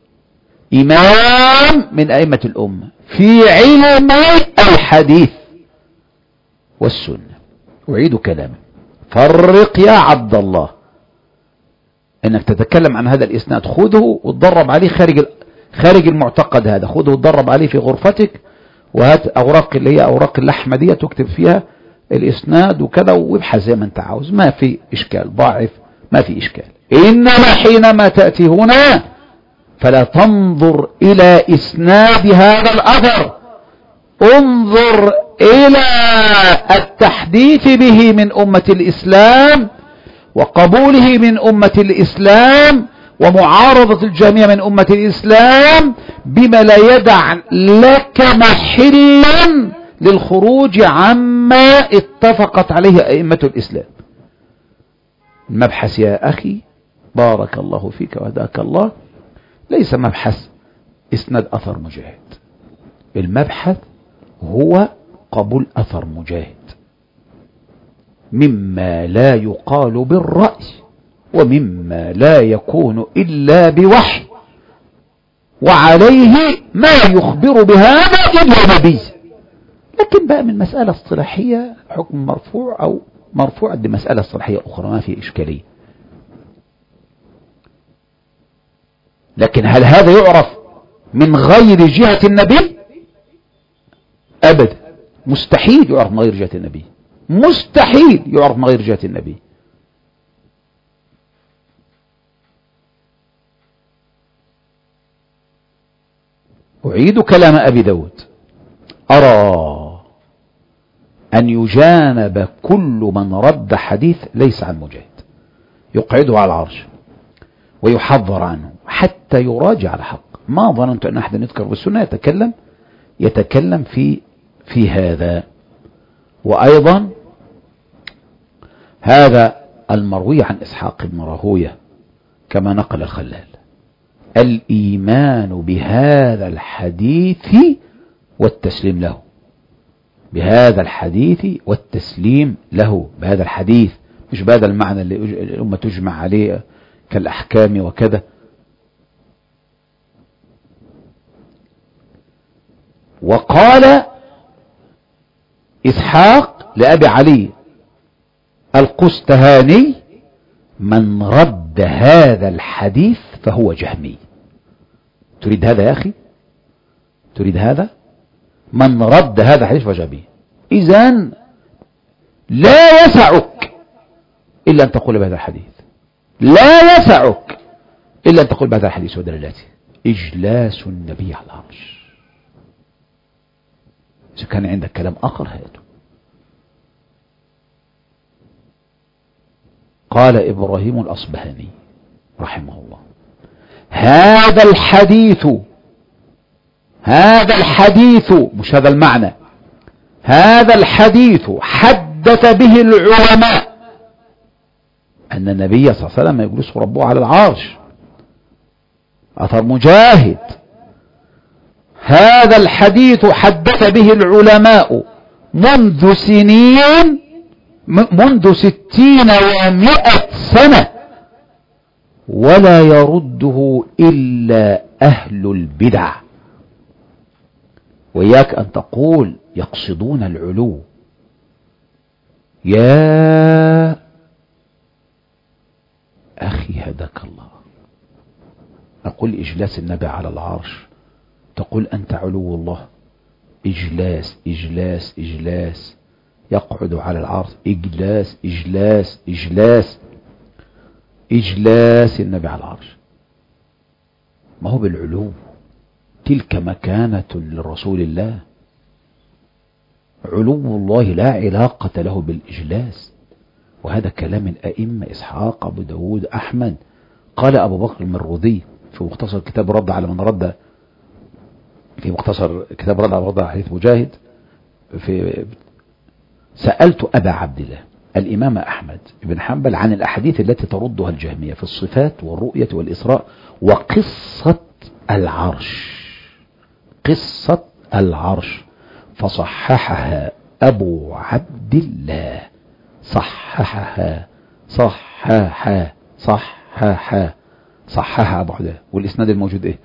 إمام من أئمة الأمة في علم الحديث والسنة. أعيد كلامه: فرق يا عبد الله، انك تتكلم عن هذا الاسناد خذه وتدرب عليه خارج خارج المعتقد هذا، خذه وتدرب عليه في غرفتك، وهات اوراق اللي هي اوراق اللحمه دي تكتب فيها الاسناد وكذا، وابحث زي ما انت عاوز، ما في اشكال، ضاعف ما في اشكال. انما حينما تاتي هنا فلا تنظر الى اسناد هذا الاثر، انظر الى التحديث به من امة الاسلام وقبوله من امة الاسلام ومعارضة الجميع من امة الاسلام بما لا يدع لك محلا للخروج عما اتفقت عليه ائمة الاسلام. المبحث يا اخي بارك الله فيك وهداك الله ليس مبحث اسناد اثر مجاهد، المبحث هو قبول أثر مجاهد مما لا يقال بالرأي ومما لا يكون إلا بوحي، وعليه ما يخبر بهذا إلا نبي. لكن بقى من مسألة اصطلاحية حكم مرفوع أو مرفوع دي مسألة اصطلاحية أخرى ما في إشكالية. لكن هل هذا يعرف من غير جهة النبي؟ أبدا، مستحيل يعرف من غير جهة النبي، مستحيل يعرف من غير جهة النبي. أعيد كلام أبي داود: أرى أن يجانب كل من رد حديث ليس عن مجاهد، يقعده على العرش ويحذر عنه حتى يراجع على حق. ما ظننت أن أحد يذكر بالسنة يتكلم يتكلم في في هذا. وأيضا هذا المروي عن إسحاق بن راهويه كما نقل الخلال: الإيمان بهذا الحديث والتسليم له، بهذا الحديث والتسليم له، بهذا الحديث، مش بهذا المعنى اللي الأمة تجمع عليه كالأحكام وكذا. وقال إسحاق لأبي علي القستهاني: من رد هذا الحديث فهو جهمي. تريد هذا يا أخي؟ تريد هذا؟ من رد هذا الحديث فهو جهمي. إذن لا يسعك إلا أن تقول بهذا الحديث، لا يسعك إلا أن تقول بهذا الحديث ودلالته: إجلاس النبي على العرش. إذا كان عندك كلام آخر هاته. قال إبراهيم الأصبهاني رحمه الله: هذا الحديث هذا الحديث مش هذا المعنى، هذا الحديث حدث به العلماء أن النبي صلى الله عليه وسلم يجلس ربه على العرش. أثر مجاهد: هذا الحديث حدث به العلماء منذ سنين منذ ستين ومائة سنة ولا يرده إلا أهل البدع. وإياك أن تقول يقصدون العلو. يا أخي هداك الله، أقول إجلاس النبي على العرش، تقول أنت علو الله. إجلاس إجلاس إجلاس، يقعد على العرش، إجلاس إجلاس إجلاس إجلاس النبي على العرش. ما هو بالعلو، تلك مكانة لرسول الله. علو الله لا علاقة له بالإجلاس. وهذا كلام الأئمة إسحاق، أبو داود، أحمد. قال أبو بكر المروذي في مختصر كتاب رد على من رد في مختصر كتاب رد على رد على حديث مجاهد: في سألت أبا عبد الله الإمام أحمد بن حنبل عن الأحاديث التي تردها الجهمية في الصفات والرؤية والإسراء وقصة العرش، قصة العرش، فصححها أبو عبد الله، صححها صححها صححها صححها أبو عبد الله. والإسناد الموجود إيه؟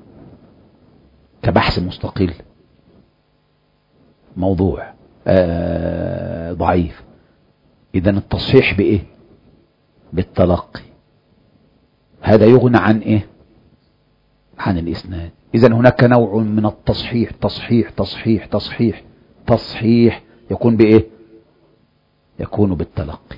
كبحث مستقل، موضوع آه ضعيف. إذن التصحيح بإيه؟ بالتلقي. هذا يغنى عن إيه؟ عن الإسناد. إذن هناك نوع من التصحيح، تصحيح تصحيح تصحيح تصحيح يكون بإيه؟ يكون بالتلقي.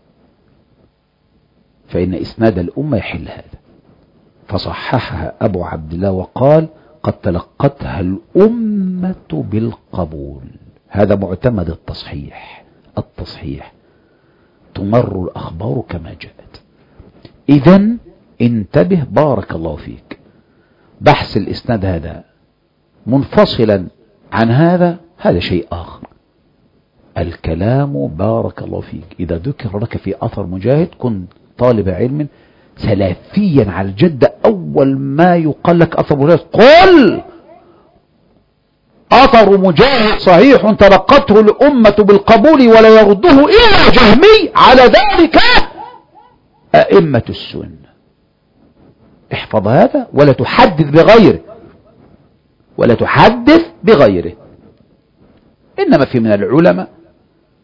فإن إسناد الأمة يحل هذا. فصححها أبو عبد الله وقال: قد تلقتها الأمة بالقبول. هذا معتمد التصحيح. التصحيح تمر الأخبار كما جاءت. إذن انتبه بارك الله فيك، بحث الإسناد هذا منفصلا عن هذا هذا شيء آخر. الكلام بارك الله فيك إذا ذكر لك في أثر مجاهد كن طالب علم سلفيا على الجدة. أول ما يقال لك أثر مجاهد قل أثر مجاهد صحيح تلقته الأمة بالقبول ولا يرده إلا جهمي. على ذلك أئمة السنة. احفظ هذا ولا تحدث بغيره، ولا تحدث بغيره. إنما في من العلماء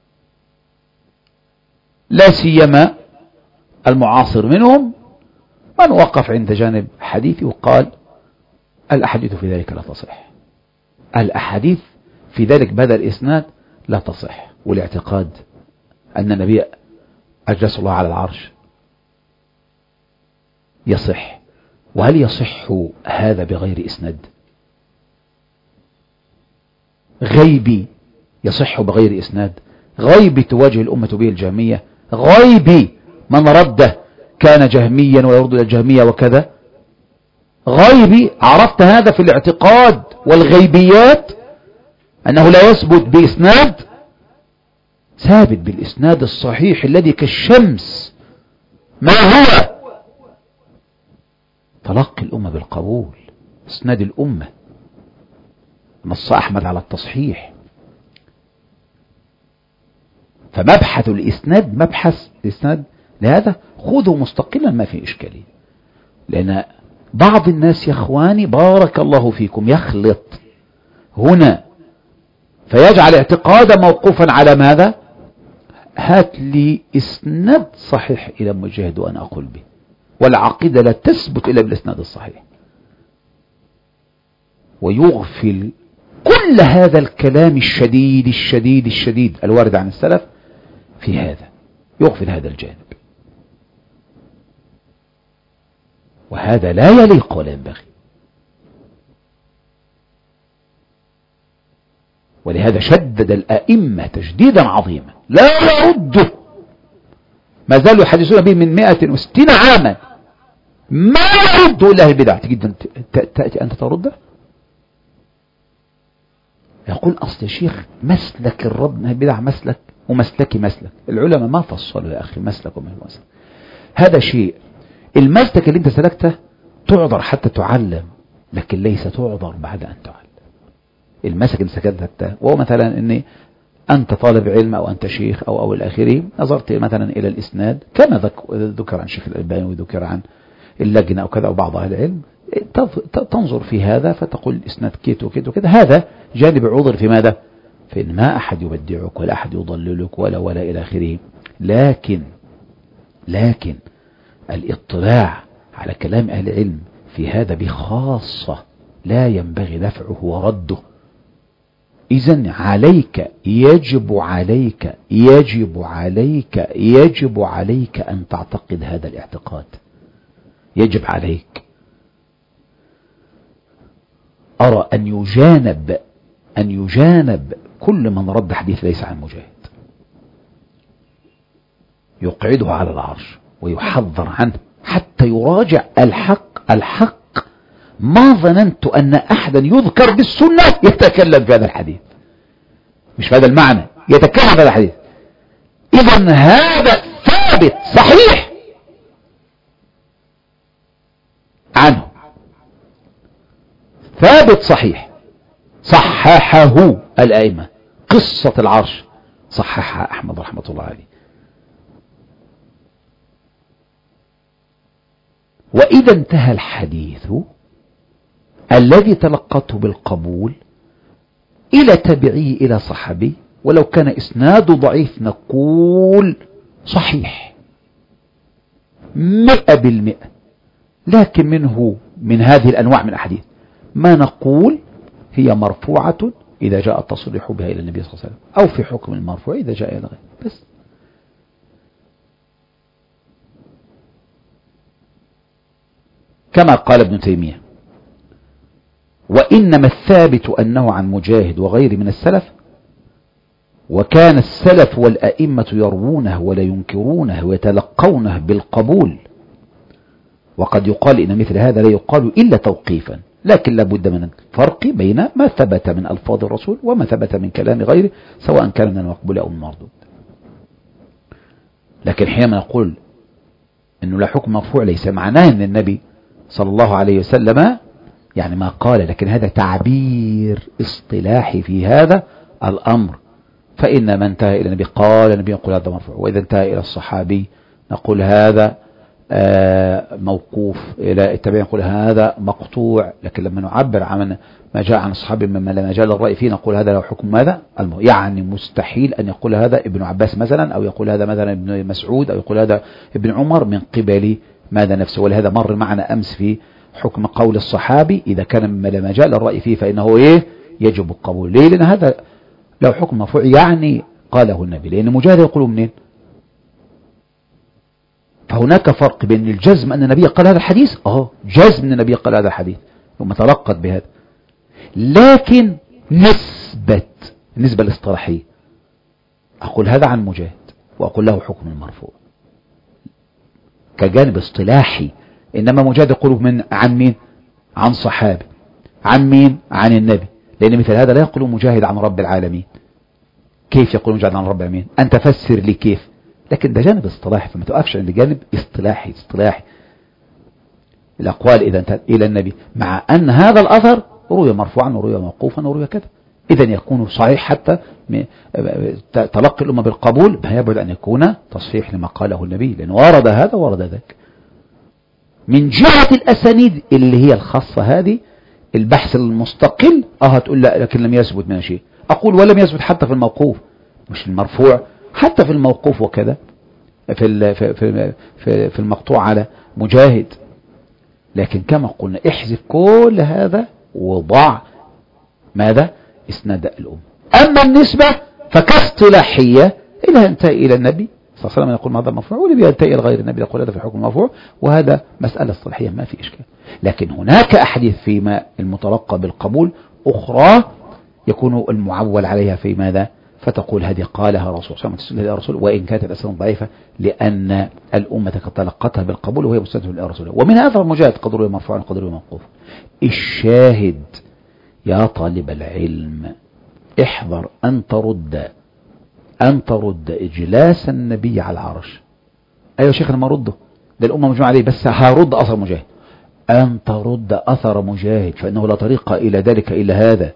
لا سيما المعاصر منهم من وقف عند جانب حديثي وقال الأحاديث في ذلك لا تصح، الأحاديث في ذلك بهذا الإسناد لا تصح، والاعتقاد أن النبي أجلس الله على العرش يصح. وهل يصح هذا بغير إسناد؟ غيبي يصح بغير إسناد، غيبي تواجه الأمة به الجهمية، غيبي من رده كان جهميا ويرد الجهمية وكذا، غيبي عرفت هذا في الاعتقاد والغيبيات أنه لا يثبت بإسناد، ثابت بالإسناد الصحيح الذي كالشمس. ما هو؟ تلقي الأمة بالقبول، إسناد الأمة، نص أحمد على التصحيح. فمبحث الإسناد مبحث الإسناد، لهذا خذه مستقلا ما في إشكالية. لأن بعض الناس يا إخواني بارك الله فيكم يخلط هنا فيجعل اعتقادا موقوفا على ماذا؟ هات لي إسناد صحيح إلى مجاهد وأنا أقول به، والعقيدة لا تثبت إلا بالإسناد الصحيح، ويغفل كل هذا الكلام الشديد الشديد الشديد الوارد عن السلف في هذا، يغفل هذا الجانب، وهذا لا يليق ولا ينبغي. ولهذا شدد الأئمة تشديدا عظيما لا يرده، ما زالوا يحدثون به من مئة وستين عاما، ما يرده إلا البدع. جدا تأتي أنت ترده؟ يقول أصل يا شيخ مسلك الرد من البدع مسلك ومسلكي مسلك. العلماء ما فصلوا يا أخي مسلك وما هو مسلك، هذا شيء. المسلك اللي انت سلكته تعذر حتى تعلم، لكن ليس تعذر بعد أن تعلم. المسلك اللي سلكته وهو مثلا أني أنت طالب علم أو أنت شيخ أو أو الآخري، نظرت مثلا إلى الإسناد كما ذكر عن شيخ الألباني وذكر عن اللجنة أو كذا أو بعض أهل العلم، تنظر في هذا فتقول الإسناد كيت وكيت وكذا، هذا جانب عذر في ماذا؟ فإن ما أحد يبدعك ولا أحد يضللك ولا ولا إلى آخره. لكن لكن الاطلاع على كلام أهل العلم في هذا بخاصة لا ينبغي دفعه ورده. إذن عليك يجب عليك يجب عليك يجب عليك أن تعتقد هذا الاعتقاد، يجب عليك. أرى أن يجانب أن يجانب كل من رد حديث ليس عن مجاهد، يقعده على العرش ويحذر عنه حتى يراجع الحق. الحق ما ظننت أن أحدا يذكر بالسنة يتكلم في هذا الحديث، مش في هذا المعنى، يتكلم في هذا الحديث. إذن هذا ثابت صحيح عنه، ثابت صحيح، صححه الأئمة. قصة العرش صححها أحمد رحمة الله عليه. وإذا انتهى الحديث الذي تلقته بالقبول إلى تبعيه إلى صحابي، ولو كان إسناده ضعيف نقول صحيح مئة بالمئة، لكن منه من هذه الأنواع من الأحاديث ما نقول هي مرفوعة إذا جاء التصريح بها إلى النبي صلى الله عليه وسلم، أو في حكم المرفوع إذا جاء إلى غيره بس. كما قال ابن تيمية: وإنما الثابت أنه عن مجاهد وغير من السلف، وكان السلف والأئمة يروونه ولا ينكرونه ويتلقونه بالقبول. وقد يقال إن مثل هذا لا يقال إلا توقيفا، لكن لابد من الفرق بين ما ثبت من ألفاظ الرسول وما ثبت من كلام غيره، سواء كان من المقبول أو المردود. لكن حينما نقول أنه لا حكم مرفوع ليس معناه أن النبي صلى الله عليه وسلم يعني ما قال، لكن هذا تعبير اصطلاحي في هذا الأمر. فإن من انتهى إلى النبي قال النبي يقول هذا مرفوع، وإذا انتهى إلى الصحابي نقول هذا موقوف، إلى التابعين نقول هذا مقطوع. لكن لما نعبر عن ما جاء عن الصحابي مما لا مجال للرأي فيه نقول هذا له حكم ماذا؟ يعني مستحيل أن يقول هذا ابن عباس مثلا، أو يقول هذا مثلا ابن مسعود، أو يقول هذا ابن عمر من قبل ماذا نفسه. ولهذا مر معنا أمس في حكم قول الصحابي إذا كان مما لا مجال الرأي فيه فإنه إيه يجب القبول. ليه؟ لأن هذا لو حكم مرفوع يعني قاله النبي، لأن مجاهد يقول منين؟ فهناك فرق بين الجزم أن النبي قال هذا الحديث، اه جزم أن النبي قال هذا الحديث ثم تلقت بهذا، لكن نسبة النسبة الاصطلاحية أقول هذا عن مجاهد وأقول له حكم المرفوع كجانب اصطلاحي. إنما مجاهد يقول من عن مين؟ عن صحابي. عن مين؟ عن النبي. لأن مثل هذا لا يقول مجاهد عن رب العالمين. كيف يقول مجاهد عن رب العالمين؟ أنت فسر لي كيف. لكن ده جانب اصطلاحي، فما توقفش عند جانب اصطلاحي اصطلاحي الأقوال إذا انتهت إلى النبي، مع أن هذا الأثر روي مرفوعا وروي موقوفا وروي كذا، إذا يكون صحيح حتى تلقي الأمة بالقبول، ما يبعد أن يكون تصحيح لما قاله النبي، لأنه ورد هذا ورد ذاك. من جهة الأسانيد اللي هي الخاصة هذه البحث المستقل، اه هتقول لا لكن لم يثبت من شيء. أقول ولم يثبت حتى في الموقوف، مش المرفوع، حتى في الموقوف وكذا، في في في في المقطوع على مجاهد. لكن كما قلنا احذف كل هذا وضع ماذا؟ اسناد الأم. أما النسبة فكاصطلاحية إلى انتهى إلى النبي صلى الله عليه وسلم يقول هذا مرفوع، واللي بينتهي إلى غير النبي يقول هذا في حكم مرفوع، وهذا مسألة اصطلاحية ما في إشكال. لكن هناك أحاديث فيما المتلقى بالقبول أخرى يكون المعول عليها في ماذا؟ فتقول هذه قالها رسول صلى الله عليه وسلم وإن كانت الأسانيد ضعيفة، لأن الأمة قد تلقتها بالقبول وهي مستند إلى رسوله. ومن هذا المجاهد قد روي مرفوعا قد روي موقوفا. الشاهد يا طالب العلم احذر أن ترد أن ترد إجلاس النبي على العرش. أيوة شيخنا ما رده، ده الأمة مجموعة عليه، بس هرد أثر مجاهد. أن ترد أثر مجاهد فإنه لا طريق إلى ذلك إلا هذا،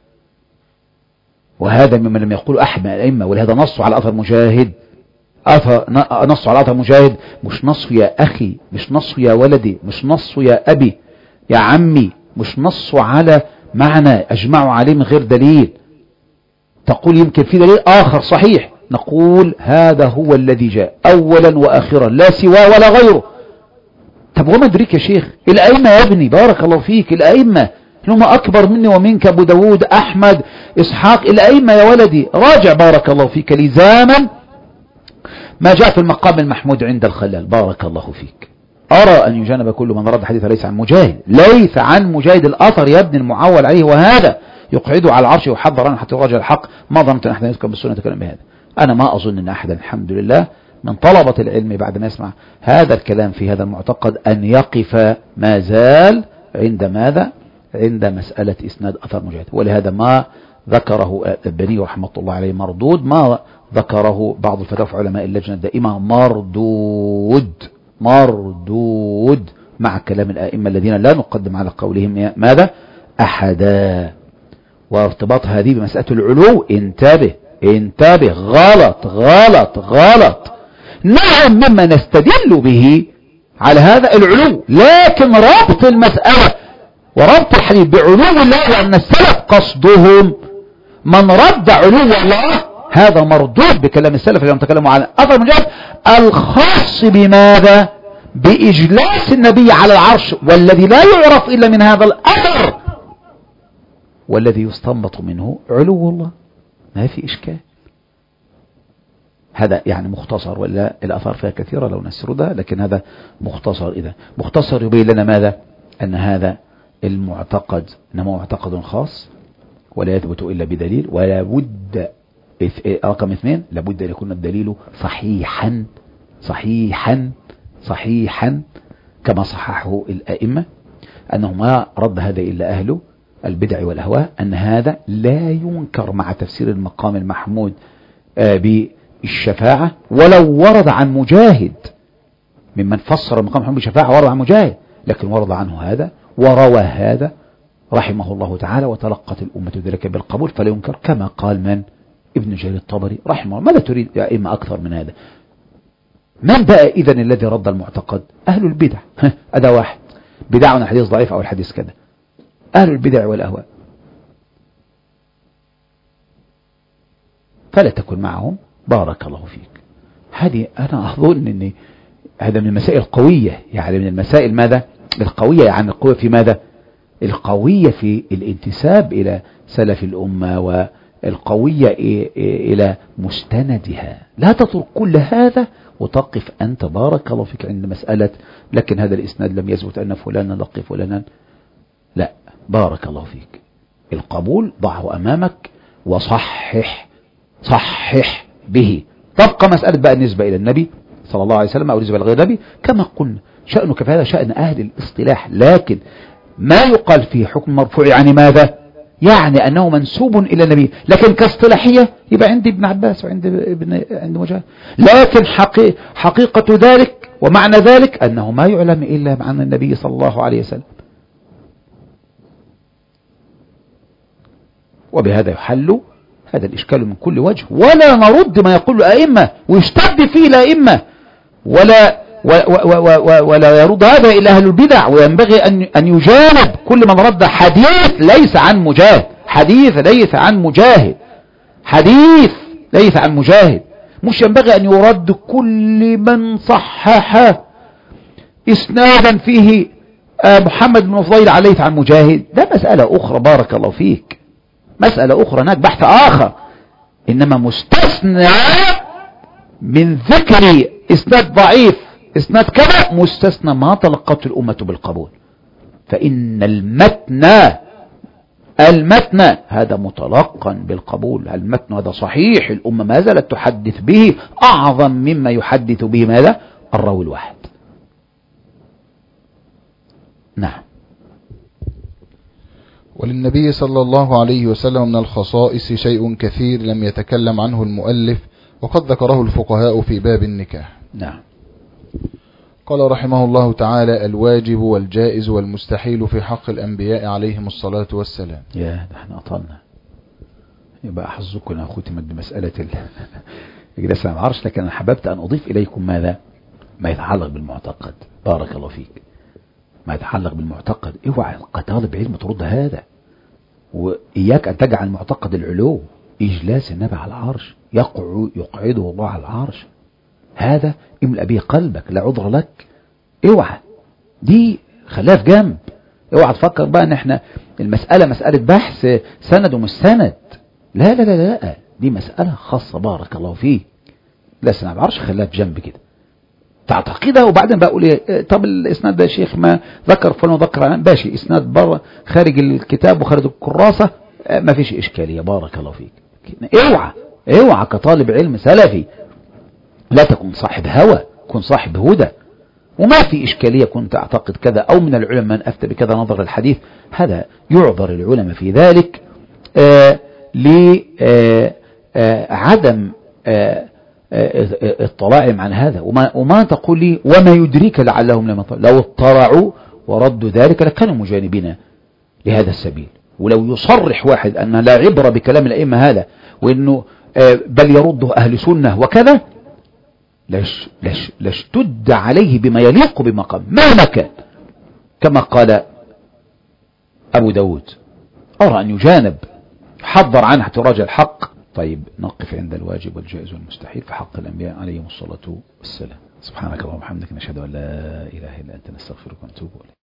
وهذا مما لم يقول أحد من الأئمة، ولهذا نصوا على أثر مجاهد. أثر نصوا على أثر مجاهد، مش نص يا أخي، مش نص يا ولدي، مش نص يا أبي يا عمي، مش نص على معنى أجمعوا عليه من غير دليل. تقول يمكن في دليل آخر صحيح، نقول هذا هو الذي جاء أولا وآخرا لا سواه ولا غيره. طب وما أدريك يا شيخ؟ الأئمة يا ابني بارك الله فيك، الأئمة هم أكبر مني ومنك، أبو داود أحمد إسحاق، الأئمة يا ولدي راجع بارك الله فيك لزاما ما جاء في المقام المحمود عند الخلال بارك الله فيك. أرى أن يجانب كل من رد حديث ليس عن مجاهد، ليس عن مجاهد الأثر يا ابن المعول عليه، وهذا يقعده على العرش ويحضر عنه حتى يراجع الحق. ما ظننت أن أحد يذكر بالسنة كلام بهذا. أنا ما أظن أن أحدا الحمد لله من طلبة العلم بعد ما يسمع هذا الكلام في هذا المعتقد أن يقف ما زال عند ماذا؟ عند مسألة إسناد أثر مجاهد. ولهذا ما ذكره البني رحمة الله عليه مردود، ما ذكره بعض الفتاوى علماء اللجنة الدائمة مردود مردود مع كلام الآئمة الذين لا نقدم على قولهم ماذا؟ أحدا. وارتباط هذه بمسألة العلو انتبه انتبه غلط غلط غلط. نعم مما نستدل به على هذا العلو، لكن ربط المسألة وربط الحديث بعلو الله، لأن السلف قصدهم من رد علو الله هذا مردود بكلام السلف الذين تكلموا عن أثر مجاهد الخاص بماذا؟ بإجلاس النبي على العرش، والذي لا يعرف إلا من هذا الأثر، والذي يستنبط منه علو الله، ما في إشكال. هذا يعني مختصر، ولا الأثار فيها كثيرة لو نسردها، لكن هذا مختصر. إذا مختصر يبين لنا ماذا؟ أن هذا المعتقد إنما معتقد خاص ولا يثبت إلا بدليل، ولا بد رقم اثنين لابد أن يكون الدليل صحيحا صحيحا صحيحا كما صححه الأئمة، أنه ما رد هذا إلا أهل البدع والأهواء، أن هذا لا ينكر مع تفسير المقام المحمود بالشفاعة، ولو ورد عن مجاهد ممن فسر المقام المحمود بالشفاعة ورد عن مجاهد، لكن ورد عنه هذا وروى هذا رحمه الله تعالى، وتلقت الأمة ذلك بالقبول فلا ينكر، كما قال من؟ ابن جرير الطبري رحمه الله. ماذا تريد يا إما أكثر من هذا؟ من بقى إذن الذي رد المعتقد؟ أهل البدع. هذا واحد بدعنا الحديث ضعيف أو الحديث كذا، أهل البدع والأهواء، فلا تكن معهم بارك الله فيك. هذه أنا أظن أني هذا من المسائل القوية، يعني من المسائل ماذا القوية، يعني القوية في ماذا؟ القوية في الانتساب إلى سلف الأمة والقوية إلى مستندها. لا تترك كل هذا وتقف أنت بارك الله فيك عند مسألة لكن هذا الإسناد لم يثبت أن فلانا لقي فلانا. لا، بارك الله فيك، القبول ضعه أمامك وصحح صحح به. تبقى مسألة بقى النسبة إلى النبي صلى الله عليه وسلم أو النسبة لغير النبي كما قلنا شأنك في هذا شأن أهل الاصطلاح، لكن ما يقال فيه حكم مرفوع يعني ماذا؟ يعني أنه منسوب إلى النبي، لكن كاصطلاحية يبقى عندي ابن عباس وعند ابن عند مجاهد، لكن حقي حقيقة ذلك ومعنى ذلك أنه ما يعلم إلا عن النبي صلى الله عليه وسلم. وبهذا يحل هذا الإشكال من كل وجه، ولا نرد ما يقول الأئمة ويشتد فيه الأئمة، ولا ولا يرد هذا إلى أهل البدع، وينبغي أن أن يجانب كل من رد حديث ليس عن مجاهد، حديث ليس عن مجاهد، حديث ليس عن مجاهد. مش ينبغي أن يرد كل من صحح إسنادا فيه محمد بن فضيل عليه عن مجاهد، ده مسألة أخرى بارك الله فيك، مسألة أخرى هناك بحث آخر. إنما مستثنى من ذكر إسناد ضعيف إسناد كذا مستثنى ما تلقته الأمة بالقبول، فإن المتن المتن هذا متلقا بالقبول، المتن هذا صحيح، الأمة ما زالت تحدث به أعظم مما يحدث به ماذا؟ الراوي الواحد. نعم. وللنبي صلى الله عليه وسلم من الخصائص شيء كثير لم يتكلم عنه المؤلف وقد ذكره الفقهاء في باب النكاح. نعم. قال رحمه الله تعالى: الواجب والجائز والمستحيل في حق الأنبياء عليهم الصلاة والسلام. يا ده احنا أطلنا، يبقى حظكم أن ختمت بمسألة الجلسة على العرش، لكن أنا حببت أن أضيف إليكم ماذا؟ ما يتعلق بالمعتقد. بارك الله فيك، ما يتعلق بالمعتقد. اوعى كطالب علم ترد هذا، وإياك أن تجعل معتقد العلو إجلاس النبي على العرش، يقعد يقعده الله على العرش، هذا املأ به قلبك لا عذر لك. اوعى دي خلاف جنب، اوعى تفكر بقى ان احنا المسألة مسألة بحث سند ومش سند، لا لا لا لا، دي مسألة خاصة بارك الله فيه. لا سنة على العرش خلاها في جنب كده تعتقدها، وبعدين بقول ايه؟ طب الاسناد ده يا شيخ ما ذكر فلان وذكر عنه باشي، اسناد بره خارج الكتاب وخارج الكراسة ما فيش اشكالية بارك الله فيك. اوعى اوعى كطالب علم سلفي لا تكون صاحب هوى، كن صاحب هدى، وما في إشكالية كنت أعتقد كذا أو من العلماء من أفتى بكذا نظر الحديث، هذا يعذر العلماء في ذلك لعدم اطلاعهم عن هذا. وما, وما تقول لي وما يدريك لعلهم لما لو اطلعوا وردوا ذلك لكانوا مجانبين لهذا السبيل. ولو يصرح واحد أن لا عبرة بكلام الأئمة هذا وأنه بل يرده أهل سنة وكذا لش لش لاشتد عليه بما يليق بمقام مهما كان، كما قال أبو داود أرى أن يجانب، حذر عنه تراجع الحق. طيب نقف عند الواجب والجائز والمستحيل في حق الأنبياء عليهم الصلاة والسلام. سبحانك اللهم وبحمدك نشهد أن لا إله إلا أنت نستغفرك ونتوب إليك.